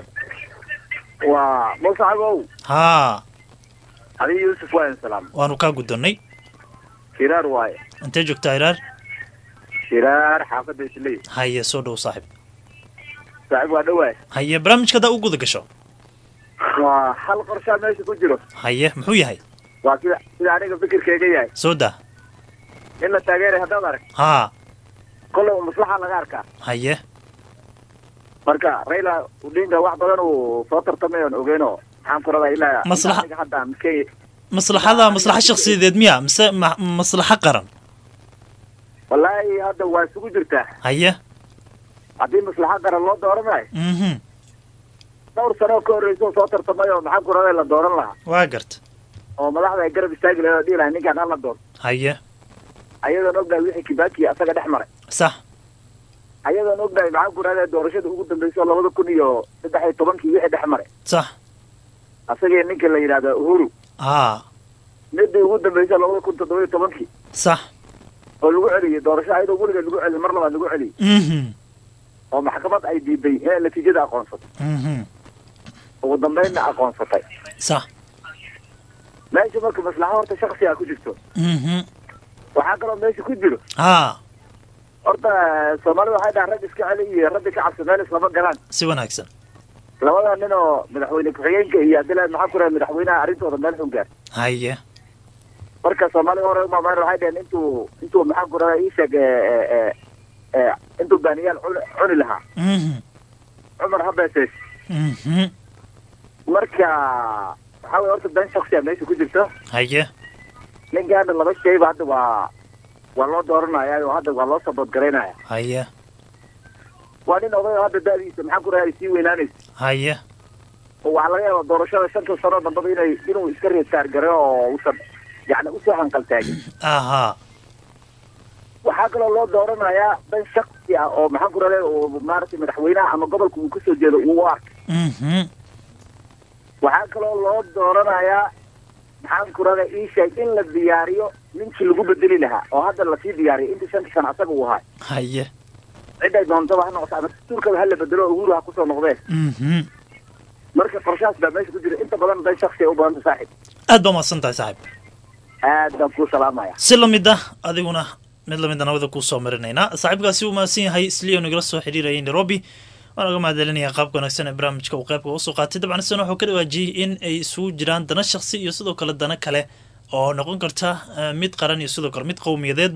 Speaker 6: waa Musacabo.
Speaker 2: haa
Speaker 6: Ali Yusuf waan salaam.
Speaker 2: waanu ka gudonay.
Speaker 6: Kiraar waay.
Speaker 2: intee joogtaa Iraar?
Speaker 6: Kiraar xaafadda Islii.
Speaker 2: haye soo dhow saaxiib.
Speaker 6: saaxiib waa dhawaay.
Speaker 2: haye barnaamijka da u guda gasho.
Speaker 6: waa hal qorshe meesha ku jiro.
Speaker 2: haye muxuu yahay?
Speaker 6: waa sida sida aniga fikirkayga yahay.
Speaker 2: soo daa.
Speaker 6: in la taageeray haddaad arag.
Speaker 2: haa
Speaker 6: kolle maslaxa laga arkaa.
Speaker 2: haye
Speaker 6: marka Raila Odinga wax badan uu soo tartamay oo ogeeno waxaan ku rabaa ilaa
Speaker 2: maslaxa
Speaker 6: hadda miskay
Speaker 2: maslaxada maslaxa shakhsiyadeed miya mise maslaxa qaran.
Speaker 6: wallahi hadda waa isugu jirtaa.
Speaker 2: haye
Speaker 6: haddii maslaxa qaran loo dooranayo
Speaker 2: mhm
Speaker 6: dhowr sano ka horreysay soo tartamay oo maxaan ku rabaa la dooran lahaa.
Speaker 2: waa garta
Speaker 6: oo madaxda ay garab istaagi lahayd oo dhiilahay ninkaan hala doon.
Speaker 2: haye
Speaker 6: ayadoon ognahay wixii Kibaki asaga dhex maray.
Speaker 2: sax
Speaker 6: ayadoon ognahay maxaan ku rabaa doorashada ugu dambeysay labada kun iyo saddex iyo tobankii wixii dhex maray.
Speaker 2: sax
Speaker 6: asagee ninka la yiraahdo Uhuru.
Speaker 2: haa
Speaker 6: midii ugu dambeysay labada kun toddoba iyo tobankii.
Speaker 2: sax
Speaker 6: oo lagu celiyay doorasho ayadoo weligeed lagu celiyay mar labaad lagu celiyay.
Speaker 2: mhm
Speaker 6: oo maxkamad ay diiday in natiijada aqoonsatay.
Speaker 2: mhm
Speaker 6: ugu dambeynna aqoonsatay.
Speaker 2: sax
Speaker 6: meesha marka maslaxa horta shakhsiga ku jirto.
Speaker 2: mhm
Speaker 6: waxaa kaloo meesha ku jiro.
Speaker 2: haa
Speaker 6: horta Soomaalida waxay dhahaan rag iska celi iyo rabbi ka cabsi meel islama galaan.
Speaker 2: si wanaagsan.
Speaker 6: labada nin oo madaxweyne ku-xigeenka iyo Abdullahi maxaa ku raay madaxweynaha arrintooda meel xun gaar.
Speaker 2: haye
Speaker 6: marka Soomaalida hore ma maray waxay dhahaan intuu intuu maxaa ku raay isag ee ee intuu baaniyaan cuni lahaa.
Speaker 2: mhm
Speaker 6: Umar Habees.
Speaker 2: mhm
Speaker 6: marka waxa way horta dan shakhsiga meesha ku jirto.
Speaker 2: haye
Speaker 6: ninkaan laba shay ba hadda waa waa loo dooranayaa oo hadda waa loo sabab gareynayaa.
Speaker 2: haye
Speaker 6: waa nin oday hadda daadiisa maxaa ku raay si weynaanaysa.
Speaker 2: haye
Speaker 6: oo waxa laga yaabaa doorashada shanta sano dambe inay inuu iska reesaar gareeyo oo uu san yani u soo hanqal taagin.
Speaker 2: aha
Speaker 6: waxaa kaloo loo dooranayaa dan shakhsi ah oo maxaa ku raay oo maartay madaxweynaha ama gobolka uu ka soo jeedo uu ark.
Speaker 2: mhm
Speaker 6: waxaa kaloo loo dooranayaa maxaan ku raay ii sheeg in la diyaariyo ninkii lagu bedeli lahaa oo hadda la sii diyaariyo inta shanta sano asaga uu ahaa.
Speaker 2: haye
Speaker 6: ciday doonto wax noqoto ama dastuurkaba hala bedelo Uhuru ha ku soo noqdeen.
Speaker 2: mhm
Speaker 6: marka qorshahaas baa meesha ku jira inta badan dan shakhsi u badan saaxiib.
Speaker 2: aad ba mahadsan tahay saaxiib.
Speaker 6: aad baan ku salaamaya.
Speaker 2: si lamid ah adiguna mid lamid ah wada ku soo marinaynaa saaxiibkaasi uu mahadsan yahay isliyo nagala soo xiriirayay Nairobi. waan uga mahadcelinayaa qaabka wanaagsan ee barnaamijka uu qaybka u soo qaatay. dabcan sidoo wuxuu ka dhawaajiyay in ay isugu jiraan dana shakhsi iyo sidoo kale dana kale oo noqon karta mid qaran iyo sidoo kale mid qowmiyadeedba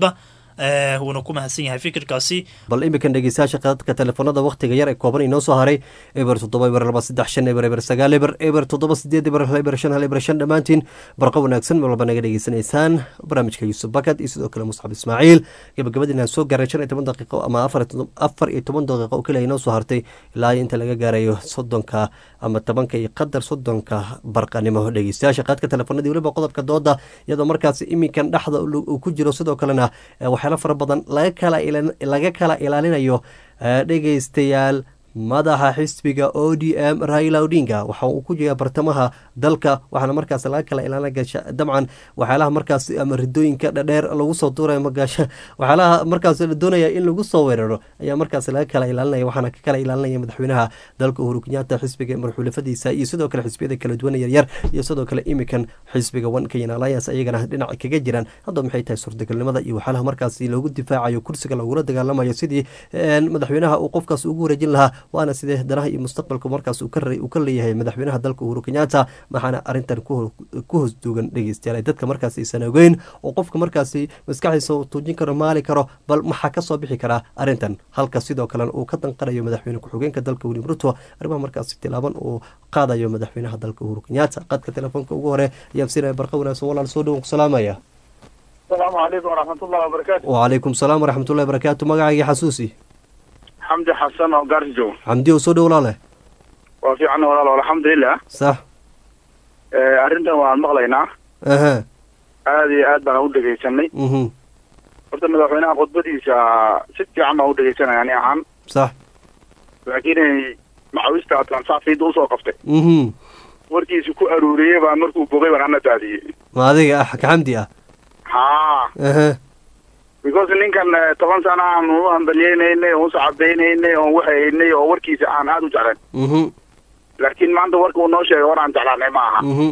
Speaker 2: wuuna ku mahadsan yahay fikirkaasi.
Speaker 1: bal iminkan dhegeystayaasha qadadka telefoonada waqtiga yar ee kooban inoo soo haray eber toddoba eber laba saddex shan eber eber sagaal eber eber toddoba sideed eber hal eber shan hal eber shan dhammaantiin barqa wanaagsan meel walba naga dhegeysanaysaan barnaamijka yuusuf bakad iyo sidoo kale muscab ismaaciil gabagabadiina soo gaaray shan iyo toban daqiiqo ama afar iyo toban daqiiqo oo keliya inoo soo hartay ilaa inta laga gaarayo soddonka ama tobanka iyo qadar soddonka barqanimo dhegeystayaasha qadadka telefoonadii weliba qodobka dooda iyadoo markaas iminkan dhexda uu ku jiro sidoo kalena waxyaalo fara badan laga kala laga kala ilaalinayo dhegeystayaal madaxa xisbiga o d m raila odinga waxa uu ku jiraa bartamaha dalka waxaana markaas laga kala ilaalinaya dabcan waxyaalaha markaas ama ridooyinka dhadheer lagu soo duurayo magaasha waxyaalaha markaas la doonaya in lagu soo weeraro ayaa markaas laga kala ilaalinaya waxaana ka kala ilaalinaya madaxweynaha dalka Uhuru Kenyatta xisbiga marxulafadiisa iyo sidoo kale xisbiyada kala duwan yaryar iyo sidoo kale imikan xisbiga One Kenya Alliance ayagana dhinac kaga jiraan hadda maxay tahay suurtagalnimada iyo waxyaalaha markaas loogu difaacayo kursiga lagula dagaalamayo sidii madaxweynaha uu qofkaas ugu wareejin lahaa waana sidee danaha iyo mustaqbalka markaas uu ka leeyahay madaxweynaha dalka Uhuru Kenyatta maxaana arintan ku hoos duugan dhegeystayaal dadka markaas aysan ogeyn oo qofka markaas maskaxdiisa uu tuujin karo maali karo bal maxaa ka soo bixi karaa arintan halka sidoo kale uu ka danqanayo madaxweyne ku-xigeenka dalka William Ruto arrimaha markaas tilaaban uu qaadayo madaxweynaha dalka Uhuru Kenyatta qadka telefoonka ugu hore ayaa siinaya barqa wanaagsan walaal soo dhaw salaamaya
Speaker 7: السلام عليكم ورحمة الله وبركاته.
Speaker 1: وعليكم السلام ورحمة الله وبركاته مقعي حسوسي
Speaker 7: حمدي حسن وقارجو
Speaker 1: حمدي وسود ولاله
Speaker 7: وفي عنا ولا الحمد لله
Speaker 1: صح
Speaker 7: آه أرنتا وعن مغلينا
Speaker 1: أها
Speaker 7: هذه آد بنا ودك يسمي
Speaker 1: أها
Speaker 7: قلت إن دحونا خطبتي سا ست عام ودك يسمي يعني عام
Speaker 1: صح
Speaker 7: لكن معويستا أطلع صار في دوس وقفته
Speaker 1: أها
Speaker 7: وركي سكو أرورية وأمركو بغي وأنا تادي
Speaker 1: ما هذه أحك حمدي أه
Speaker 7: ها
Speaker 1: أها
Speaker 7: because ninkan toban sano aan u hambalyeynay oo sacabeynay oo waxaynay oo warkiisa aan aad u jeclan
Speaker 1: mhm
Speaker 7: laakiin maanta warka uu noo sheegay war aan jeclaanay ma aha
Speaker 1: mhm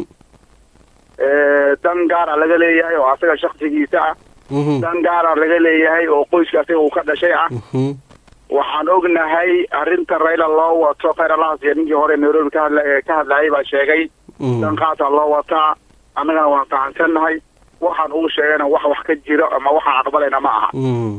Speaker 7: ee dan gaar ah laga leeyahay oo asaga shakhsigiisa ah
Speaker 1: mhm
Speaker 7: dan gaar ah laga leeyahay oo qoyska asaga uu ka dhashay ah
Speaker 1: mhm
Speaker 7: waxaan ognahay arrinta Raila loo wato khayraalahaas iyo ninkii hore Nairobi ka hadlay ka hadlay baa sheegay dan qaata loo wataa annagana waan fahamsanahay waxaan ugu sheegayna wax wax ka jiro ama waxa aqbalayna ma aha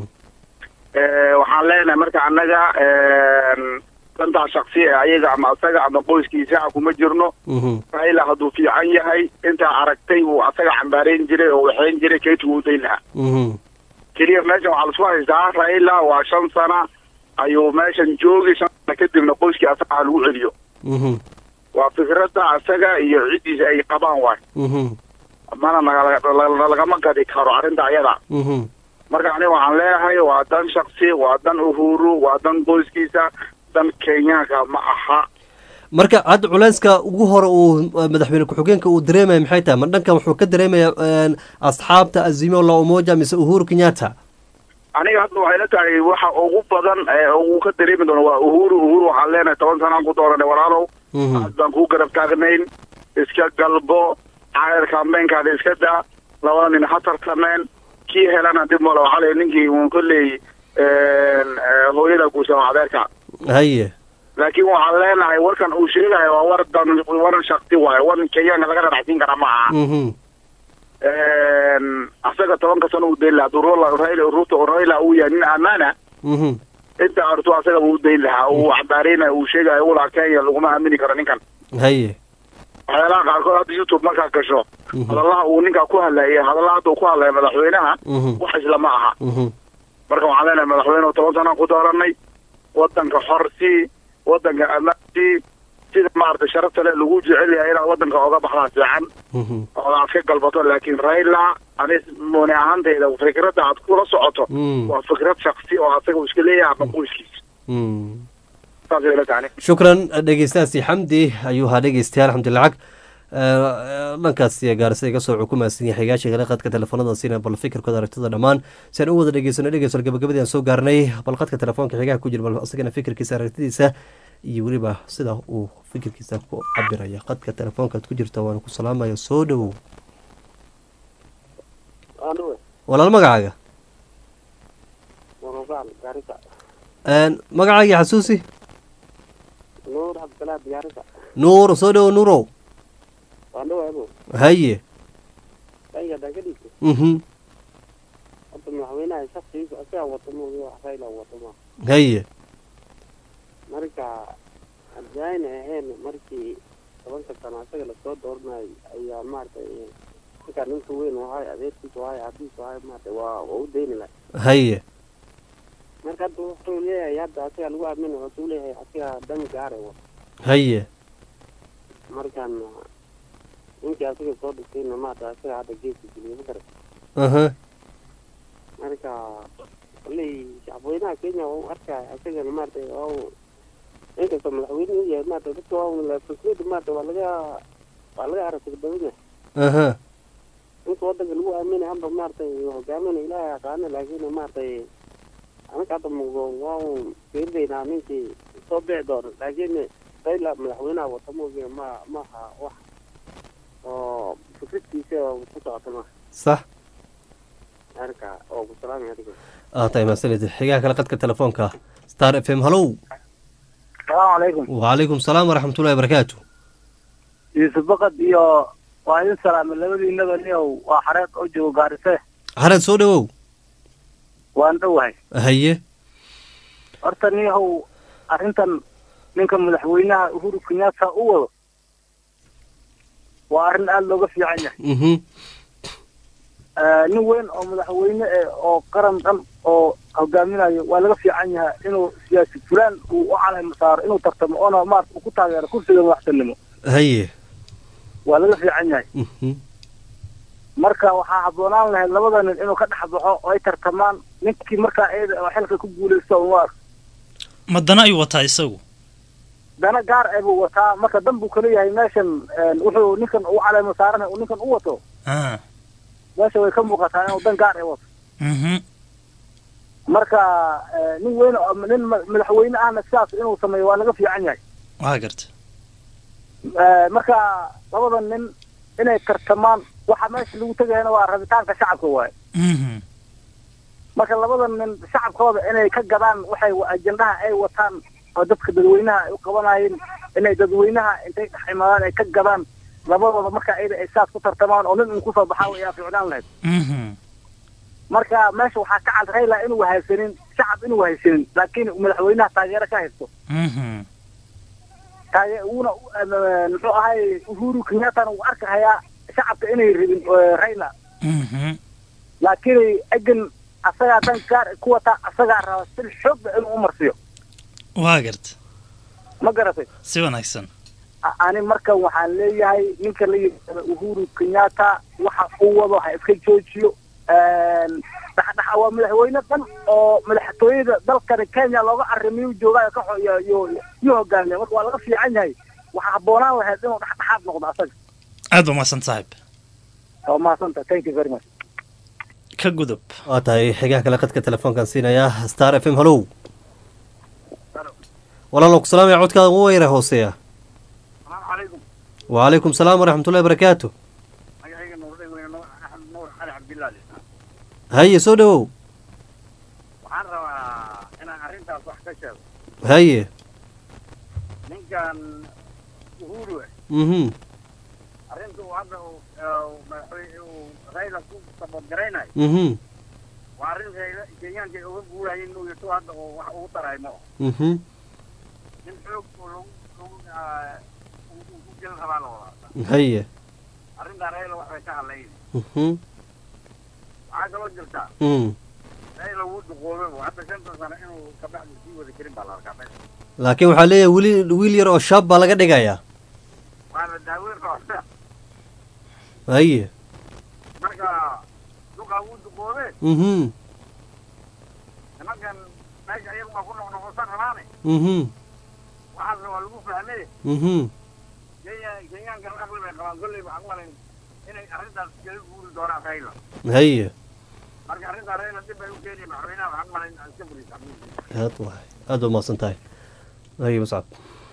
Speaker 7: ee waxaan leenahay marka annaga ee danta shakhsi ah ayaga ama asaga ama qoyskiisa kuma jirno Raila haduu fiican yahay inta aragtay uu asaga cambaareen jiray oo waxeen jiray keetu uu deynaa kaliya meesha waxa la soo haystaa Raila waa shan sano ayuu meeshan joogay shan kadibna qoyskii asaga lagu celiyo waa fikradda asaga iyo cidiisa ay qabaan waay mana lagama gadi karo arrinta ayada marka aniga waxaan leeyahay waa dan shakhsi waa dan Uhuru waa dan qoyskiisa dan Kenyaanka ma aha
Speaker 1: marka had culayska ugu hore uu madaxweyne ku-xigeenka uu dareemay maxay tahay ma dhankan wuxuu ka dareemayaa asxaabta Azimio la Umoja mise Uhuru Kenyatta
Speaker 7: aniga hadda waxay la tahay waxa ugu badan ee uu ka dareemi doono waa Uhuru Uhuru waxaan leenahay toban sano ku dooranay walaalow hadaan ku garab taagnayn iska galbo عائل كامبين كان يسكتها لو أن حصل كمان كي هلنا دم ولا حاله نجي ونقول هو إذا كوسا عبارك
Speaker 1: هي
Speaker 7: لكن وعلينا هاي وركن أوشيله هاي ورد ورد شخصي وهاي ورد كيان لقى راحتين كرامة أصدق طبعا كسنة وديلا درولا رايلا روتو رايلا ويا من أمانة أنت أرتو أصدق وديلا وعبارين أوشيله يقول عكاية لغما أمني كرانين كان
Speaker 1: هي
Speaker 7: هذا قالوا هذا يوتيوب ما كان كشوا هذا الله ونيكا كوها لا هذا الله تو كوها لا مدحوينها وحج لماها marka waxaan leenahay madaxweynaha toban sano ku dooranay wadanka xorsi wadanka ammaanti sida maarta sharafta leh lagu jecel yahay inaa wadanka oga baxdaa fiican oo aad ka galbato laakiin Raila anis mooni ahaanteeda fikradda aad kula socoto waa fikrad shakhsi oo asaga uu iska leeyahay ama qoyskiisa
Speaker 1: shukran dhegeystaasi xamdi ayuu haa dhegeystayaal alxamdulilah dhankaas gaarisa iga soo xukumaysan yahay xigaashi kale qadka telefoonada siina bal fikirkooda aragtida dhammaan si aan u wada dhegeysano dhegeyso gabagabadii aan soo gaarnay bal qadka telefoonka xigaha ku jira bal asagana fikirkiisa aragtidiisa iyo weliba sida uu fikirkiisa ku cabiraya qadka telefoonkaad ku jirta waan ku salaamaya soo dhowow walaal magacaaga magacaaga xasuusi
Speaker 8: نور عبد الله بيارسا
Speaker 1: نور صدو نورو
Speaker 8: وانا ابو
Speaker 1: هي
Speaker 8: اي دا كديك
Speaker 1: اها
Speaker 8: انت مع madaxweynaha shaksigiisa asagaa wato moogi wax rayla wato ma
Speaker 1: haye
Speaker 8: marka haddayna ahayn markii tobanka sano asaga lasoo dooranayo ayaa maaragtay ninka ninka weyn wahay adeerkiisa wahay aabihiisa wahay maaragtay waa waa u dayni lahay
Speaker 1: haye
Speaker 8: marka hadda wuxuu leeyahay hadda asaga lagu aamini wuxuu leeyahay asaga dan gaara wa
Speaker 1: haye
Speaker 8: markaan ninkii asaga soo dhistayna maaragtay asaga hadda geeska geliya ma garat
Speaker 1: aha
Speaker 8: marka wallay shacabweynaha kenya waa u arkaya asagana maaragtay waa inkastoo madaxweyne u yahay maaragtay dadka waa fikrada maaragtay waa laga waa laga aragtay badan yahay
Speaker 1: aha
Speaker 8: inta wadanka lagu aaminay hamba maaragtay hogaaminay ilaahay aqaana laakiin maaragtay anaga hadda mugo waa fiirdaynaa ninkii soo bixi doono laakiin rayla madaxweynaha wata mooge ma maaha wax oo fikradkiisa ku socota ma
Speaker 1: sax
Speaker 8: marka oo ku salaamay adiga
Speaker 1: aa tahay masanid xigaha kale qadka telefoonka star f m hallow
Speaker 9: السلام عليكم
Speaker 1: وعليكم السلام ورحمة الله وبركاته
Speaker 9: يوسف بقد iyo waa in salaam labadiinaba niyow waa xareed oo joogo gaarise
Speaker 1: xareed soo dhawow
Speaker 9: waan dhowahay
Speaker 1: haye
Speaker 9: horta niyow arrintan ninka madaxweynaha Uhuru Kenyatta u wado waa arrin aad looga fiican yahay
Speaker 1: mhm
Speaker 9: nin weyn oo madaxweyne oo qaran dhan oo hogaaminayo waa laga fiican yahay inuu siyaasi fulaan uu u calay masaaro inuu tartamo oona maarta ku taageero kursiga madaxtinimo
Speaker 1: haye
Speaker 9: waa laga fiican yahay
Speaker 1: mhm
Speaker 9: marka waxaa habboonaan lahayd labada nin inuu ka dhex baxo oo ay tartamaan ninkii markaa eeda oo xilka ku guulaysto un waa
Speaker 2: ma dana ayuu wataa isagu
Speaker 9: dana gaar ah buu wataa marka dan buu kala yahay meeshan wuxuu ninkan u calay masaarana uu ninkan u wato
Speaker 2: ah
Speaker 9: meesha way ka muuqataa inuu dan gaar ah wato
Speaker 2: mhm
Speaker 9: marka nin weyn oo nin madaxweyne ahna sidaas inuu sameeyo waa laga fiican yahay
Speaker 2: waa garta
Speaker 9: marka labada nin inay tartamaan waxa meesha lagu tagayna waa rabitaanka shacabka waaye
Speaker 2: mhm
Speaker 9: marka labada nin shacabkooda inay ka gadaan waxay ajandaha ay wataan oo dadka dadweynaha ay u qabanayeen inay dadweynaha intay ximaadaan ay ka gadaan labadooda marka ayda ay saas ku tartamaan oo nin uu ku soo baxaa way fiicnaan lahayd
Speaker 2: mhm
Speaker 9: marka meesha waxaa ka cad Raila inuu haysanin shacab inuu haysanin laakiin madaxweynaha taageero ka haysto
Speaker 2: mhm
Speaker 9: taageero uuna muxuu ahay Uhuru Kenyatta uu arkayaa shacabka inay rabin Raila
Speaker 2: mhm
Speaker 9: laakiin agan asaga dan gaar ku wata asaga raba sil xoog inuu marsiyo
Speaker 2: waa garta
Speaker 9: ma garatay
Speaker 2: si wanaagsan
Speaker 9: ani marka waxaan leeyahay ninka la yiraahdo Uhuru Kenyatta waxa uu wado ha iska joojiyo een dhaxdhaxa waa madaxweyne dan oo madaxtooyada dalka Kenya looga arrimiyo joogaa ka xoyo iyo iyo hogaamiye marka waa laga fiican yahay waxa habboonaan lahayd inuu dhaxdhaxaad noqdo asaga
Speaker 2: aad u maasan saaxiib
Speaker 9: oo maasanta thank you very much
Speaker 2: ka gudub
Speaker 1: waa tahay xigaha kale qadka telefoonkan siinaya star f m hallow walaalow ku salaamaya codkaada ugu weyra hooseeya
Speaker 10: السلام عليكم
Speaker 1: وعليكم السلام ورحمة الله وبركاته
Speaker 10: magacayga nuurdin weyno axmed nuur cali cabdillaali
Speaker 1: haye soo dhawow
Speaker 10: waxaan rabaa inaan arrintaas wax ka sheego
Speaker 1: haye
Speaker 10: ninkan uhuru
Speaker 1: mhm
Speaker 10: arrinta uu hadda uu rayla ku sabadgaraynayo
Speaker 1: mhm
Speaker 10: waa arrin rayla kenyaanka ay uga guurayeen inuu yato hadda oo wax ugu taray ma
Speaker 1: mhm
Speaker 10: nin xoog oo lagu lagu ku gelin rabaa la wadaa
Speaker 1: haye
Speaker 10: arrintaa rayla wax bay ka hadlayn
Speaker 1: mhm
Speaker 10: waxaa kaloo jirtaa
Speaker 1: mhm
Speaker 10: rayla wuu duqoobay hadda shantan sano inuu kabacdi sii wada karin baa la arkaa meesha
Speaker 1: laakiin waxaa leeyahay wili wiil yar oo shaab baa laga dhigayaa
Speaker 10: waana daaweyn kooxda
Speaker 1: haye
Speaker 10: marka duqaa wuu duqoobee
Speaker 1: mhm
Speaker 10: nimankan meesha iyagu waa ku noqnoqosan rabaane
Speaker 1: mhm
Speaker 10: waxaasna waa lagu fahmay
Speaker 1: mhm
Speaker 10: kenya kenyaankan aqli bay qabaan kolley waxaan malayn inay arrintaas kaga guuri doonaan rayla
Speaker 1: haye
Speaker 10: marka arrintaa rayla dib bay u keenaya madaxweynaha waxaan malayn aan iska furiisa
Speaker 1: aad waay aad u mahadsan tahay haye muscab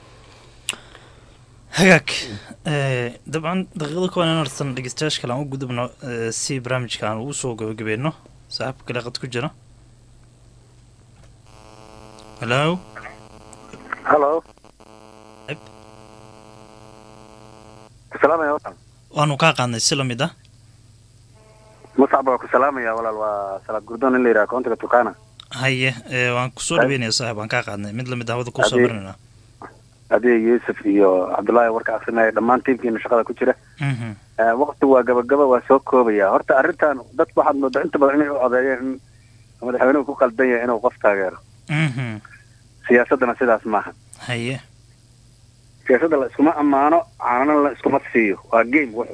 Speaker 2: hagaag dabcan daqiiqada kooban in hortan dhegeystayaasha kale aan u gudubno si barnaamijka aan ugu soo gabagabeeno saaxiibka kale qad ku jira hello
Speaker 5: hello salaam alaykum
Speaker 2: waanu kaa qaadnay si lamid ah
Speaker 6: muscab waa ku salaamaya walaal waa salaad gurdoon in la yidhaha koontiga turkana
Speaker 2: haye waan kusoo dhaweynaya saaxib waan kaa qaadnay mid lamid hawada kusoo barinayna
Speaker 6: adee yuusuf iyo cabdullaahi warka akrinaya dhammaan tiimkiina shaqada ku jira waqti waa gabagaba waa soo koobaya horta arrintan dadku waxaad moodaa inta badan inay u codeeyeen in madaxweynuhu ku qaldan yahay inuu qof taageero siyaasaddana sidaas maaha
Speaker 2: haye
Speaker 6: siyaasadda la iskuma ammaano caanana la iskuma siiyo waa game wuxu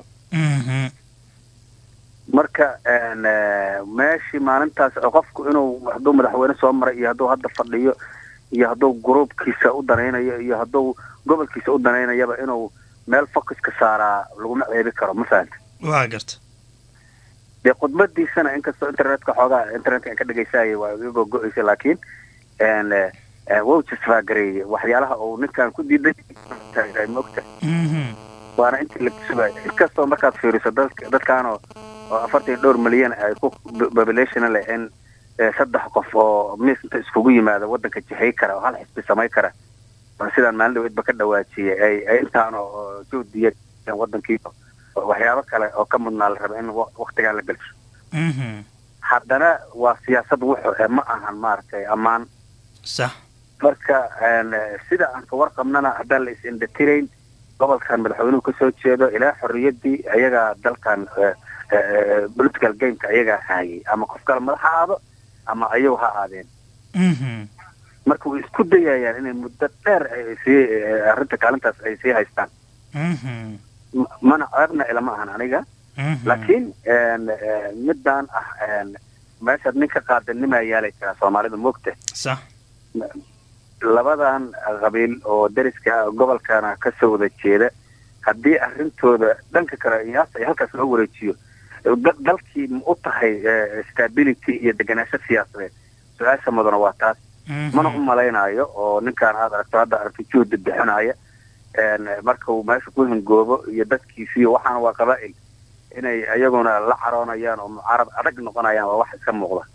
Speaker 6: marka meeshii maalintaas qofku inuu hadduu madaxweyne soo maray iyo hadduu hadda fadhiyo iyo hadduu gruubkiisa u danaynayo iyo hadduu gobolkiisa u danaynayaba inuu meel focuska saaraa laguma ceebi karo ma fahanta
Speaker 2: waa garta
Speaker 6: dee khudbadiisana inkastoo internetka xoogaa internetka aan ka dhegaysaayay waa iga gogo-eysa laakiin wow jusfaagareeyey waxyaalaha uu ninkan ku diiday maogta waana intii la sugaay inkastoo markaad fiiriso dadka dadkaanoo oo afartan dhowr milyan ay ku population leh in saddex qof oo miis inta iskugu yimaada waddanka jixay kara oo hal xisbi samay kara sidaan maalin dhaweydba ka dhawaajiyey ay ay intaan oo juhdiya waddankii waxyaabo kale oo ka mudnaa la raba in waktigaa la gelsho haddana waa siyaasad wuxuu ma ahan maaragtay ammaan
Speaker 2: sax
Speaker 6: marka sida aan ka warqabnana haddaan la is-indhatirayn gobolkan madaxweynuhu kasoo jeedo ilaa xorriyaddii ayagaa dalkan political gameka ayagaa haayay ama qof kale madax ha aado ama ayagu ha aadeen marka way isku dayayaan inay muddo dheer ay sii arrinta kaalintaas ay sii haystaan mana ceebna ilama ahan aniga laakiin midaan ah meeshaad ninka qaadanimaa yaalay jiraa soomaalida moogta
Speaker 2: sax
Speaker 6: labadan qabiil oo dariska gobolkana kasoo wada jeeda haddii arrintooda dhanka kale iyaas ay halkaas loo wareejiyo dalkii ma u tahay stability iyo deganaansho siyaasadeed su-aasha mudana waa taas mana u malaynayo oo ninkaan aad aragto hadda aragto juhdi bixinaya marka uu meesha ku hingoobo iyo dadkiisiiyo waxaana waa qabaa'il inay iyaguna la caroonayaan oo mucaarad adag noqonayaan waa wax iska muuqda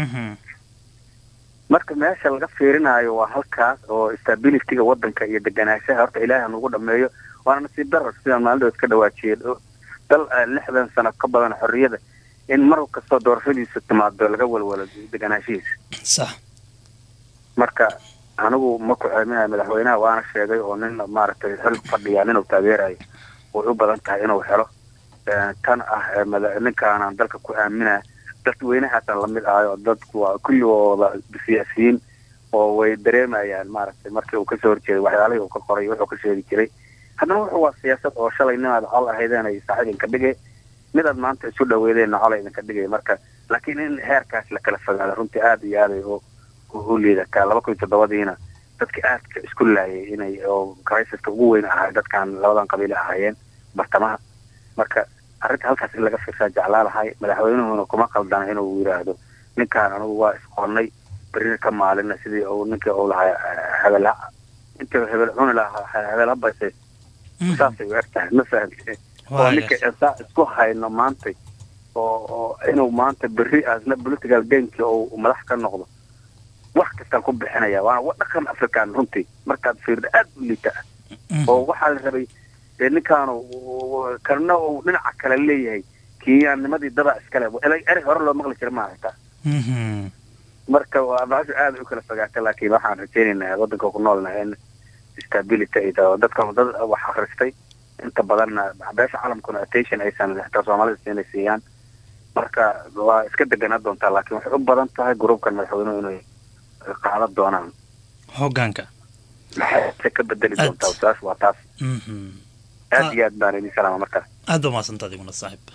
Speaker 6: marka meesha laga fiirinayo waa halkaas oo stabilityga waddanka iyo deganaanshaha horta ilaahay nagu dhameeyo waana nasiib darar sidaan maalindhood ka dhawaajiyeen dal lixdan sano ka badan xorriyada in mar kastoo doorashadiisa timaado laga walwalo deganaanshihiisa
Speaker 2: sax
Speaker 6: marka anigu ma ku ceeminayo madaxweynaha waana sheegay oo nin maaragtay xil fadhiyaa ninuu taageerayo way u badan tahay inuu helo tan ah ninkaanaan dalka ku aaminaa dadweynahaasaan lamid ahay oo dadku waa kulligooda siyaasiyiin oo way dareemayaan maaragtay markii uu kasoo horjeeday waxyaalihii uu ka qoray wuxuu ka sheegi jiray haddana wuxuu waa siyaasad oo shalay nimaad col ahaydeen ay saaxiib idinka dhigay midaad maanta isu dhaweedeenna col idinka dhigay marka laakiin in heerkaas la kala fogaado runtii aada iyo aaday oo u liidataa laba kun iyo toddobadiina dadka aadka isku laayay inay oo crisaska ugu weyn ahay dadkan labadan qabiile ahaayeen bartamaha marka arrinta halkaas in laga fiirsaa jeclaa lahay madaxweynuhuna kuma qaldana inuu yidhaahdo ninkaan anigu waa isqoonnay berina ka maalina sidii uu ninkii uu lahaa hebel inta hebel cuni lahaa hebel habayse saasay u eg tahay ma fahamte oo ninka saa isku hayno maantay oo oo inuu maanta berri aasna political gameki uu madax ka noqdo wax kastaan ku bixinaya waana dhaqan african runtii markaad fiirdo aad u liita oo waxaa la rabay dee ninkaanu karna uu dhinaca kale leeyahay kiyaanimadii dada iskale erey hore loo maqli jira maaha xitaa marka waa baasha aada u kala fogaata laakiin waxaan rajaynaynaa waddanka ku noolna in stability ay tahay dadka dad wax akhristay inta badanna beesha caalamkuna attention aysan xitaa soomaalida siinay siiyaan marka waa iska deganaa doontaa laakiin waxay u badan tahay gruubkan madaxweynuhu inay qaadan doonaan
Speaker 2: hoggaanka
Speaker 6: maxay ka bedeli doontaa saas waa taas aad iyo aad baan idin salaama markaas
Speaker 2: aad baa mahadsantaa adiguna saaxiib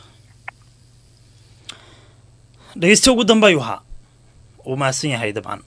Speaker 2: dhegeysta ugu dambe ayuu ahaa uu mahadsan yahay dabcan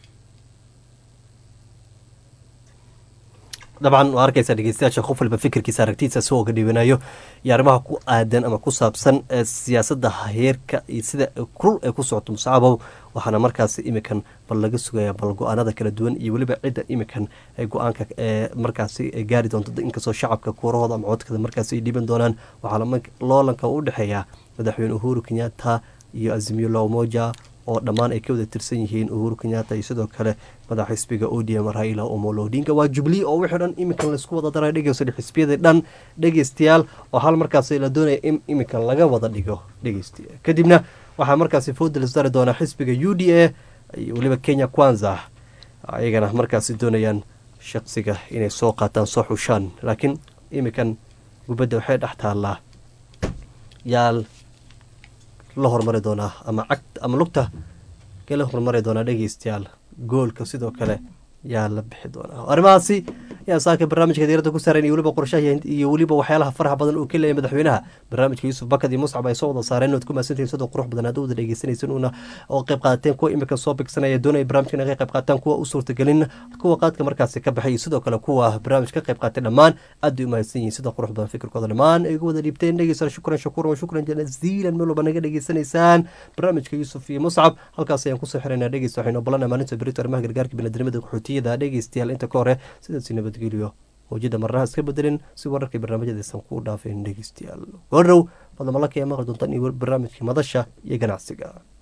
Speaker 1: dabcan waa arkaysaa dhegeystayaasha qof walba fikirkiisa aragtiisa isagoo ka dhiibanayo iyo arrimaha ku aadan ama ku saabsan siyaasadda heerka iyo sida kulul ee ku socoto musaabow waxaana markaas imikan bal laga sugaya bal go-aanada kala duwan iyo weliba cidda imikan ay go-aanka markaasi gaari doonto inkastoo shacabka kuurahooda ama codkada markaasi ay dhiiban doonaan waxaana loolanka u dhexeeya madaxweyne uhuru kenyatta iyo azimio la umoja oo dhammaan ay ka wada tirsan yihiin Uhuru Kenyatta iyo sidoo kale madaxa xisbiga O D M Raila Omolo Odinga. waa Jubilee oo wixii dhan iminkan laisku wada daray dhegeysta xisbiyada dhan dhegeystayaal oo hal markaasi la doonaya in iminkan laga wada dhigo dhegeystayaal. kadibna waxaa markaasi fooda la isdari doonaa xisbiga U D A iyo weliba Kenya Kwanza ayagana markaasi doonayaan shaqsiga inay soo qaataan soo xushaan, laakiin iminkan gubadda waxay dhex taallaa yaal la hormari doonaa ama cagta ama lugta ka la hormari doonaa dhegeystayaal. goolka sidoo kale yaa la bixi doonaa. arrimahaasi yaa saaka barnaamijka diirada ku saaran iyo weliba qorshaha iyo weliba waxyaalaha faraha badan uu ka leeyahay madaxweynaha. barnaamijka Yuusuf Bakad iyo Muscab ay soo wada saareen ood ku maasantiin sidoo qurux badan aad wada dhegeysanaysan una oo qayb qaateen kuwa imika soo bigsanaya doonaya barnaamijka inay qayb qaataan, kuwa u suurtagelin, kuwa qaadka markaasi ka baxay, sidoo kale kuwa barnaamijka qayb qaatay dhammaan aad u mahadsan yihiin sidoo qurux badan fikirkooda dhammaan ay ugu wada dhiibteen. dhegeysan shukran shakuran shukran jaziilan meel walba naga dhegeysanaysaan. barnaamijka Yuusuf iyo Muscab halkaas ayaan kusoo xiraynaa. dhegeysta waxaynu ballanaa maalinta berito arrimaha gargaarka bini'aadamada qaxootiyada. dhegeystayaal inta ka hore sidaas nabadgelyo howjada marnaha iska bedelin si wararkii barnaamijyadaysan ku dhaafeen dhegeystayaal. goordhow fadlan malaka ee maqli doontaan iyo barnaamijkii madasha iyo ganacsiga.